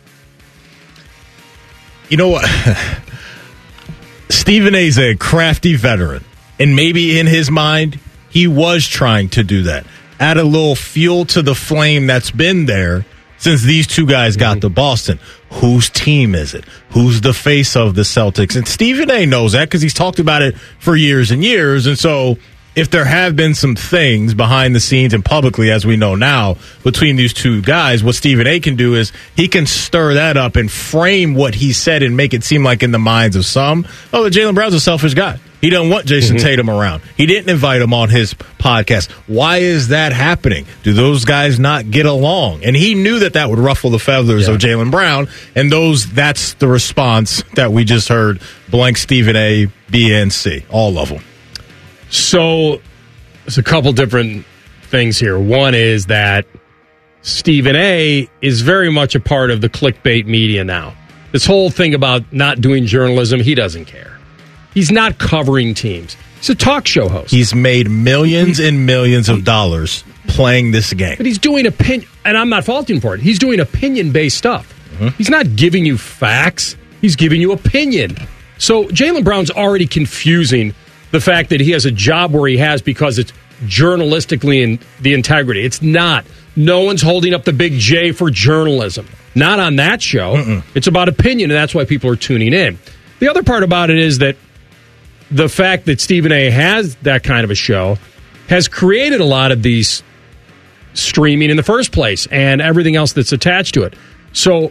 You know what? Stephen A's a crafty veteran, and maybe in his mind, he was trying to do that. Add a little fuel to the flame that's been there since these two guys got to Boston. Whose team is it? Who's the face of the Celtics? And Stephen A knows that because he's talked about it for years and years. And so if there have been some things behind the scenes and publicly, as we know now, between these two guys, what Stephen A can do is he can stir that up and frame what he said and make it seem like in the minds of some, oh, Jaylen Brown's a selfish guy. He doesn't want Jason Tatum around. He didn't invite him on his podcast. Why is that happening? Do those guys not get along? And he knew that would ruffle the feathers of Jaylen Brown, and that's the response that we just heard. Blank Stephen A, B, and C, all of them. So there's a couple different things here. One is that Stephen A is very much a part of the clickbait media now. This whole thing about not doing journalism, he doesn't care. He's not covering teams. He's a talk show host. He's made millions and millions of dollars playing this game. But he's doing opinion, and I'm not faulting for it. He's doing opinion-based stuff. Mm-hmm. He's not giving you facts. He's giving you opinion. So Jaylen Brown's already confusing the fact that he has a job where he has because it's journalistically in the integrity. It's not. No one's holding up the big J for journalism. Not on that show. Mm-mm. It's about opinion, and that's why people are tuning in. The other part about it is that the fact that Stephen A has that kind of a show has created a lot of these streaming in the first place and everything else that's attached to it. So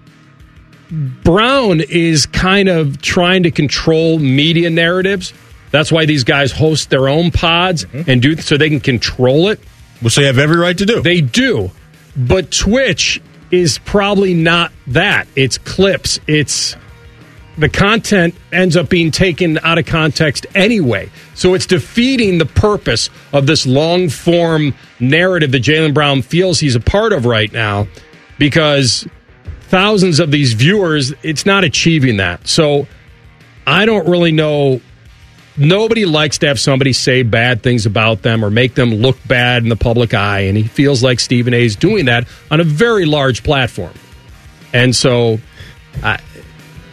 Brown is kind of trying to control media narratives. That's why these guys host their own pods and do so they can control it. Which they have every right to do. They do. But Twitch is probably not that. It's clips. The content ends up being taken out of context anyway. So it's defeating the purpose of this long-form narrative that Jaylen Brown feels he's a part of right now because thousands of these viewers, it's not achieving that. So I don't really know. Nobody likes to have somebody say bad things about them or make them look bad in the public eye, and he feels like Stephen A is doing that on a very large platform. And so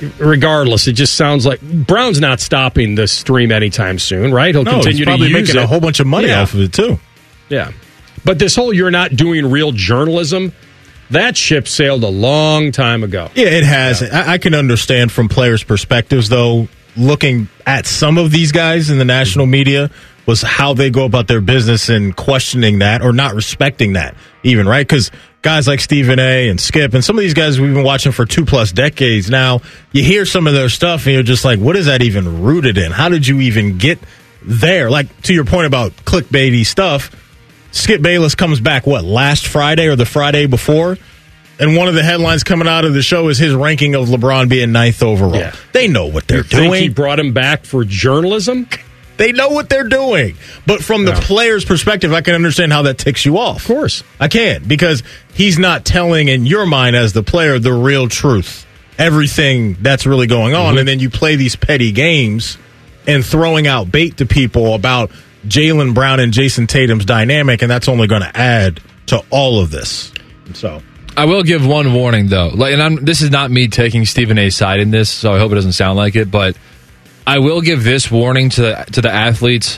regardless, it just sounds like Brown's not stopping the stream anytime soon, right? He'll continue he's probably to use making a whole bunch of money off of it, too. Yeah. But this whole you're not doing real journalism, that ship sailed a long time ago. Yeah, it has. Yeah. I can understand from players' perspectives, though, looking at some of these guys in the national media was how they go about their business and questioning that or not respecting that even, right? Because guys like Stephen A. and Skip and some of these guys we've been watching for 2+ decades now, you hear some of their stuff and you're just like, what is that even rooted in? How did you even get there? Like, to your point about clickbaity stuff, Skip Bayless comes back, last Friday or the Friday before? And one of the headlines coming out of the show is his ranking of LeBron being 9th overall. Yeah. They know what they're doing. Think he brought him back for journalism? They know what they're doing. But from the player's perspective, I can understand how that ticks you off. Of course. I can, because he's not telling, in your mind as the player, the real truth. Everything that's really going on. Mm-hmm. And then you play these petty games and throwing out bait to people about Jaylen Brown and Jason Tatum's dynamic, and that's only going to add to all of this. So I will give one warning, though. This is not me taking Stephen A's side in this, so I hope it doesn't sound like it, but I will give this warning to the athletes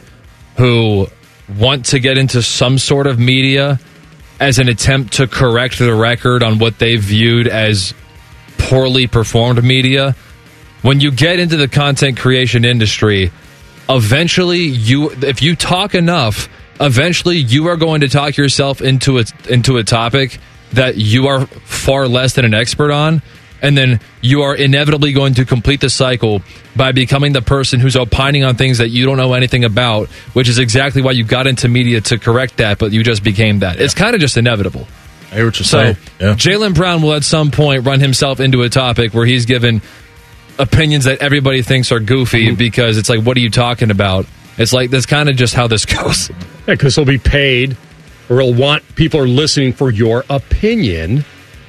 who want to get into some sort of media as an attempt to correct the record on what they viewed as poorly performed media. When you get into the content creation industry, eventually, if you talk enough, eventually you are going to talk yourself into a topic that you are far less than an expert on, and then you are inevitably going to complete the cycle by becoming the person who's opining on things that you don't know anything about, which is exactly why you got into media to correct that, but you just became that. Yeah. It's kind of just inevitable. I hear what you're saying. Yeah. Jaylen Brown will at some point run himself into a topic where he's given opinions that everybody thinks are goofy because it's like, what are you talking about? It's like, that's kind of just how this goes. Yeah, because he'll be paid, or he'll want people are listening for your opinion,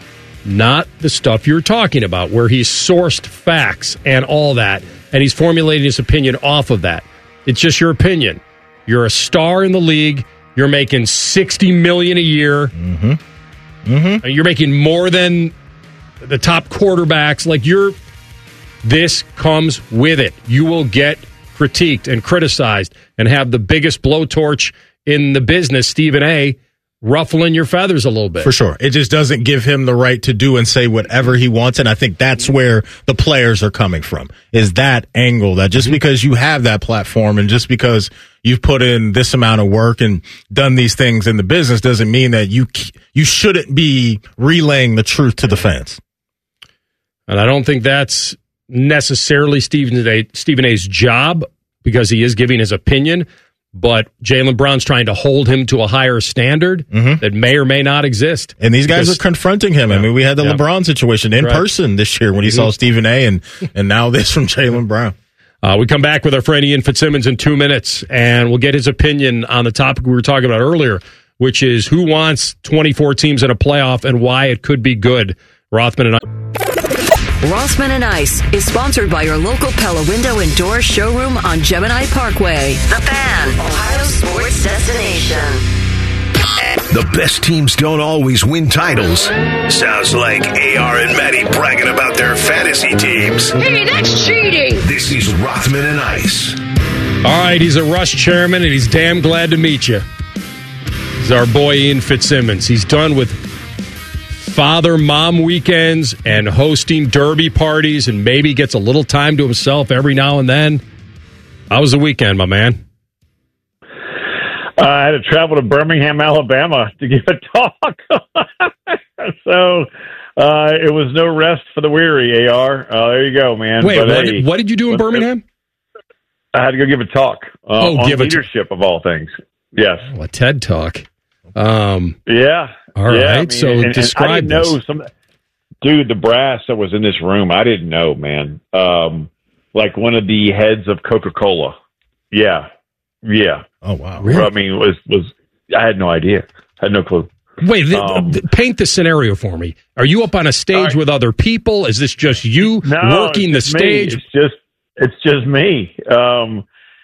not the stuff you're talking about, where he's sourced facts and all that, and he's formulating his opinion off of that. It's just your opinion. You're a star in the league. You're making $60 million a year. Mm-hmm. Mm-hmm. You're making more than the top quarterbacks. This comes with it. You will get critiqued and criticized and have the biggest blowtorch in the business, Stephen A., ruffling your feathers a little bit. For sure. It just doesn't give him the right to do and say whatever he wants, and I think that's where the players are coming from, is that angle, that just because you have that platform and just because you've put in this amount of work and done these things in the business doesn't mean that you shouldn't be relaying the truth to the fans. And I don't think that's necessarily Stephen A's job, because he is giving his opinion, but Jaylen Brown's trying to hold him to a higher standard that may or may not exist. And these guys are confronting him. I mean, we had the LeBron situation in person this year when he saw Stephen A. and now this from Jaylen Brown. We come back with our friend Ian Fitzsimmons in 2 minutes, and we'll get his opinion on the topic we were talking about earlier, which is who wants 24 teams in a playoff and why it could be good. Rothman and I. Rothman and Ice is sponsored by your local Pella Window and Door showroom on Gemini Parkway. The Fan, Ohio sports destination. The best teams don't always win titles. Sounds like AR and Maddie bragging about their fantasy teams. Hey, that's cheating! This is Rothman and Ice. All right, he's a Rush chairman, and he's damn glad to meet you. He's our boy Ian Fitzsimmons. He's done with father-mom weekends and hosting derby parties, and maybe gets a little time to himself every now and then. How was the weekend, my man? I had to travel to Birmingham, Alabama to give a talk. So it was no rest for the weary, AR. There you go, man. Wait, what did you do in Birmingham? I had to go give a talk on leadership, of all things. Yes. Oh, a TED Talk. Yeah. All right, so describe I didn't know dude, the brass that was in this room, I didn't know, man. Like one of the heads of Coca-Cola. Yeah. Oh, wow. Really? I mean, I had no idea. I had no clue. Wait, paint the scenario for me. Are you up on a stage with other people? Is this just you working the stage? It's just me.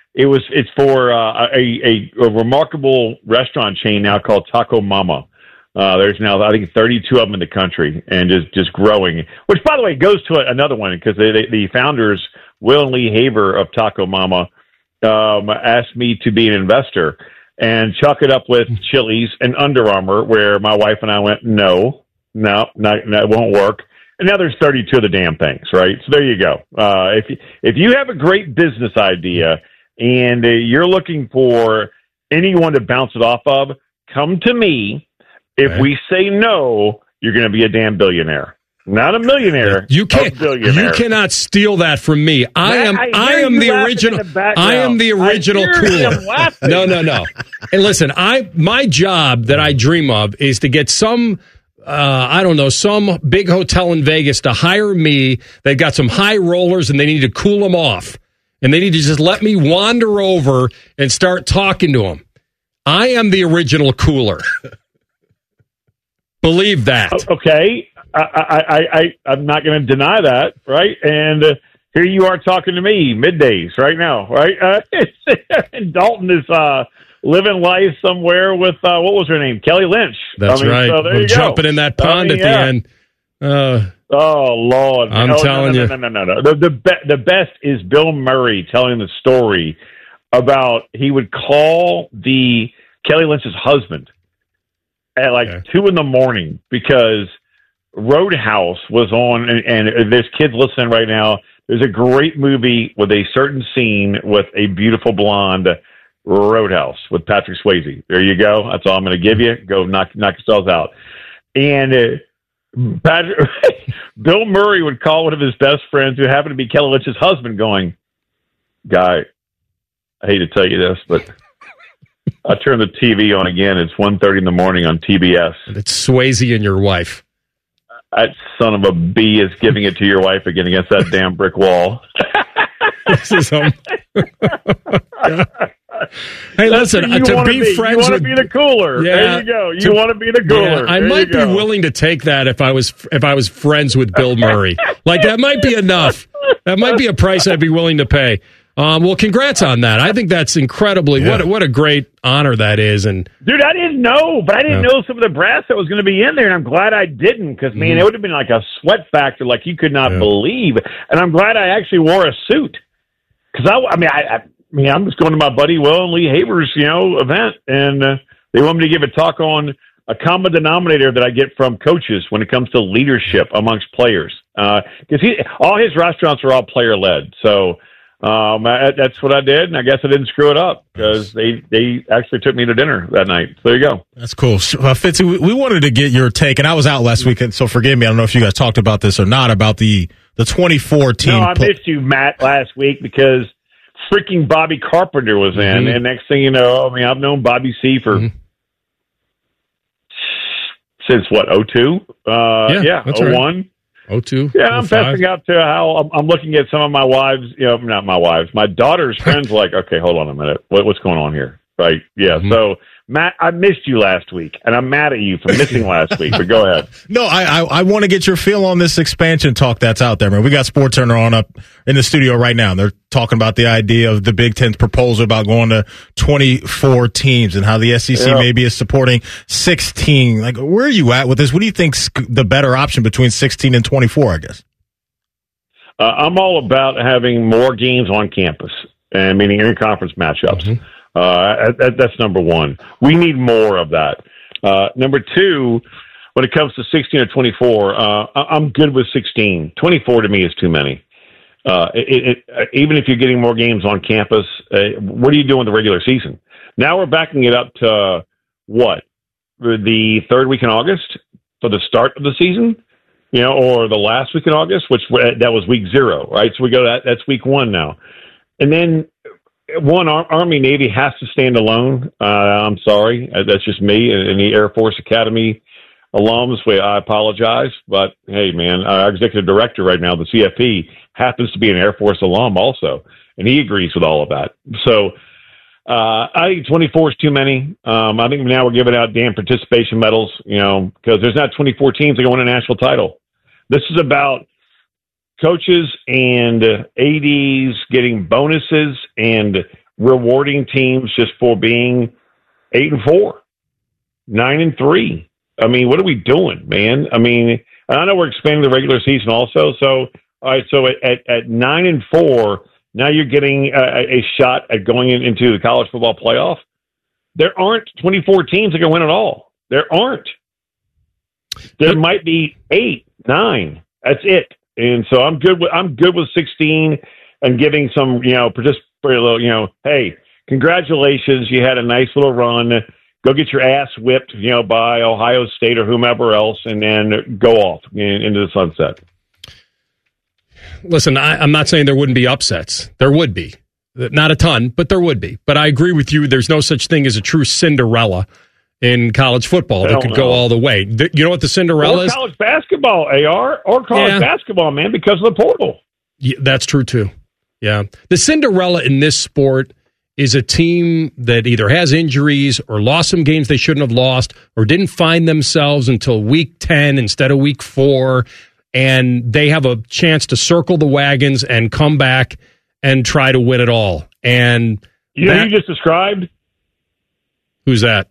It's for a remarkable restaurant chain now called Taco Mama. There's now, I think, 32 of them in the country, and just growing. Which, by the way, goes to another one, because the founders, Will and Lee Haber of Taco Mama, asked me to be an investor and chalk it up with Chili's and Under Armour, where my wife and I went, no, it won't work. And now there's 32 of the damn things, right? So there you go. If you have a great business idea and you're looking for anyone to bounce it off of, come to me. If we say no, you're going to be a damn billionaire. Not a millionaire. You can't. A billionaire. You cannot steal that from me. I am the original. I am the original cooler. No. And listen, my job that I dream of is to get some. Some big hotel in Vegas to hire me. They've got some high rollers and they need to cool them off. And they need to just let me wander over and start talking to them. I am the original cooler. Believe that. Okay. I'm not going to deny that, right? And here you are talking to me middays right now, right? And Dalton is living life somewhere with, what was her name? Kelly Lynch. That's right. So there you go. Jumping in that pond at the end. Oh, Lord. I'm telling you. No. The best is Bill Murray telling the story about he would call Kelly Lynch's husband at 2 a.m. because Roadhouse was on, and there's kids listening right now. There's a great movie with a certain scene with a beautiful blonde, Roadhouse, with Patrick Swayze. There you go. That's all I'm going to give you. Go knock yourselves out. And Bill Murray would call one of his best friends, who happened to be Kelly Lynch's husband, going, "Guy, I hate to tell you this, but I turned the TV on again. It's 1:30 in the morning on TBS. And it's Swayze and your wife. That son of a B is giving it to your wife again against that damn brick wall." This is Hey, listen, to be friends with... You want to be the cooler. Yeah, there you go. You want to be the cooler. Yeah, I might be willing to take that if I was friends with Bill Murray. That might be enough. That might be a price I'd be willing to pay. Well, congrats on that. I think that's incredibly what a great honor that is. And dude, I didn't know, but I didn't know some of the brass that was going to be in there, and I'm glad I didn't, because man, it would have been like a sweat factor like you could not believe. And I'm glad I actually wore a suit, because I'm just going to my buddy Will and Lee Haber's event, and they want me to give a talk on a common denominator that I get from coaches when it comes to leadership amongst players, because all his restaurants are all player led. So. That's what I did, and I guess I didn't screw it up, because they actually took me to dinner that night. So there you go. That's cool. Fitzy, we wanted to get your take, and I was out last weekend, so forgive me. I don't know if you guys talked about this or not, about the 2014. No, I missed you, Matt, last week, because freaking Bobby Carpenter was in, and next thing you know, I've known Bobby C for since what, 02? That's 01. Right. 02. Yeah, I'm testing out to how I'm looking at some of my wives, not my wives, my daughter's friends, like, okay, hold on a minute. What's going on here? Right. Yeah. So, Matt, I missed you last week, and I'm mad at you for missing last week, but go ahead. No, I want to get your feel on this expansion talk that's out there, man. We got SportsCenter on up in the studio right now. They're talking about the idea of the Big Ten's proposal about going to 24 teams and how the SEC maybe is supporting 16. Like, where are you at with this? What do you think's the better option between 16 and 24, I guess? I'm all about having more games on campus, and meaning interconference matchups. That's number one. We need more of that. Number two, when it comes to 16 or 24, I'm good with 16. 24 to me is too many. Even if you're getting more games on campus, what are you doing with the regular season? Now we're backing it up to what? The third week in August for the start of the season, or the last week in August, which that was week 0, right? So we go that's week 1 now. And then Army Navy has to stand alone. I'm sorry. That's just me and the Air Force Academy alums. I apologize. But, hey, man, our executive director right now, the CFP, happens to be an Air Force alum also, and he agrees with all of that. So I think 24 is too many. I think now we're giving out damn participation medals, because there's not 24 teams that go win a national title. This is about coaches and ADs getting bonuses and rewarding teams just for being 8-4, 9-3, I mean, what are we doing, man? I mean, I know we're expanding the regular season also. So, all right, so at 9-4, now you're getting a shot at going into the college football playoff. There aren't 24 teams that can win it all. There aren't. There might be 8, 9. That's it. And so I'm good with 16 and giving some, just for a little, hey, congratulations, you had a nice little run. Go get your ass whipped, by Ohio State or whomever else, and then go off into the sunset. Listen, I'm not saying there wouldn't be upsets. There would be. Not a ton, but there would be. But I agree with you. There's no such thing as a true Cinderella in college football that could go all the way. You know what the Cinderella is? Or college basketball, AR, or college basketball, man, because of the portal. Yeah, that's true, too. Yeah. The Cinderella in this sport is a team that either has injuries or lost some games they shouldn't have lost or didn't find themselves until week 10 instead of week 4, and they have a chance to circle the wagons and come back and try to win it all. And you know who you just described? Who's that?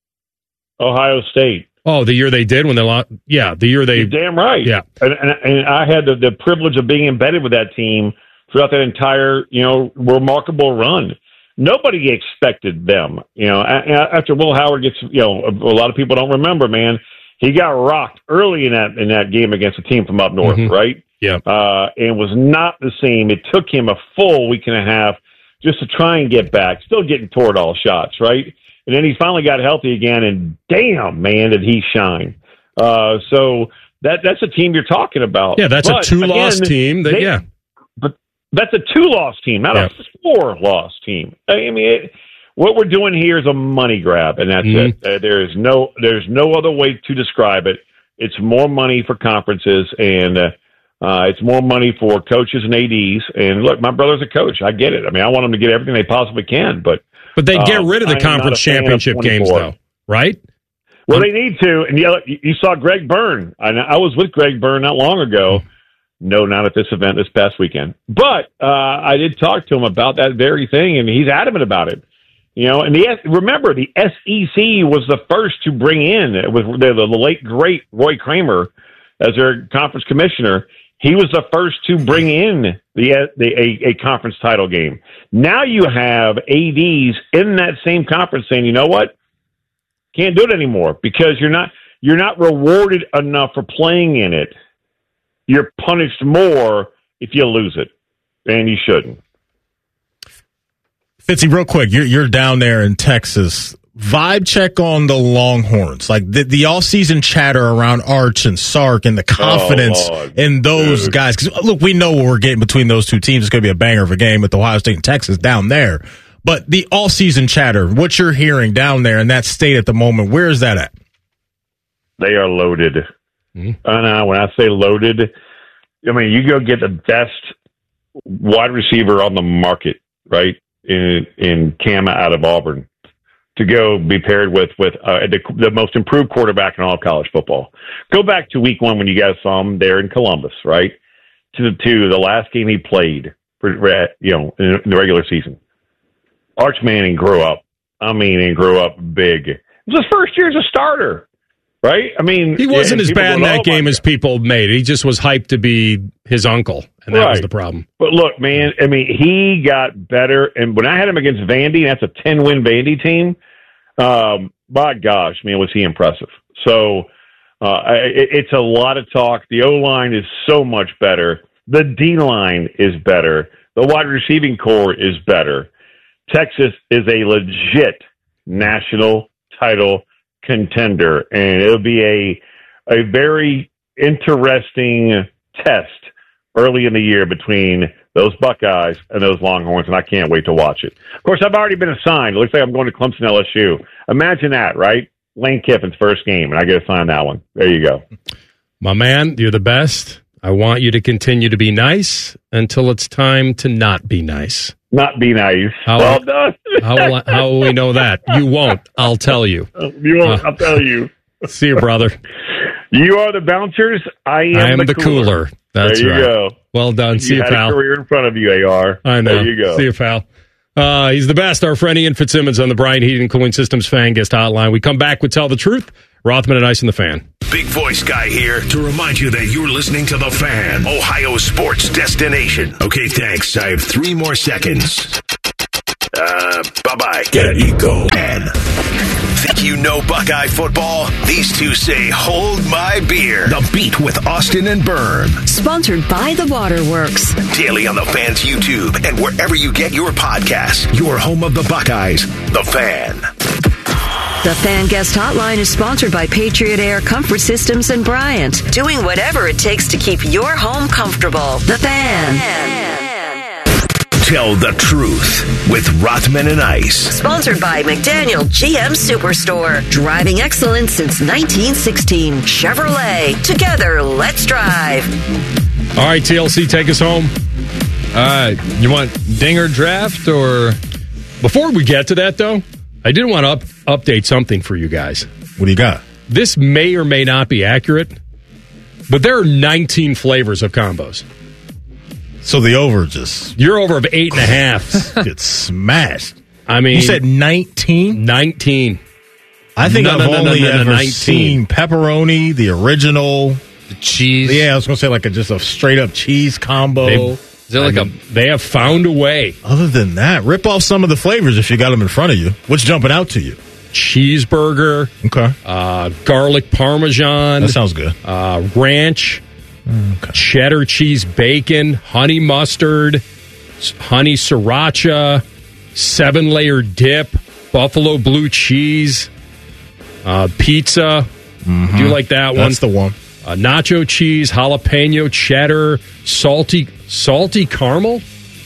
Ohio State. Oh, the year they did when they lost? Yeah, the year they... You're damn right. Yeah. And I had the privilege of being embedded with that team throughout that entire, remarkable run. Nobody expected them. After Will Howard gets, a lot of people don't remember, man, he got rocked early in that game against a team from up north, right? Yeah. And was not the same. It took him a full week and a half just to try and get back, still getting toward all shots, right? And then he finally got healthy again, and damn, man, did he shine. So that's a team you're talking about. Yeah, that's a 2-loss team. But that's a 2-loss team, not a 4-loss team. I mean, what we're doing here is a money grab, and that's it. There's no other way to describe it. It's more money for conferences, and it's more money for coaches and ADs. And look, my brother's a coach. I get it. I mean, I want them to get everything they possibly can, but they get rid of the conference championship games, though, right? Well, they need to. And you saw Greg Byrne. I was with Greg Byrne not long ago. No, not at this event this past weekend. But I did talk to him about that very thing, and he's adamant about it. And remember, the SEC was the first to bring in, with the late, great Roy Kramer as their conference commissioner. He was the first to bring in a conference title game. Now you have ADs in that same conference saying, you know what? Can't do it anymore because you're not rewarded enough for playing in it. You're punished more if you lose it, and you shouldn't. Fitzy, real quick, you're down there in Texas. Vibe check on the Longhorns, like the all-season chatter around Arch and Sark and the confidence in those guys. Because look, we know what we're getting between those two teams. It's going to be a banger of a game with Ohio State and Texas down there. But the all-season chatter, what you're hearing down there in that state at the moment, where is that at? They are loaded. When I say loaded, I mean you go get the best wide receiver on the market, right? In Cam out of Auburn, to go be paired with the most improved quarterback in all of college football. Go back to week 1 when you guys saw him there in Columbus, right? To the last game he played for in the regular season. Arch Manning grew up. And grew up big. It was his first year as a starter, right? I mean, he wasn't as bad in that game as people made. He just was hyped to be his uncle, and that was the problem. But look, man, I mean, he got better. And when I had him against Vandy, that's a 10-win Vandy team. My gosh, man, was he impressive. So it's a lot of talk. The O-line is so much better. The D-line is better. The wide receiving core is better. Texas is a legit national title contender, and it'll be a very interesting test early in the year between those Buckeyes and those Longhorns, and I can't wait to watch it. Of course, I've already been assigned. It looks like I'm going to Clemson LSU. Imagine that, right? Lane Kiffin's first game, and I get assigned that one. There you go. My man, you're the best. I want you to continue to be nice until it's time to not be nice. Not be nice. Well done. How will we know that? You won't. I'll tell you. You won't. I'll tell you. See you, brother. You are the bouncers. I am the cooler. That's there you go. Well done. See you, pal. You had a career in front of you, AR. I know. There you go. See you, pal. He's the best. Our friend Ian Fitzsimmons on the Bryant Heating and Cooling Systems Fan Guest Hotline. We come back with Tell the Truth Rothman and Ice and the Fan. Big voice guy here to remind you that you're listening to The Fan, Ohio sports destination. Okay, thanks. I have 3 more seconds. Bye-bye. There you go. And think you know Buckeye football? These two say, hold my beer. The Beat with Austin and Byrne. Sponsored by The Waterworks. Daily on The Fan's YouTube and wherever you get your podcasts. Your home of the Buckeyes, The Fan. The Fan Guest Hotline is sponsored by Patriot Air Comfort Systems and Bryant. Doing whatever it takes to keep your home comfortable. The Fan. Tell the truth with Rothman and Ice. Sponsored by McDaniel GM Superstore. Driving excellence since 1916. Chevrolet. Together, let's drive. All right, TLC, take us home. You want dinger draft or... Before we get to that, though, I did want to update something for you guys. What do you got? This may or may not be accurate, but there are 19 flavors of combos. So the over just... Your over of 8.5. Gets smashed. I mean... You said 19? 19. I think I've only ever seen pepperoni, the original... The cheese. Yeah, I was going to say like just a straight-up cheese combo. They have found a way. Other than that, rip off some of the flavors if you got them in front of you. What's jumping out to you? Cheeseburger. Okay. Garlic parmesan. That sounds good. Ranch. Okay. Cheddar cheese bacon. Honey mustard. Honey sriracha. 7-layer dip. Buffalo blue cheese. Pizza. Mm-hmm. Do you like that one? That's the one. Nacho cheese, jalapeno, cheddar, salty caramel.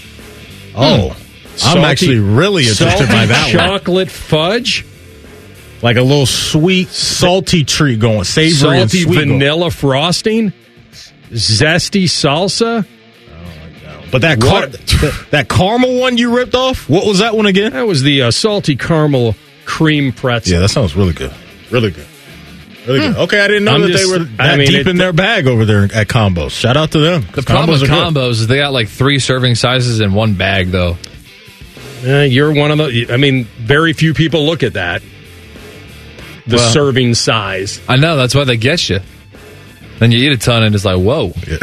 Oh, I'm actually really interested by that one. Chocolate fudge. Like a little sweet, salty treat going. Savory salty and sweet vanilla frosting. Zesty salsa. But that caramel one you ripped off, what was that one again? That was the salty caramel cream pretzel. Yeah, that sounds really good. Really good. Really good. Okay, I didn't know they were that deep in their bag over there at Combos. Shout out to them. The problem with Combos is they got like 3 serving sizes in one bag, though. You're one of the... I mean, very few people look at that. The serving size. I know, that's why they get you. Then you eat a ton and it's like, whoa. Yeah.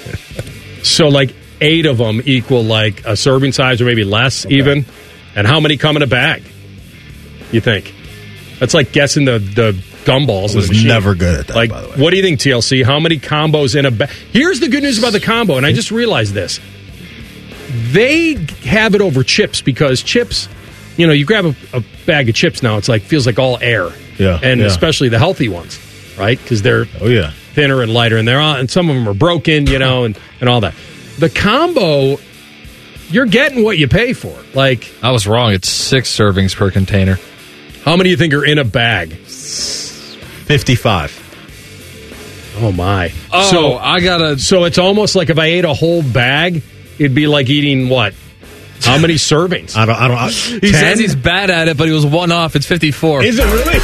So like 8 of them equal like a serving size or maybe less even. And how many come in a bag, you think? That's like guessing the gumballs. I was never good at that, like, by the way. What do you think, TLC? How many combos in a bag? Here's the good news about the combo, and I just realized this. They have it over chips because chips, you grab a bag of chips now, it's like, feels like all air. Yeah. And especially the healthy ones, right? Because they're thinner and lighter, and some of them are broken, and all that. The combo, you're getting what you pay for. Like, I was wrong. It's 6 servings per container. How many do you think are in a bag? 55. Oh, my. So So it's almost like if I ate a whole bag, it'd be like eating what? How many servings? I don't. He says he's bad at it, but he was one off. It's 54. Is it really?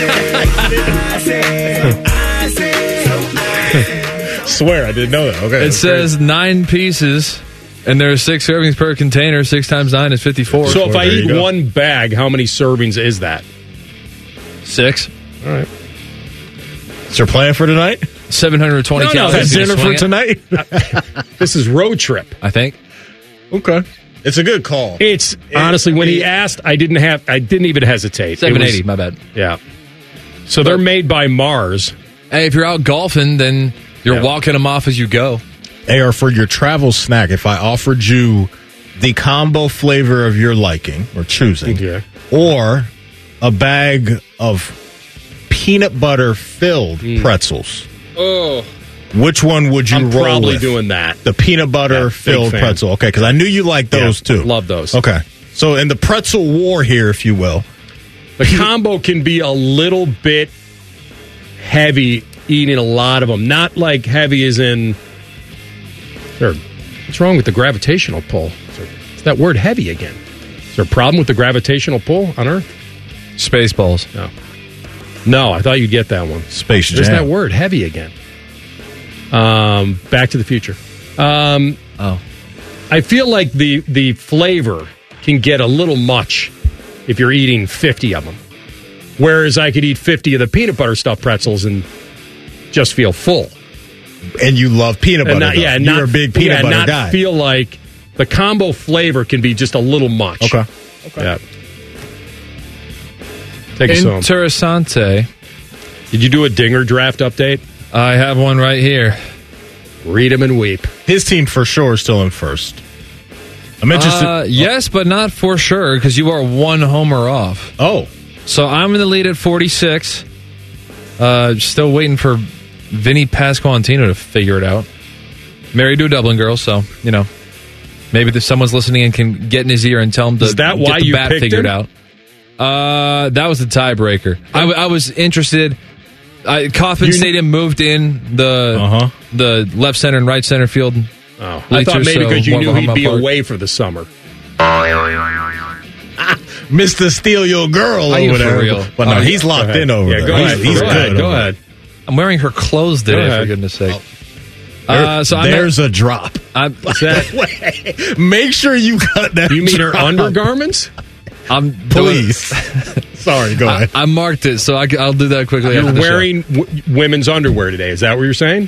Swear, I didn't know that. Okay. It says 9 pieces, and there are 6 servings per container. 6 times 9 is 54. So if I eat one bag, how many servings is that? 6. All right. Is there a plan for tonight? 720 calories. Dinner for tonight? This is road trip, I think. Okay. It's a good call. It's honestly, when he asked, I didn't even hesitate. 780, my bad. Yeah. So they're made by Mars. Hey, if you're out golfing, then you're walking them off as you go. Or for your travel snack, if I offered you the combo flavor of your liking or choosing, or a bag of peanut butter filled pretzels. Oh. Which one would you roll with? I'm probably doing that. The peanut butter filled pretzel. Okay, because I knew you liked those too. Love those. Okay. So in the pretzel war here, if you will. The combo can be a little bit heavy eating a lot of them. Not like heavy as in... What's wrong with the gravitational pull? It's that word heavy again. Is there a problem with the gravitational pull on Earth? Spaceballs. No, I thought you'd get that one. Space Jam. There's that word, heavy again. Back to the Future. I feel like the flavor can get a little much if you're eating 50 of them. Whereas I could eat 50 of the peanut butter stuffed pretzels and just feel full. And you love peanut butter. You're a big peanut butter guy. Feel like the combo flavor can be just a little much. Okay. Yeah. Take us home. Interessante. Did you do a Dinger draft update? I have one right here. Read him and weep. His team for sure is still in first. I'm interested. Yes, but not for sure because you are one homer off. Oh. So I'm in the lead at 46. Still waiting for Vinny Pasquantino to figure it out. Married to a Dublin girl, so, maybe if someone's listening and can get in his ear and tell him to Is that get why the you bat picked figured him? out. That was the tiebreaker. I was interested. Kauffman Stadium moved in the left center and right center field. Oh, I thought maybe because you knew he'd be away for the summer. Mr. Steal Your Girl over there. Real? But no, he's locked in over there. Go ahead. He's good. Go ahead. I'm wearing her clothes today, for goodness sake. There's a drop. Make sure you cut that. You mean her undergarments? Please. Sorry, go ahead. I marked it, so I'll do that quickly. You're wearing women's underwear today. Is that what you're saying?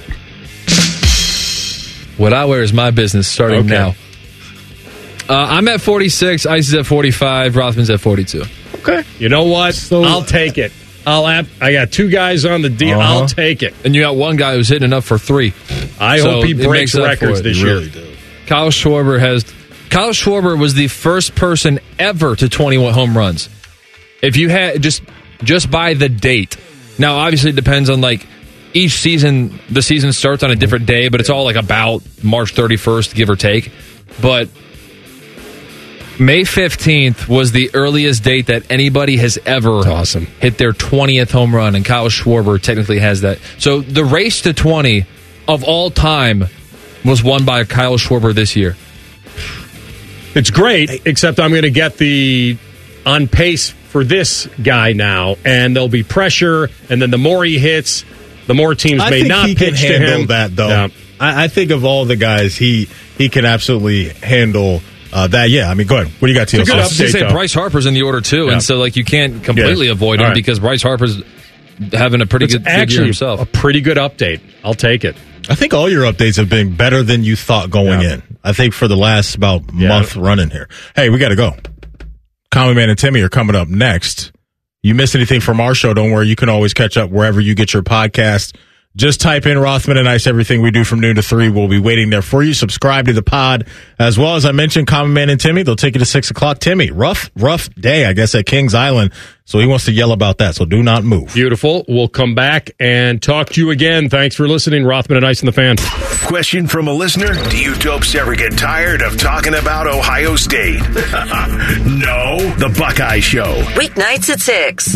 What I wear is my business starting now. I'm at 46. Ice is at 45. Rothman's at 42. Okay. You know what? I'll take it. I got two guys on the deal. I'll take it. And you got one guy who's hitting enough for 3. I hope he breaks records this year. Really do. Kyle Schwarber was the first person ever to 21 home runs. If you had just by the date. Now, obviously, it depends on each season. The season starts on a different day, but it's all about March 31st, give or take. But May 15th was the earliest date that anybody has ever hit their 20th home run, and Kyle Schwarber technically has that. So the race to 20 of all time was won by Kyle Schwarber this year. It's great, except I'm going to get the on pace for this guy now, and there'll be pressure, and then the more he hits, the more teams may not pitch to him. That though, yeah. I think of all the guys, he can absolutely handle that. Yeah, I mean, go ahead. What do you got, Teal? I was going to say Bryce Harper's in the order too, and so you can't completely avoid him because Bryce Harper's having a pretty good year himself. A pretty good update. I'll take it. I think all your updates have been better than you thought going in. I think for the last about month running here. Hey, we got to go. Common Man and Timmy are coming up next. You miss anything from our show, don't worry. You can always catch up wherever you get your podcast. Just type in Rothman and Ice, everything we do from noon to 3. We'll be waiting there for you. Subscribe to the pod. As well as I mentioned, Common Man and Timmy, they'll take you to 6 o'clock. Timmy, rough day, I guess, at Kings Island. So he wants to yell about that. So do not move. Beautiful. We'll come back and talk to you again. Thanks for listening. Rothman and Ice and the Fan. Question from a listener. Do you dopes ever get tired of talking about Ohio State? No. The Buckeye Show. Weeknights at 6.